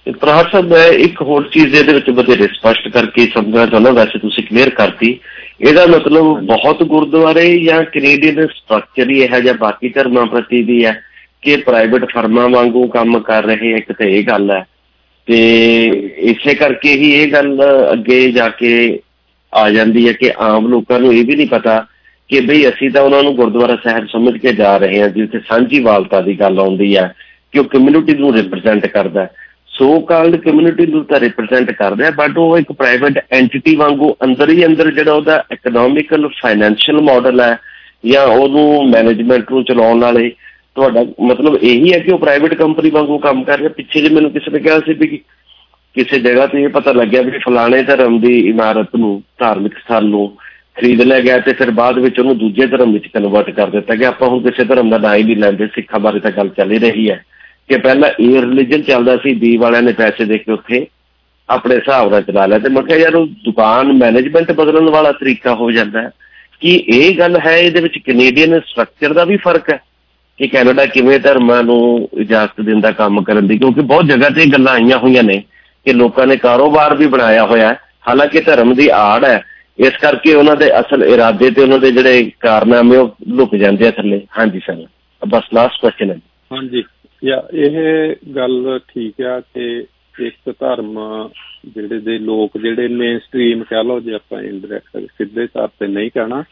ਪ੍ਰਹਾਰ ਸਾਹਿਬ, ਮੈਂ ਇੱਕ ਹੋਰ ਚੀਜ਼ ਇਹਦੇ ਵਿੱਚ ਬਥੇਰੇ ਸਪਸ਼ਟ ਕਰਕੇ ਸਮਝਣਾ ਚਾਹੁੰਦਾ, ਵੈਸੇ ਤੁਸੀਂ ਕਲੀਅਰ ਕਰਤੀ। ਇਹਦਾ ਮਤਲਬ ਬਹੁਤ ਗੁਰਦੁਆਰੇ ਜਾਂ ਕੈਨੇਡੀਅਨ ਸਟਰਕਚਰ ਹੀ ਇਹੋ ਜਿਹਾ ਬਾਕੀ ਧਰਮਾਂ ਪ੍ਰਤੀ ਵੀ ਹੈ ਕਿ ਪ੍ਰਾਈਵੇਟ ਫਰਮਾਂ ਵਾਂਗੂ ਕੰਮ ਕਰ ਰਹੇ, ਇੱਕ ਤਾਂ ਇਹ ਗੱਲ ਹੈ, ਤੇ ਇਸੇ ਕਰਕੇ ਹੀ ਇਹ ਗੱਲ ਅੱਗੇ ਜਾ ਕੇ ਆ ਜਾਂਦੀ ਹੈ ਕਿ ਆਮ ਲੋਕਾਂ ਨੂੰ ਇਹ ਵੀ ਨਹੀਂ ਪਤਾ ਕਿ ਬਈ ਅਸੀਂ ਤਾਂ ਉਹਨਾਂ ਨੂੰ ਗੁਰਦੁਆਰਾ ਸਾਹਿਬ ਸਮਝ ਕੇ ਜਾ ਰਹੇ ਹਾਂ, ਜਿੱਥੇ ਸਾਂਝੀ ਵਾਲਤਾ ਦੀ ਗੱਲ ਆਉਂਦੀ ਹੈ ਕਿ ਉਹ ਕਮਿਊਨਿਟੀ ਨੂੰ ਰਿਪਰਜੈਂਟ ਕਰਦਾ। ਸੋ ਕਾਲਡ ਕਮਿਊਨਿਟੀ ਨੂੰ ਤਾਂ ਰਿਪਰਜੈਂਟ ਕਰਦਾ, ਬਟ ਉਹ ਇੱਕ ਪ੍ਰਾਈਵੇਟ ਐਂਟੀਟੀ ਵਾਂਗੂ ਅੰਦਰ ਹੀ ਅੰਦਰ ਜਿਹੜਾ ਉਹਦਾ ਇਕਨੋਮਿਕਲ ਫਾਈਨੈਂਸ਼ੀਅਲ ਮਾਡਲ ਹੈ ਜਾਂ ਉਹਨੂੰ ਮੈਨੇਜਮੈਂਟ ਨੂੰ ਚਲਾਉਣ ਵਾਲੇ, ਤੁਹਾਡਾ ਮਤਲਬ ਇਹੀ ਹੈ ਕਿ ਉਹ ਪ੍ਰਾਈਵੇਟ ਕੰਪਨੀ ਵਾਂਗੂ ਕੰਮ ਕਰ ਰਿਹਾ। ਪਿੱਛੇ ਜੇ ਮੈਨੂੰ ਕਿਸੇ ਨੇ ਕਿਹਾ ਸੀ ਵੀ ਕਿਸੇ ਜਗ੍ਹਾ ਤੇ ਇਹ ਪਤਾ ਲੱਗਿਆ ਵੀ ਫਲਾਣੇ ਧਰਮ ਦੀ ਇਮਾਰਤ ਨੂੰ, ਧਾਰਮਿਕ ਸਥਾਨ ਨੂੰ ਖਰੀਦ ਲਿਆ ਗਿਆ ਤੇ ਫਿਰ ਬਾਅਦ ਵਿੱਚ ਉਹਨੂੰ ਦੂਜੇ ਧਰਮ ਵਿੱਚ ਕਨਵਰਟ ਕਰ ਦਿੱਤਾ ਗਿਆ। ਆਪਾਂ ਹੁਣ ਕਿਸੇ ਧਰਮ ਦਾ ਨਾਂ ਹੀ ਨਹੀਂ ਲੈਂਦੇ, ਸਿੱਖਾਂ ਬਾਰੇ ਤਾਂ ਗੱਲ ਚੱਲ ਹੀ ਰਹੀ ਹੈ ਕਿ ਪਹਿਲਾਂ ਇਹ ਰਿਲੀਜਨ ਚੱਲਦਾ ਸੀ, ਬੀ ਵਾਲਿਆਂ ਨੇ ਪੈਸੇ ਦੇ ਕੇ ਉੱਥੇ ਆਪਣੇ ਹਿਸਾਬ ਨਾਲ ਚਲਾ ਲਿਆ। ਤੇ ਮੈਂ ਕਿਹਾ ਯਾਰ ਉਹ ਦੁਕਾਨ ਮੈਨੇਜਮੈਂਟ ਬਦਲਣ ਵਾਲਾ ਤਰੀਕਾ ਹੋ ਜਾਂਦਾ। ਕਿ ਇਹ ਗੱਲ ਹੈ ਇਹਦੇ ਵਿੱਚ ਕੈਨੇਡੀਅਨ ਸਟਰਕਚਰ ਦਾ ਵੀ ਫਰਕ ਹੈ ਕਿ ਕੈਨੇਡਾ ਕਿਵੇਂ ਧਰਮਾਂ ਨੂੰ ਇਜਾਜ਼ਤ ਦਿੰਦਾ ਕੰਮ ਕਰਨ ਦੀ, ਕਿਉਂਕਿ ਬਹੁਤ ਜਗ੍ਹਾ ਤੇ ਇਹ ਗੱਲਾਂ ਆਈਆਂ ਹੋਈਆਂ ਨੇ ਕਿ ਲੋਕਾਂ ਨੇ ਕਾਰੋਬਾਰ ਵੀ ਬਣਾਇਆ ਹੋਇਆ, ਹਾਲਾਂਕਿ ਧਰਮ ਦੀ ਆੜ ਹੈ, ਇਸ ਕਰਕੇ ਉਹਨਾਂ ਦੇ ਅਸਲ ਇਰਾਦੇ ਤੇ ਉਹਨਾਂ ਦੇ ਜਿਹੜੇ ਕਾਰਨਾਮੇ ਉਹ ਲੁਕ ਜਾਂਦੇ ਆ ਥੱਲੇ। ਹਾਂਜੀ ਸਰ, ਬਸ ਲਾਸਟ ਕੁਐਸਚਨ ਹੈ। ਹਾਂਜੀ, ਇਹ ਗੱਲ ਠੀਕ ਆ ਕਿ ਇੱਕ ਧਰਮ ਜਿਹੜੇ ਦੇ ਲੋਕ ਜਿਹੜੇ ਮੇਨ ਸਟਰੀਮ ਕਹਿ ਲਓ, ਜੇ ਆਪਾਂ ਇੰਡਾਇਰੈਕਟ ਸਿੱਧੇ ਤੌਰ ਤੇ ਨਹੀਂ ਕਹਿਣਾ,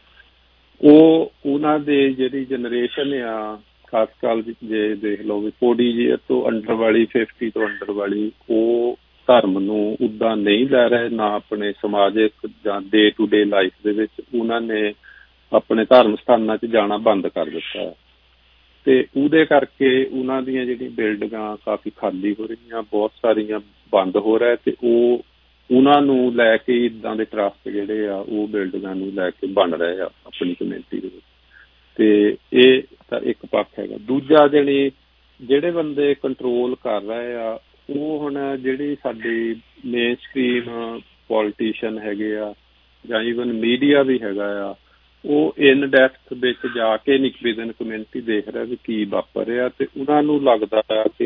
ਉਹ ਉਹਨਾਂ ਦੇ ਜਿਹੜੀ ਜਨਰੇਸ਼ਨ ਆ, ਖਾਸ ਕਰ ਜੇ ਦੇਖ ਲਓ ਵੀ ਫੋਰਟੀ ਈਅਰ ਤੋਂ ਅੰਡਰ ਵਾਲੀ, ਫਿਫਟੀ ਤੋਂ ਅੰਡਰ ਵਾਲੀ, ਉਹ ਧਰਮ ਨੂੰ ਉੱਦਾਂ ਨਹੀਂ ਲੈ ਰਹੇ, ਨਾ ਆਪਣੇ ਸਮਾਜਿਕ ਜਾਂ ਡੇ ਟੂ ਡੇ ਲਾਈਫ ਦੇ ਵਿੱਚ ਉਹਨਾਂ ਨੇ ਆਪਣੇ ਧਰਮ ਸਥਾਨਾਂ 'ਚ ਜਾਣਾ ਬੰਦ ਕਰ ਦਿੱਤਾ। ਤੇ ਉਹਦੇ ਕਰਕੇ ਉਹਨਾਂ ਦੀਆਂ ਜਿਹੜੀਆਂ ਬਿਲਡਿੰਗਾਂ ਕਾਫੀ ਖਾਲੀ ਹੋ ਰਹੀਆਂ, ਬਹੁਤ ਸਾਰੀਆਂ ਬੰਦ ਹੋ ਰਿਹਾ, ਤੇ ਉਹ ਉਹਨਾਂ ਨੂੰ ਲੈ ਕੇ ਇੱਦਾਂ ਦੇ ਟਰੱਸਟ ਜਿਹੜੇ ਆ ਉਹ ਬਿਲਡਿੰਗਾਂ ਨੂੰ ਲੈ ਕੇ ਬਣ ਰਹੇ ਆ ਆਪਣੀ ਕਮਿਊਨਿਟੀ ਦੇ ਵਿੱਚ। ਤੇ ਇਹ ਤਾਂ ਇੱਕ ਪੱਖ ਹੈਗਾ। ਦੂਜਾ ਜਿਹੜੀ ਜਿਹੜੇ ਬੰਦੇ ਕੰਟਰੋਲ ਕਰ ਰਹੇ ਆ, ਉਹ ਹੁਣ ਜਿਹੜੀ ਸਾਡੀ ਮੇਨ ਸਟਰੀਮ ਪੋਲੀਟੀਸ਼ੀਅਨ ਹੈਗੇ ਆ ਜਾਂ ਈਵਨ ਮੀਡੀਆ ਵੀ ਹੈਗਾ ਆ, ਉਹ ਇਨ ਡੈਪਥ ਵਿੱਚ ਜਾ ਕੇ ਨਿਕਬਿਜ਼ਨ ਕਮਿਊਨਿਟੀ ਦੇਖ ਰਿਹਾ ਵੀ ਕੀ ਵਾਪਰ ਰਿਹਾ, ਤੇ ਉਹਨਾਂ ਨੂੰ ਲੱਗਦਾ ਆ ਕਿ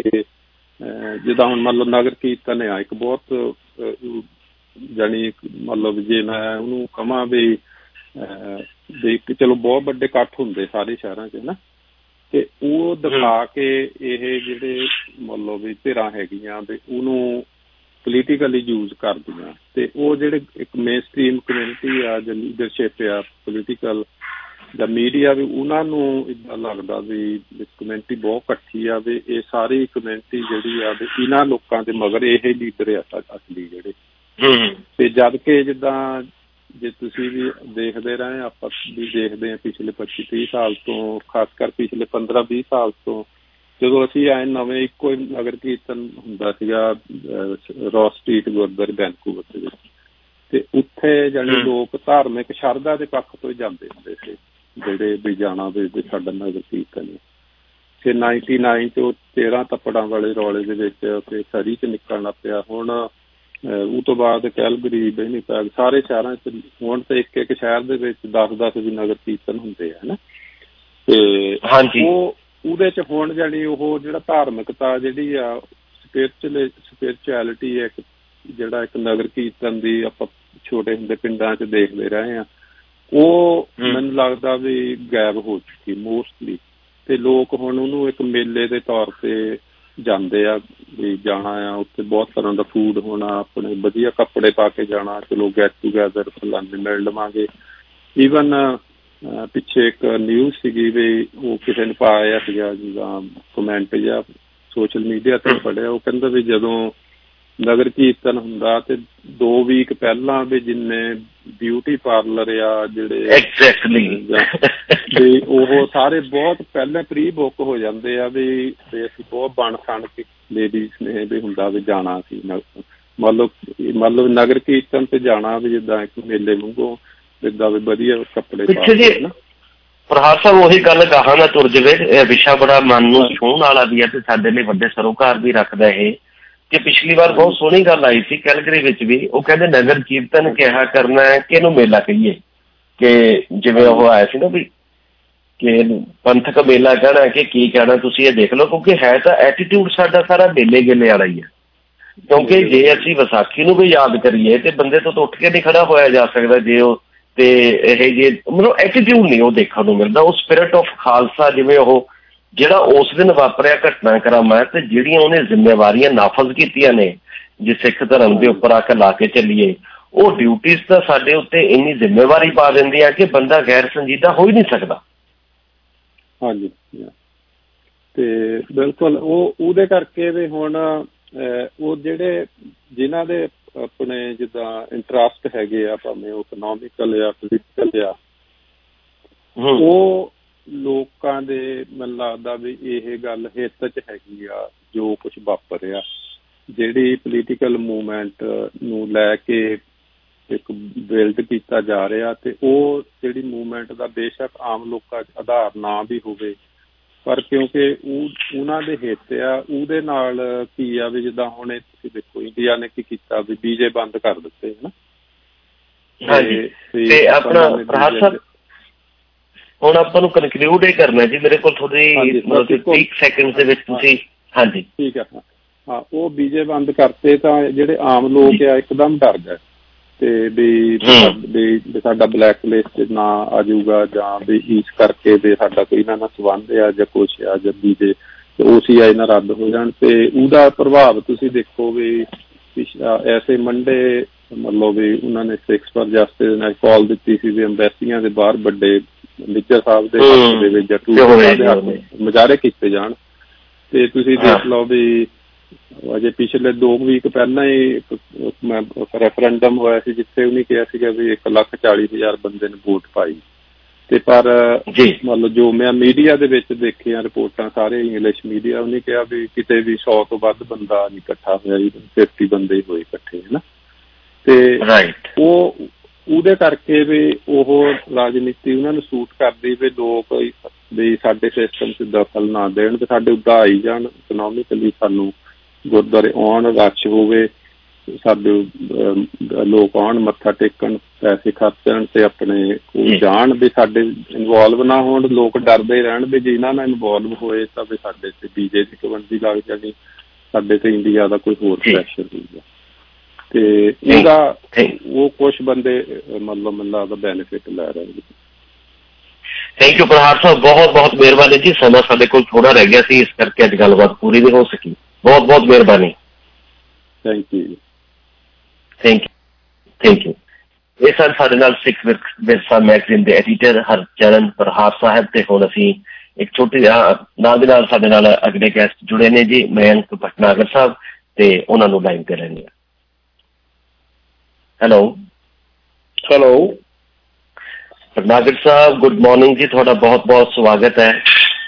ਜਿੱਦਾਂ ਹੁਣ ਮੰਨ ਲਓ ਨਗਰ ਕੀਰਤਨ ਆ ਇੱਕ ਬਹੁਤ ਜਾਣੀ ਮਤਲਬ ਜੇ ਮੈਂ ਉਹਨੂੰ ਕਹਾਂ ਵੀ ਦੇਖ ਚਲੋ ਬਹੁਤ ਵੱਡੇ ਇਕੱਠ ਹੁੰਦੇ ਸਾਰੇ ਸ਼ਹਿਰਾਂ 'ਚ ਨਾ, ਤੇ ਉਹ ਦਿਖਾ ਕੇ ਇਹ ਜਿਹੜੇ ਮੰਨ ਲਓ ਵੀ ਧਿਰਾਂ ਹੈਗੀਆਂ ਵੀ ਉਹਨੂੰ ਪੋਲੀਟੀਕਲੀ ਯੂਜ਼ ਕਰਦੀਆਂ, ਤੇ ਉਹ ਜਿਹੜੇ ਇੱਕ ਮੇਨ ਸਟਰੀਮ ਕਮਿਊਨਿਟੀ ਆ ਜਾਂ ਲੀਡਰਸ਼ਿਪ ਆ ਪੋਲੀਟੀਕਲ ਜਾਂ ਮੀਡੀਆ ਵੀ, ਉਹਨਾਂ ਨੂੰ ਇੱਦਾਂ ਲੱਗਦਾ ਵੀ ਕਮਿਊਨਿਟੀ ਬਹੁਤ ਇਕੱਠੀ ਆ, ਵੀ ਇਹ ਸਾਰੀ ਕਮਿਊਨਿਟੀ ਜਿਹੜੀ ਆ ਵੀ ਇਹਨਾਂ ਲੋਕਾਂ ਦੇ ਮਗਰ ਇਹ ਲੀਡਰ ਆ ਅਸਲੀ ਜਿਹੜੇ। ਤੇ ਜਦ ਕਿ ਜਿੱਦਾਂ ਜੇ ਤੁਸੀਂ ਵੀ ਦੇਖਦੇ ਰਹੇ, ਆਪਾਂ ਵੀ ਦੇਖਦੇ ਹਾਂ ਪਿਛਲੇ ਪੱਚੀ ਤੀਹ ਸਾਲ ਤੋਂ, ਖਾਸ ਕਰ ਪਿਛਲੇ ਪੰਦਰਾਂ ਵੀਹ ਸਾਲ ਤੋਂ, ਜਦੋਂ ਅਸੀਂ ਆਏ ਨਵੇਂ ਇੱਕੋ ਹੀ ਨਗਰ ਕੀਰਤਨ ਹੁੰਦਾ ਸੀਗਾ ਰੋਸ ਸਟਰੀਟ ਗੁਰਦੁਆਰੇ ਵੈਨਕੂਵਰ ਦੇ ਵਿੱਚ, ਤੇ ਉੱਥੇ ਜਾਣੀ ਲੋਕ ਧਾਰਮਿਕ ਸ਼ਰਧਾ ਦੇ ਪੱਖ ਤੋਂ ਹੀ ਜਾਂਦੇ ਹੁੰਦੇ ਸੀ, ਜਿਹੜੇ ਵੀ ਜਾਣਾ ਵੀ ਸਾਡਾ ਨਗਰ ਕੀਰਤਨ। ਤੇ ਨਾਈਨਟੀ ਨਾਈਨ ਚ ਉਹ ਤੇਰਾਂ ਤੱਪੜਾਂ ਵਾਲੇ ਰੌਲੇ ਦੇ ਵਿੱਚ ਤੇ ਸਰੀ ਚ ਨਿਕਲਣਾ ਪਿਆ। ਹੁਣ ਉਹ ਤੋਂ ਬਾਅਦ ਕੈਲਗਰੀ, ਵਿਨੀਪੈਗ, ਸਾਰੇ ਸ਼ਹਿਰਾਂ ਚ ਹੁਣ ਤੇ ਇੱਕ ਇੱਕ ਸ਼ਹਿਰ ਦੇ ਵਿੱਚ ਦਸ ਦਸ ਵੀ ਨਗਰ ਕੀਰਤਨ ਹੁੰਦੇ ਆ ਹਨਾ। ਤੇ ਉਹ ਉਹਦੇ ਚ ਹੁਣ ਜਾਣੀ ਉਹ ਜਿਹੜਾ ਧਾਰਮਿਕਤਾ ਜਿਹੜੀ ਆ ਸਪਿਰਿਚੁਅਲ ਸਪਿਰਿਚੁਅਲਿਟੀ ਇੱਕ ਜਿਹੜਾ ਇੱਕ ਨਗਰ ਕੀਰਤਨ ਦੀ ਆਪਾਂ ਛੋਟੇ ਹੁੰਦੇ ਪਿੰਡਾਂ ਚ ਦੇਖਦੇ ਰਹੇ ਆ, ਉਹ ਮੈਨੂੰ ਲੱਗਦਾ ਵੀ ਗਾਇਬ ਹੋ ਚੁੱਕੀ ਮੋਸਟਲੀ। ਤੇ ਲੋਕ ਹੁਣ ਉਹਨੂੰ ਇੱਕ ਮੇਲੇ ਦੇ ਤੌਰ ਤੇ ਜਾਂਦੇ ਆ ਵੀ ਜਾਣਾ ਆ, ਉੱਥੇ ਬਹੁਤ ਤਰ੍ਹਾਂ ਦਾ ਫੂਡ ਹੋਣਾ, ਆਪਣੇ ਵਧੀਆ ਕੱਪੜੇ ਪਾ ਕੇ ਜਾਣਾ, ਚਲੋ ਗੈਟ ਟੂਗੈਦਰ ਫਲਾਣੇ ਮਿਲ ਲਵਾਂਗੇ। ਈਵਨ ਪਿੱਛੇ ਇੱਕ ਨਿਊਜ਼ ਸੀਗੀ ਵੀ ਉਹ ਕਿਸੇ ਨੇ ਪਾਇਆ ਸੀਗਾ ਜਿੱਦਾਂ ਕਮੈਂਟ ਜਾਂ ਸੋਸ਼ਲ ਮੀਡੀਆ ਤੇ ਪੜ੍ਹਿਆ, ਉਹ ਕਹਿੰਦਾ ਵੀ ਜਦੋਂ ਨਗਰ ਕੀਰਤਨ ਹੁੰਦਾ ਤੇ ਦੋ ਵੀਕ ਪਹਿਲਾਂ ਵੀ ਜਿੰਨੇ ਬਿਊਟੀ ਪਾਰਲਰ ਆ ਜਿਹੜੇ ਐਗਜ਼ੈਕਟਲੀ ਵੀ ਉਹ ਸਾਰੇ ਬਹੁਤ ਪਹਿਲਾਂ ਪ੍ਰੀ ਬੁੱਕ ਹੋ ਜਾਂਦੇ ਆ ਵੀ ਅਸੀਂ ਬਹੁਤ ਬਣ ਸਣ ਕੇ ਲੇਡੀਜ਼ ਨੇ ਵੀ ਹੁੰਦਾ ਵੀ ਜਾਣਾ ਸੀ ਮਤਲਬ ਮਤਲਬ ਨਗਰ ਕੀਰਤਨ ਤੇ ਜਾਣਾ ਵੀ ਜਿੱਦਾਂ ਇੱਕ ਮੇਲੇ ਵਾਂਗੂ ਜਿੱਦਾਂ ਵੀ ਵਧੀਆ ਕੱਪੜੇ ਪਾ ਕੇ ਨਾ। ਪ੍ਰਹਾਰ ਸਾਹਿਬ ਉਹੀ ਗੱਲ ਕਹਾ ਨਾ ਤੁਰ ਜਾਵੇ, ਇਹ ਵਿਸ਼ਾ ਬੜਾ ਮਨ ਨੂੰ ਛੂਹਣ ਵਾਲਾ ਵੀ ਹੈ ਤੇ ਸਾਡੇ ਲਈ ਵੱਡੇ ਸਰੋਕਾਰ ਵੀ ਰੱਖਦਾ ਇਹ ਕਿ ਪਿਛਲੀ ਵਾਰ ਬਹੁਤ ਸੋਹਣੀ ਗੱਲ ਆਈ ਸੀ ਕੈਲਗਰੀ ਵਿੱਚ ਵੀ, ਉਹ ਕਹਿੰਦੇ ਨਗਰ ਕੀਰਤਨ ਕਿਹਾ ਕਰਨਾ ਹੈ ਕਿ ਇਹਨੂੰ ਮੇਲਾ ਕਹੀਏ, ਕਿ ਜਿਵੇਂ ਉਹ ਆਇਆ ਸੀ ਨਾ ਵੀ ਕਿ ਪੰਥਕ ਮੇਲਾ ਕਹਿਣਾ ਕਿ ਕੀ ਕਹਿਣਾ ਤੁਸੀਂ ਇਹ ਦੇਖ ਲਓ, ਕਿਉਂਕਿ ਹੈ ਤਾਂ ਐਟੀਟਿਊਡ ਸਾਡਾ ਸਾਰਾ ਮੇਲੇ ਗੇਲੇ ਵਾਲਾ ਹੀ ਹੈ। ਕਿਉਂਕਿ ਜੇ ਅਸੀਂ ਵਿਸਾਖੀ ਨੂੰ ਵੀ ਯਾਦ ਕਰੀਏ ਤੇ ਬੰਦੇ ਤੋਂ ਉੱਠ ਕੇ ਨਹੀਂ ਖੜਾ ਹੋਇਆ ਜਾ ਸਕਦਾ ਜੇ ਉਹ ਤੇ ਇਹ ਜੇ ਮਤਲਬ ਐਟੀਟਿਊਡ ਨਹੀਂ ਉਹ ਦੇਖਣ ਨੂੰ ਮਿਲਦਾ। ਉਹ ਸਪਿਰਿਟ ਆਫ ਖਾਲਸਾ ਜਿਵੇਂ ਉਹ ਜਿਹੜਾ ਉਸ ਦਿਨ ਵਾਪਰਿਆ ਘਟਨਾਕ੍ਰਮ ਹੈ ਤੇ ਜਿਹੜੀਆਂ ਉਹਨੇ ਜ਼ਿੰਮੇਵਾਰੀਆਂ ਨਾਫਜ਼ ਕੀਤੀਆਂ ਨੇ ਜੇ ਸਿੱਖ ਧਰਮ ਦੇ ਉੱਪਰ ਆ ਕੇ ਲਾ ਕੇ ਚੱਲੀਏ, ਉਹ ਡਿਊਟੀਜ਼ ਤਾਂ ਸਾਡੇ ਉੱਤੇ ਇੰਨੀ ਜ਼ਿੰਮੇਵਾਰੀ ਪਾ ਦਿੰਦੀਆਂ ਕਿ ਬੰਦਾ ਗੈਰ ਸੰਜੀਦਾ ਹੋ ਹੀ ਨਹੀਂ ਸਕਦਾ। ਹਾਂਜੀ ਤੇ ਬਿਲਕੁਲ ਉਹ ਉਹਦੇ ਕਰਕੇ ਵੀ ਹੁਣ ਉਹ ਜਿਹੜੇ ਜਿਨ੍ਹਾਂ ਦੇ ਆਪਣੇ ਜਿੱਦਾਂ ਇੰਟਰਸਟ ਹੈਗੇ ਆ ਭਾਵੇਂ ਉਹ ਇਕਨੋਮਿਕਲ ਆ ਪੋਲੀਟੀਕਲ ਆ, ਉਹ ਲੋਕਾਂ ਦੇ ਮੈਨੂੰ ਲੱਗਦਾ ਵੀ ਇਹ ਗੱਲ ਹਿੱਤ 'ਚ ਹੈਗੀ ਆ ਜੋ ਕੁਛ ਵਾਪਰ ਰਿਹਾ। ਜਿਹੜੀ ਪੋਲੀਟੀਕਲ ਮੂਵਮੈਂਟ ਨੂੰ ਲੈ ਕੇ ਇੱਕ ਬਿਲਡ ਕੀਤਾ ਜਾ ਰਿਹਾ ਤੇ ਉਹ ਜਿਹੜੀ ਮੂਵਮੈਂਟ ਦਾ ਬੇਸ਼ੱਕ ਆਮ ਲੋਕਾਂ 'ਚ ਆਧਾਰ ਨਾ ਵੀ ਹੋਵੇ, ਪਰ ਕਿਉਂਕਿ ਉਹ ਉਹਨਾਂ ਦੇ ਹਿੱਤ ਆ ਉਹਦੇ ਨਾਲ ਕੀ ਆ ਵੀ ਜਿੱਦਾਂ ਹੁਣ ਇਹ ਤੁਸੀਂ ਦੇਖੋ ਇੰਡੀਆ ਨੇ ਕੀ ਕੀਤਾ ਵੀ ਵੀਜ਼ੇ ਬੰਦ ਕਰ ਦਿੱਤੇ ਹੈ ਨਾ। ਤੇ ਆਪਣਾ ਪ੍ਰਹਾਰ ਸਾਹਿਬ ਹੁਣ ਆਪਾਂ ਨੂੰ ਕਨਕਲੂਡ ਇਹ ਕਰਨਾ ਜੀ, ਮੇਰੇ ਕੋਲ ਥੋੜੀ ਤੀਹ ਸੈਕਿੰਡ ਦੇ ਵਿੱਚ ਤੁਸੀਂ। ਹਾਂਜੀ ਠੀਕ ਹੈ। ਹਾਂ ਉਹ ਵੀਜ਼ੇ ਬੰਦ ਕਰਤੇ ਤਾਂ ਜਿਹੜੇ ਆਮ ਲੋਕ ਆ ਇੱਕਦਮ ਡਰ ਗਏ ਤੇ ਵੀ ਸਾਡਾ ਬਲੈਕ ਲਿਸਟ ਨਾ ਆ ਜਾਊਗਾ ਜਾਂ ਵੀ ਇਸ ਕਰਕੇ ਵੀ ਸਾਡਾ ਕੋਈ ਇਹਨਾਂ ਨਾਲ ਸੰਬੰਧ ਆ ਜਾਂ ਕੁਛ ਆ ਜਾਂ ਵੀਜ਼ੇ ਓ ਸੀ ਆਈ ਨਾਲ ਰੱਦ ਹੋ ਜਾਣ ਤੇ ਉਹਦਾ ਪ੍ਰਭਾਵ ਤੁਸੀਂ ਦੇਖੋ ਵੀ ਐਸੇ ਮੰਡੇ ਮਤਲਬ ਵੀ ਉਹਨਾਂ ਨੇ ਸਿੱਖਸ ਫਾਰ ਜਸਟਿਸ ਨੇ ਕਾਲ ਦਿੱਤੀ ਸੀ ਵੀ ਅੰਬੈਸੀਆਂ ਦੇ ਬਾਹਰ ਵੱਡੇ ਨਿੱਜਰ ਸਾਹਿਬ ਦੇ ਹੱਕ ਦੇ ਵਿੱਚ ਜਾਂ ਮੁਜ਼ਾਹਰੇ ਕੀਤੇ ਜਾਣ। ਤੇ ਤੁਸੀਂ ਦੇਖ ਲਓ ਵੀ ਅਜੇ ਪਿਛਲੇ ਦੋ ਵੀਕ ਪਹਿਲਾਂ ਹੀ ਮੈਂ ਰੈਫਰੈਂਡਮ ਹੋਇਆ ਸੀ ਜਿੱਥੇ ਉਹਨੇ ਕਿਹਾ ਸੀਗਾ ਵੀ ਇੱਕ ਲੱਖ ਚਾਲੀ ਹਜ਼ਾਰ ਬੰਦੇ ਨੇ ਵੋਟ ਪਾਈ ਤੇ ਪਰ ਮਤਲਬ ਜੋ ਮੈਂ ਮੀਡੀਆ ਦੇ ਵਿੱਚ ਦੇਖੀਆਂ ਰਿਪੋਰਟਾਂ ਸਾਰੇ ਇੰਗਲਿਸ਼ ਮੀਡੀਆ ਉਹਨੇ ਕਿਹਾ ਵੀ ਕਿਤੇ ਵੀ ਸੌ ਤੋਂ ਵੱਧ ਬੰਦਾ ਨਹੀਂ ਇਕੱਠਾ ਹੋਇਆ ਜੀ, ਫਿਫਟੀ ਬੰਦੇ ਹੋਏ ਇਕੱਠੇ ਹੈ ਨਾ। ਤੇ ਉਹ ਉਹਦੇ ਕਰਕੇ ਵੀ ਉਹ ਰਾਜਨੀਤੀ ਉਹਨਾਂ ਨੂੰ ਸੂਟ ਕਰਦੀ ਵੀ ਲੋਕ ਵੀ ਸਾਡੇ ਸਿਸਟਮ 'ਚ ਦਖਲ ਨਾ ਦੇਣ ਤੇ ਸਾਡੇ ਉੱਦਾਂ ਆਈ ਜਾਣ, ਇਕਨੋਮਿਕਲੀ ਸਾਨੂੰ ਗੁਰਦੁਆਰੇ ਆਉਣ, ਰਸ਼ ਹੋਵੇ, ਸਾਡੇ ਲੋਕ ਆਉਣ ਮੱਥਾ ਟੇਕਣ, ਪੈਸੇ ਖਰਚਣ ਤੇ ਆਪਣੇ ਕੋਲ ਜਾਣ ਵੀ ਸਾਡੇ ਇਨਵੋਲਵ ਨਾ ਹੋਣ। ਲੋਕ ਡਰਦੇ ਰਹਿਣ ਵੀ ਜਿਨ੍ਹਾਂ ਨਾਲ ਇਨਵੋਲਵ ਹੋਏ ਤਾਂ ਵੀ ਸਾਡੇ ਤੇ ਬੀਜੇ ਦੀ ਪਾਬੰਦੀ ਲੱਗ ਜਾਣੀ, ਸਾਡੇ ਤੇ ਇੰਡੀਆ ਦਾ ਕੋਈ ਹੋਰ ਪ੍ਰੈਸ਼ਰ ਹੋਊਗਾ ਤੇ ਇਹਦਾ ਉਹ ਕੁਛ ਬੰਦੇ ਮਤਲਬ ਮੈਨੂੰ ਲੱਗਦਾ ਬੈਨੀਫਿਟ ਲੈ ਰਹੇ ਨੇ। ਥੈਂਕ ਯੂ ਪ੍ਰਹਾਰ ਸਾਹਿਬ, ਬਹੁਤ ਬਹੁਤ ਮਿਹਰਬਾਨੀ ਜੀ। ਸਮਾਂ ਸਾਡੇ ਕੋਲ ਥੋੜਾ ਰਹਿ ਗਿਆ ਸੀ ਇਸ ਕਰਕੇ ਅੱਜ ਗੱਲਬਾਤ ਪੂਰੀ ਨਹੀਂ ਹੋ ਸਕੀ। ਬਹੁਤ ਬਹੁਤ ਮਿਹਰਬਾਨੀ। Thank you thank you thank you. ਇਹ ਸਨ ਸਾਡੇ ਨਾਲ ਸਿੱਖ ਵਿਰਸਾ ਮੈਗਜ਼ੀਨ ਦੇ ਐਡੀਟਰ ਹਰਚਰਨ ਪ੍ਰਹਾਰ ਸਾਹਿਬ ਤੇ ਹੁਣ ਅਸੀਂ ਇੱਕ ਛੋਟੀ ਨਾਲ ਦੇ ਨਾਲ ਸਾਡੇ ਨਾਲ ਅਗਲੇ ਗੈਸਟ ਜੁੜੇ ਨੇ ਜੀ ਮਯੰਕ ਭਟਨਾਗਰ ਸਾਹਿਬ ਤੇ ਉਹਨਾਂ ਨੂੰ ਲਾਈਨ ਤੇ ਲੈਂਦੇ ਹਾਂ। Hello hello Bhatnagar sahib good morning ਜੀ, ਤੁਹਾਡਾ ਬਹੁਤ ਬਹੁਤ ਸਵਾਗਤ ਹੈ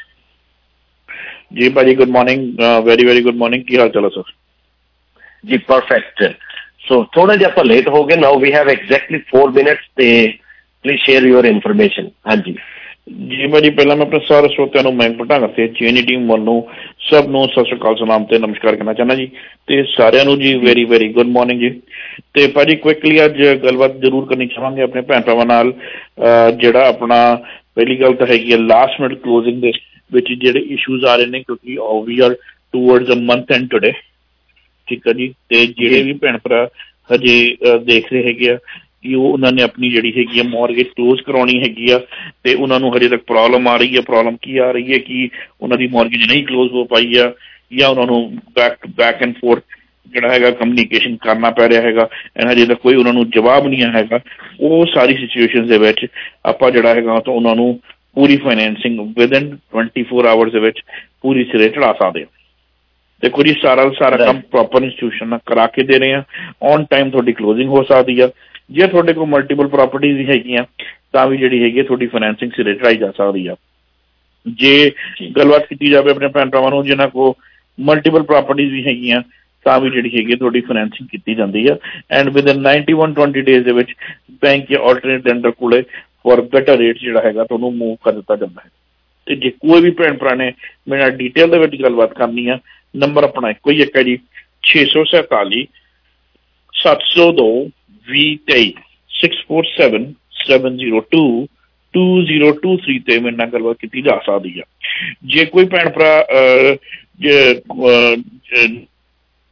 ਜੀ। ਭਾਜੀ good morning, very very good morning. ਕੀ ਹਾਲ ਚਾਲ ਹੈ ਸਰ? ਜੀ ਪਰਫੈਕਟ। ਸੋ ਥੋੜਾ ਜਿਹਾ ਆਪਾਂ ਲੇਟ ਹੋ ਗਏ, now we have exactly four minutes ਤੇ ਪਲੀਜ਼ ਸ਼ੇਅਰ ਯੂਅਰ ਇਨਫੋਰਮੇਸ਼ਨ। ਹਾਂਜੀ ਜੀ ਭਾਜੀ, ਪਹਿਲਾਂ ਮੈਂ ਆਪਣੇ ਸਾਰੇ ਸਰੋਤਿਆਂ ਨੂੰ ਮਯੰਕ ਭਟਨਾਗਰ ਤੇ ਚੇਨੀ ਟੀਮ ਵੱਲੋਂ ਸਭ ਨੂੰ ਸਤਿ ਸ਼੍ਰੀ ਅਕਾਲ ਸਲਾਮ ਤੇ ਨਮਸਕਾਰ ਕਰਨਾ ਚਾਹੁੰਦਾ ਜੀ ਤੇ ਸਾਰਿਆਂ ਨੂੰ ਜੀ ਵੈਰੀ ਵੈਰੀ ਗੁੱਡ ਮਾਰਨਿੰਗ ਜੀ। ਤੇ ਭਾਜੀ ਕੁਇਕਲੀ ਅੱਜ ਗੱਲਬਾਤ ਜ਼ਰੂਰ ਕਰਨੀ ਚਾਹਾਂਗੇ ਆਪਣੇ ਭੈਣ ਭਰਾਵਾਂ ਨਾਲ। ਜਿਹੜਾ ਆਪਣਾ ਪਹਿਲੀ ਗੱਲ ਤਾਂ ਹੈਗੀ ਹੈ ਲਾਸਟ ਮਿੰਟ ਕਲੋਜ਼ਿੰਗ ਦੇ ਵਿੱਚ ਜਿਹੜੇ ਇਸ਼ੂਜ਼ ਆ ਰਹੇ ਨੇ ਕਿਉਂਕਿ we are towards a month end today, ਠੀਕ ਆ ਜੀ। ਤੇ ਜਿਹੜੇ ਵੀ ਭੈਣ ਭਰਾ ਹਜੇ ਦੇਖ ਰਹੇ ਹੈਗੇ ਆ ਕਿ ਉਹ ਉਹਨਾਂ ਨੇ ਆਪਣੀ ਜਿਹੜੀ ਹੈਗੀ ਆ ਮੌਰਗੇਜ ਕਲੋਜ਼ ਕਰਾਉਣੀ ਹੈਗੀ ਆ ਤੇ ਉਹਨਾਂ ਨੂੰ ਹਜੇ ਤੱਕ ਪ੍ਰੋਬਲਮ ਆ ਰਹੀ ਹੈ। ਪ੍ਰੋਬਲਮ ਕੀ ਆ ਰਹੀ ਹੈ ਕਿ ਉਹਨਾਂ ਦੀ ਮੌਰਗੇਜ ਨਹੀਂ ਕਲੋਜ਼ ਹੋ ਪਾਈ ਆ ਜਾਂ ਉਹਨਾਂ ਨੂੰ ਬੈਕ ਬੈਕ ਐਂਡ ਫੋਰਥ ਜਿਹੜਾ ਹੈਗਾ ਕਮਿਊਨੀਕੇਸ਼ਨ ਕਰਨਾ ਪੈ ਰਿਹਾ ਹੈਗਾ ਐਂਡ ਹਜੇ ਤੱਕ ਕੋਈ ਉਹਨਾਂ ਨੂੰ ਜਵਾਬ ਨਹੀਂ ਹੈਗਾ। ਉਹ ਸਾਰੀ ਸਿਚੁਏਸ਼ਨ ਦੇ ਵਿੱਚ ਆਪਾਂ ਜਿਹੜਾ ਹੈਗਾ ਤਾਂ ਉਹਨਾਂ ਨੂੰ ਪੂਰੀ financing within twenty four hours ਦੇ ਵਿੱਚ ਪੂਰੀ ਸਿਰੇ ਚੜਾ ਸਕਦੇ ਹਾਂ। ਦੇਖੋ ਜੀ ਸਾਰਾ ਸਾਰਾ ਕੰਮ ਪ੍ਰੋਪਰ ਇੰਸਟੀਟਿਊਸ਼ਨ ਨਾਲ ਕਰਾ ਕੇ ਦੇ ਰਹੇ ਹਾਂ। ਔਨ ਟਾਈਮ ਤੁਹਾਡੀ ਕਲੋਜ਼ਿੰਗ ਹੋ ਸਕਦੀ ਆ। ਜੇ ਤੁਹਾਡੇ ਕੋਲ ਮਲਟੀਪਲ ਪ੍ਰੋਪਰਟੀਜ਼ ਵੀ ਹੈਗੀਆਂ ਤਾਂ ਵੀ ਜਿਹੜੀ ਹੈਗੀ ਤੁਹਾਡੀ ਫਾਈਨੈਂਸਿੰਗ ਸਿਰੇ ਚੜਾਈ ਜਾ ਸਕਦੀ ਆ। ਜੇ ਗੱਲਬਾਤ ਕੀਤੀ ਜਾਵੇ ਆਪਣੇ ਭੈਣ ਭਰਾਵਾਂ ਨੂੰ ਜਿਹਨਾਂ ਕੋਲ ਮਲਟੀਪਲ ਪ੍ਰੋਪਰਟੀਜ਼ ਵੀ ਹੈਗੀਆਂ ਤਾਂ ਵੀ ਜਿਹੜੀ ਹੈਗੀ ਤੁਹਾਡੀ ਫਾਈਨੈਂਸਿੰਗ ਕੀਤੀ ਜਾਂਦੀ ਆ and within ninety one twenty days ਦੇ ਵਿੱਚ ਬੈਂਕ ਜਾਂ ਆਲਟਰਨੇਟ ਲੈਂਡਰ ਕੋਲੇ ਫॉर ਬੈਟਰ ਰੇਟ ਜਿਹੜਾ ਹੈਗਾ ਤੁਹਾਨੂੰ ਮੂਵ ਕਰ ਦਿੱਤਾ ਜਾਂਦਾ ਹੈ। ਤੇ ਜੇ ਕੋਈ ਵੀ ਭੈਣ ਭਰਾ ਨੇ ਮੇਰੇ ਨਾਲ ਡੀਟੇਲ ਦੇ ਵਿੱਚ ਗੱਲਬਾਤ ਕਰਨੀ ਆ, ਨੰਬਰ ਆਪਣਾ ਇੱਕੋ ਹੀ ਇੱਕ ਹੈ ਜੀ ਛੇ ਸੌ ਸੈਂਤਾਲੀ ਸੱਤ ਸੌ ਦੋ ਵੀਹ ਤੇਈ six four seven seven zero two two zero two three ਤੇ ਮੇਰੇ ਨਾਲ ਗੱਲਬਾਤ ਕੀਤੀ ਜਾ ਸਕਦੀ ਆ। ਜੇ ਕੋਈ ਭੈਣ ਭਰਾ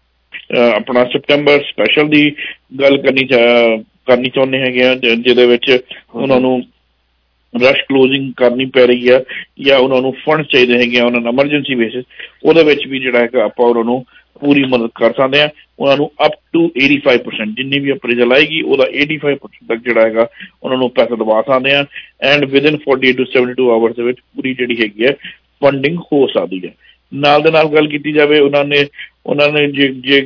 ਆਪਣਾ ਸਪਟੈਂਬਰ ਸਪੈਸ਼ਲ ਦੀ ਗੱਲ ਕਰਨੀ ਕਰਨੀ ਚਾਹੁੰਦੇ ਹੈਗੇ ਆ, ਜਿਹਦੇ ਵਿੱਚ ਉਹਨਾਂ ਨੂੰ ਰਸ਼ ਕਲੋਜ਼ਿੰਗ ਕਰਨੀ ਪੈ ਰਹੀ ਆ ਜਾਂ ਉਹਨਾਂ ਨੂੰ ਫੰਡ ਚਾਹੀਦੇ ਹੈਗੇ ਆ ਉਹਨਾਂ ਨੂੰ ਐਮਰਜੈਂਸੀ ਬੇਸਿਸ, ਉਹਦੇ ਵਿੱਚ ਵੀ ਜਿਹੜਾ ਹੈਗਾ ਆਪਾਂ ਉਹਨਾਂ ਨੂੰ ਪੂਰੀ ਮਦਦ ਕਰ ਸਕਦੇ ਹਾਂ। ਉਹਨਾਂ ਨੂੰ up to eighty five percent ਜਿੰਨੀ ਵੀ ਅਪਰੇਜ਼ਲ ਆਏਗੀ ਉਹਦਾ ਏਟੀ ਫਾਈਵ ਪਰਸੈਂਟ ਤੱਕ ਜਿਹੜਾ ਹੈਗਾ ਉਹਨਾਂ ਨੂੰ ਪੈਸਾ ਦਵਾ ਸਕਦੇ ਹਾਂ। And within forty eight to seventy two hours ਦੇ ਵਿੱਚ ਪੂਰੀ ਜਿਹੜੀ ਹੈਗੀ ਹੈ ਫੰਡਿੰਗ ਹੋ ਸਕਦੀ ਹੈ। ਨਾਲ ਦੇ ਨਾਲ ਗੱਲ ਕੀਤੀ ਜਾਵੇ, ਉਹਨਾਂ ਨੇ ਉਹਨਾਂ ਨੇ ਜੇ ਜੇ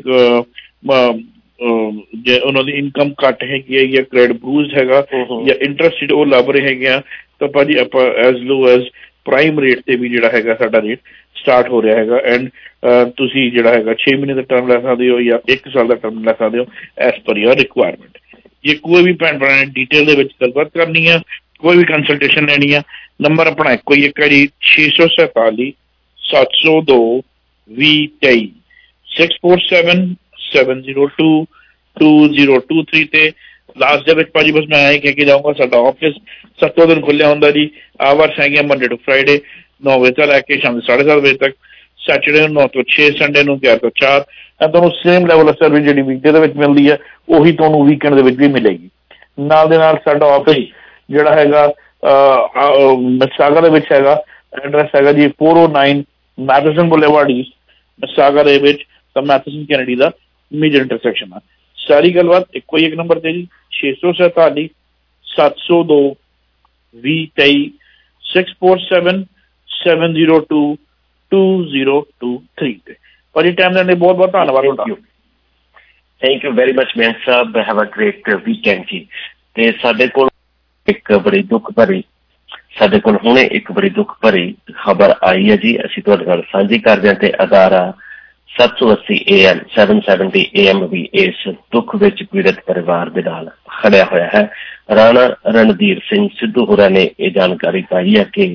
ਜੇ ਉਹਨਾਂ ਦੀ ਇਨਕਮ ਘੱਟ ਹੈਗੀ ਹੈ ਜਾਂ ਕ੍ਰੈਡਿਟ ਬਰੂਜ਼ ਹੈਗਾ ਜਾਂ ਇੰਟਰਸਟ ਉਹ ਲੱਭ ਰਹੇ ਹੈਗੇ ਆ, ਤਾਂ ਭਾਜੀ ਆਪਾਂ as low as prime rate ਤੇ ਵੀ ਜਿਹੜਾ ਹੈਗਾ ਸਾਡਾ ਰੇਟ ਸਟਾਰਟ ਹੋ ਰਿਹਾ ਹੈਗਾ। ਐਂਡ ਤੁਸੀਂ ਜਿਹੜਾ ਹੈਗਾ ਛੇ ਮਹੀਨੇ ਦਾ ਟਰਮ ਲੈ ਸਕਦੇ ਹੋ ਜਾਂ ਇੱਕ ਸਾਲ ਦਾ ਟਰਮ ਲੈ ਸਕਦੇ ਹੋ ਐਜ਼ ਪਰ ਯੋਰ ਰਿਕੁਆਇਰਮੈਂਟ। ਜੇ ਕੋਈ ਵੀ ਭੈਣ ਭਰਾ ਨੇ ਡੀਟੇਲ ਦੇ ਵਿੱਚ ਗੱਲਬਾਤ ਕਰਨੀ ਆ, ਕੋਈ ਵੀ ਕੰਸਲਟੇਸ਼ਨ ਲੈਣੀ ਆ, ਨੰਬਰ ਆਪਣਾ ਇੱਕੋ ਹੀ ਇੱਕ ਹੈ ਜੀ, ਛੇ ਸੌ ਸੈਂਤਾਲੀ ਸੱਤ ਸੌ ਦੋ ਵੀਹ ਤੇਈ six four seven seven zero two two zero two three ਤੇ ਲਾਸਟ ਦੇ ਵਿੱਚ ਭਾਜੀ ਬਸ ਮੈਂ ਇਹ ਕਹਿ ਕੇ ਜਾਊਂਗਾ ਸਾਡਾ ਆਫਿਸ ਸੱਤੋਂ ਦਿਨ ਖੁੱਲਿਆ ਹੁੰਦਾ ਜੀ। ਆਵਰਸ ਹੈਗੇ ਮੰਡੇ ਟੂ ਫਰਾਈਡੇ ਨੌ ਵਜੇ ਤੋਂ ਲੈ ਕੇ ਸ਼ਾਮ ਸਾਢੇ ਸੱਤ ਵਜੇ ਤੱਕ, ਸੈਟਰਡੇ ਨੂੰ ਨੌ ਤੋਂ ਛੇ, ਸੰਡੇ ਨੂੰ ਗਿਆਰਾਂ ਤੋਂ ਚਾਰ। ਤੁਹਾਨੂੰ ਸੇਮ ਲੈਵਲ ਆਫ ਸਰਵਿਸ ਜਿਹੜੀ ਵੀਕਡੇ ਦੇ ਵਿੱਚ ਮਿਲਦੀ ਹੈ ਉਹੀ ਤੁਹਾਨੂੰ ਵੀਕਐਂਡ ਦੇ ਵਿੱਚ ਵੀ ਮਿਲੇਗੀ। ਨਾਲ ਦੇ ਨਾਲ ਸਾਡਾ ਆਫਿਸ ਜਿਹੜਾ ਹੈਗਾ ਮਿਸਾਗਾ ਦੇ ਵਿੱਚ ਹੈਗਾ, ਐਡਰੈਸ ਹੈਗਾ ਜੀ four O nine Matheson boulevard east, Mississauga ਦੇ ਵਿੱਚ ਤਾਂ ਮੈਥਸਨ ਕੈਨੇਡੀ ਦਾ ਮੇਜਰ ਇੰਟਰਸੈਕਸ਼ਨ ਆ। ਸਾਰੀ ਗੱਲਬਾਤ ਇੱਕੋ ਹੀ ਇੱਕ ਨੰਬਰ ਤੇ ਜੀ, ਛੇ ਸੌ ਸੈਂਤਾਲੀ ਸੱਤ ਸੌ ਦੋ ਵੀਹ ਤੇਈ six four seven seven zero two two zero two three ਤੇ। ਭਾਜੀ ਟਾਈਮ ਦੇਣ ਲਈ ਬਹੁਤ ਬਹੁਤ ਧੰਨਵਾਦ ਤੁਹਾਡਾ। Thank you very much Mann sahib, have a great weekend ਜੀ। ਤੇ ਸਾਡੇ ਕੋਲ ਇੱਕ ਬੜੀ ਦੁੱਖ ਭਰੀ ਸਾਡੇ ਕੋਲ ਹੁਣੇ ਇੱਕ ਬੜੀ ਦੁੱਖ ਭਰੀ ਖਬਰ ਆਈ ਹੈ ਜੀ, ਅਸੀਂ ਤੁਹਾਡੇ ਨਾਲ ਸਾਂਝੀ ਕਰਦੇ ਹਾਂ। ਤੇ ਅਦਾਰਾ ਸੱਤ ਸੌ ਅੱਸੀ A M seven seventy A M ਵੀ ਇਸ ਦੁੱਖ ਵਿੱਚ ਪੀੜਤ ਪਰਿਵਾਰ ਦੇ ਨਾਲ ਖੜਿਆ ਹੋਇਆ ਹੈ। ਰਾਣਾ ਰਣਧੀਰ ਸਿੰਘ ਸਿੱਧੂ ਹੋਰਾਂ ਨੇ ਇਹ ਜਾਣਕਾਰੀ ਪਾਈ ਹੈ ਕਿ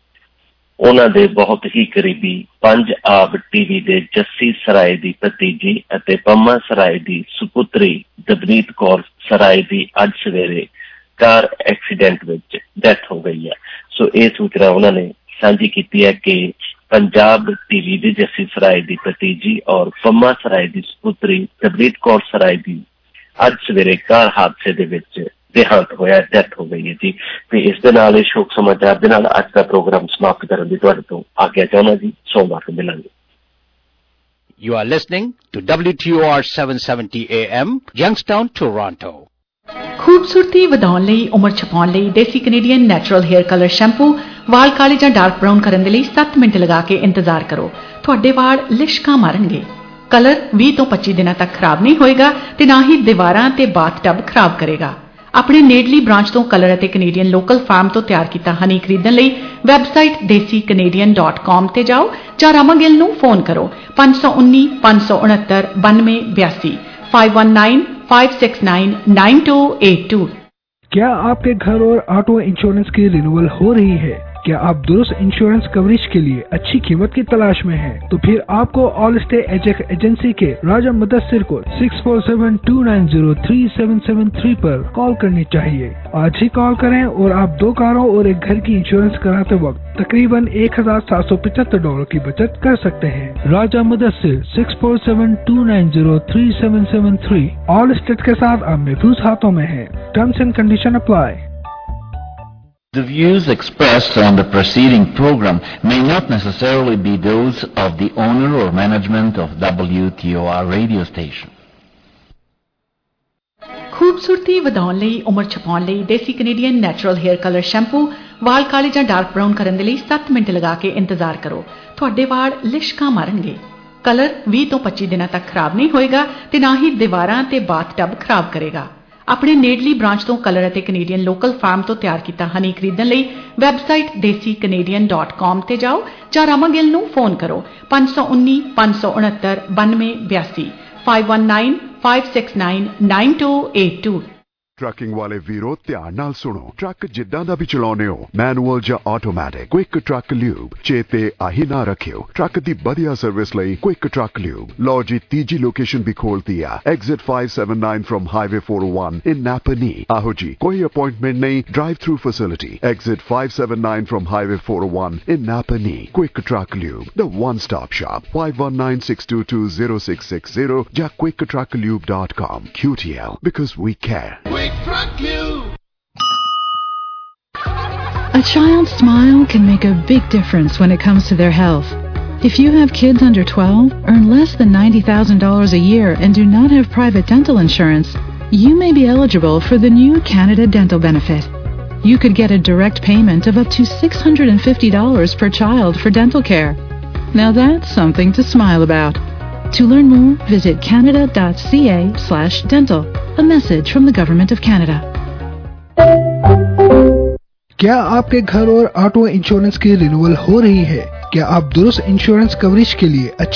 ਉਹਨਾਂ ਦੇ ਬਹੁਤ ਹੀ ਕਰੀਬੀ ਪੰਜ ਆਬ ਟੀਵੀ ਦੇ ਜੱਸੀ ਸਰਾਏ ਦੀ ਭਤੀਜੀ ਅਤੇ ਪੰਮਾ ਸਰਾਏ ਦੀ ਸੁਪੁੱਤਰੀ ਦਵਨੀਤ ਕੌਰ ਸਰਾਏ ਦੀ ਅੱਜ ਸਵੇਰੇ ਕਾਰ ਐਕਸੀਡੈਂਟ ਵਿੱਚ ਡੈਥ ਹੋ ਗਈ ਹੈ। ਸੋ ਇਹ ਸੂਚਨਾ ਉਹਨਾਂ ਨੇ ਸਾਂਝੀ ਕੀਤੀ ਹੈ ਕਿ पंजाब टीवी ਦੀ ਜੱਸੀ ਸਰਾਏ ਦੀ ਭਤੀਜੀ ਔਰ ਪੰਮਾ ਸਰਾਏ ਦੀ ਸੁਪੁੱਤਰੀ ਦਵਨੀਤ ਕੌਰ ਸਰਾਏ ਦੀ ਅੱਜ ਸਵੇਰੇ ਕਾਰ ਹਾਦਸੇ ਦੇ ਵਿੱਚ ਦੇਹਾਂਤ ਹੋਇਆ, ਡੈਥ ਹੋ ਗਈ ਹੈ ਜੀ। ਤੇ ਇਸ ਦੇ ਨਾਲ ਇਹ ਸ਼ੋਕ ਸਮਾਚਾਰ ਦੇ ਨਾਲ ਅੱਜ ਦਾ ਪ੍ਰੋਗਰਾਮ ਸਮਾਪਤ ਕਰਨ ਦੀ ਤੁਹਾਡੇ ਤੋਂ ਆਗਿਆ ਚਾਹੁੰਦਾ ਜੀ। ਸੋਮਵਾਰ ਨੂੰ ਮਿਲਾਂਗੇ। You are listening to W T O R seven seventy A M, Youngstown, Toronto. ਖੂਬਸੂਰਤੀ ਵਧਾਉਣ ਲਈ, ਉਮਰ ਛਪਾਉਣ ਲਈ ਦੇਸੀ Canadian natural hair colour shampoo ਵਾਲ ਕਾਲੇ ਜਾਂ ਡਾਰਕ ਬਰਾਊਨ ਕਰਨ ਦੇ ਲਈ ਸੱਤ ਮਿੰਟ ਲਗਾ ਕੇ ਇੰਤਜ਼ਾਰ ਕਰੋ। ਤੁਹਾਡੇ ਵਾਲ ਲਿਸ਼ਕਾਂ ਮਾਰਨਗੇ। ਕਲਰ ਵੀਹ ਤੋਂ ਪੱਚੀ ਦਿਨਾਂ ਤੱਕ ਖਰਾਬ ਨਹੀਂ ਹੋਏਗਾ ਤੇ ਨਾ ਹੀ ਦੀਵਾਰਾਂ ਤੇ ਬਾਥ ਟਬ ਖਰਾਬ ਕਰੇਗਾ। ਆਪਣੇ ਨੇੜਲੀ ਬ੍ਰਾਂਚ ਤੋਂ ਕਲਰ ਅਤੇ ਕੈਨੇਡੀਅਨ ਲੋਕਲ ਫਾਰਮ ਤੋਂ ਤਿਆਰ ਕੀਤਾ ਹਨੀ ਖਰੀਦਣ ਲਈ ਵੈਬਸਾਈਟ ਦੇਸੀ ਕੈਨੇਡੀਅਨ ਡਾਟ ਕਾਮ ਤੇ ਜਾਓ ਜਾਂ ਰਾਮਾ ਗਿੱਲ ਨੂੰ ਫੋਨ ਕਰੋ ਪੰਜ ਸੌ ਉੱਨੀ ਪੰਜ ਸੌ ਉਣੱਤਰ ਬਾਨਵੇਂ ਬਿਆਸੀ five one nine five six nine nine two eight two. क्या आपके घर और ऑटो इंश्योरेंस की रिन्यूअल हो रही है? क्या आप दुरुस्त इंश्योरेंस कवरेज के लिए अच्छी कीमत की तलाश में हैं? तो फिर आपको ऑल स्टे एजेक एजेंसी के राजा मुदस्सिर को six four seven two nine zero three seven seven three पर कॉल करनी चाहिए। आज ही कॉल करें और आप दो कारों और एक घर की इंश्योरेंस कराते वक्त तकरीबन एक हजार सात सौ पचहत्तर डॉलर की बचत कर सकते हैं। Raja Mudassir six four seven two nine zero three seven seven three Allstate के साथ आप महफूज हाथों में है। Terms and condition apply. The views expressed on the preceding program may not necessarily be those of the owner or management of W T O R radio station. ਖੂਬਸੂਰਤੀ ਵਧਾਉਣ ਲਈ, ਉਮਰ ਛਪਾਉਣ ਲਈ ਦੇਸੀ Canadian natural hair colour shampoo ਵਾਲ ਕਾਲੇ ਜਾਂ ਡਾਰਕ ਬਰਾਊਨ ਕਰਨ ਦੇ ਲਈ ਸੱਤ ਮਿੰਟ ਲਗਾ ਕੇ ਇੰਤਜ਼ਾਰ ਕਰੋ। ਤੁਹਾਡੇ ਵਾਲ ਲਿਸ਼ਕਾਂ ਮਾਰਨਗੇ। ਕਲਰ ਵੀਹ ਤੋਂ ਪੱਚੀ ਦਿਨਾਂ ਤੱਕ ਖਰਾਬ ਨਹੀਂ ਹੋਏਗਾ ਤੇ ਨਾ ਹੀ ਦੀਵਾਰਾਂ ਤੇ ਬਾਥ ਟਬ ਖਰਾਬ ਕਰੇਗਾ। ਆਪਣੇ ਨੇੜਲੀ ਬ੍ਰਾਂਚ ਤੋਂ ਕਲਰ ਅਤੇ ਕੈਨੇਡੀਅਨ ਲੋਕਲ ਫਾਰਮ ਤੋਂ ਤਿਆਰ ਕੀਤਾ ਹਨੀ ਖਰੀਦਣ ਲਈ ਵੈਬਸਾਈਟ ਦੇਸੀ ਕੈਨੇਡੀਅਨ ਡਾਟ ਕਾਮ ਤੇ ਜਾਓ ਜਾਂ ਰਾਮਾ ਗਿੱਲ ਨੂੰ ਫੋਨ ਕਰੋ ਪੰਜ ਸੌ ਉੱਨੀ ਪੰਜ ਸੌ ਉਣੱਤਰ ਬਾਨਵੇਂ ਬਿਆਸੀ five one nine five six nine nine two eight two. Trucking ਵਾਲੇ ਵੀਰੋ ਧਿਆਨ ਨਾਲ ਸੁਣੋ। ਟਰੱਕ ਜਿੱਦਾਂ ਦਾ ਵੀ ਚਲਾਉਨੇ ਹੋ, ਮੈਨੂਅਲ ਜਾਂ ਆਟੋਮੈਟਿਕ, ਕੁਇਕ ਟਰੱਕ ਲਿਊਬ ਚੇਤੇ ਆਹੀ ਨਾ ਰੱਖਿਓ। ਟਰੱਕ ਦੀ ਵਧੀਆ ਸਰਵਿਸ ਲਈ ਕੁਇਕ ਟਰੱਕ ਲਿਊਬ। ਲਓ ਜੀ ਤੀਜੀ ਲੋਕੇਸ਼ਨ ਵੀ ਖੋਲਤੀ ਆ, exit five seventy-nine from Highway four oh one in Napanee। ਆਹੋ ਜੀ, ਕੋਈ ਅਪਾਇੰਟਮੈਂਟ ਨਹੀਂ, drive through facility. Exit five seventy-nine from Highway four oh one in Napanee। Quick truck lube, the one stop shop। five one nine six two two zero six six zero ਜਾਂ quick truck lube dot com। Q T L, because we care। A child's smile can make a big difference when it comes to their health. If you have kids under twelve, earn less than ninety thousand dollars a year, and do not have private dental insurance, you may be eligible for the new Canada Dental Benefit. You could get a direct payment of up to six hundred fifty dollars per child for dental care. Now that's something to smile about. To learn more, visit canada.ca slash dental. A message from the Government of Canada. क्या आपके घर और auto insurance की renewal हो रही है? क्या आप दुरुस्त इंश्योरेंस कवरेज के लिए अच्छी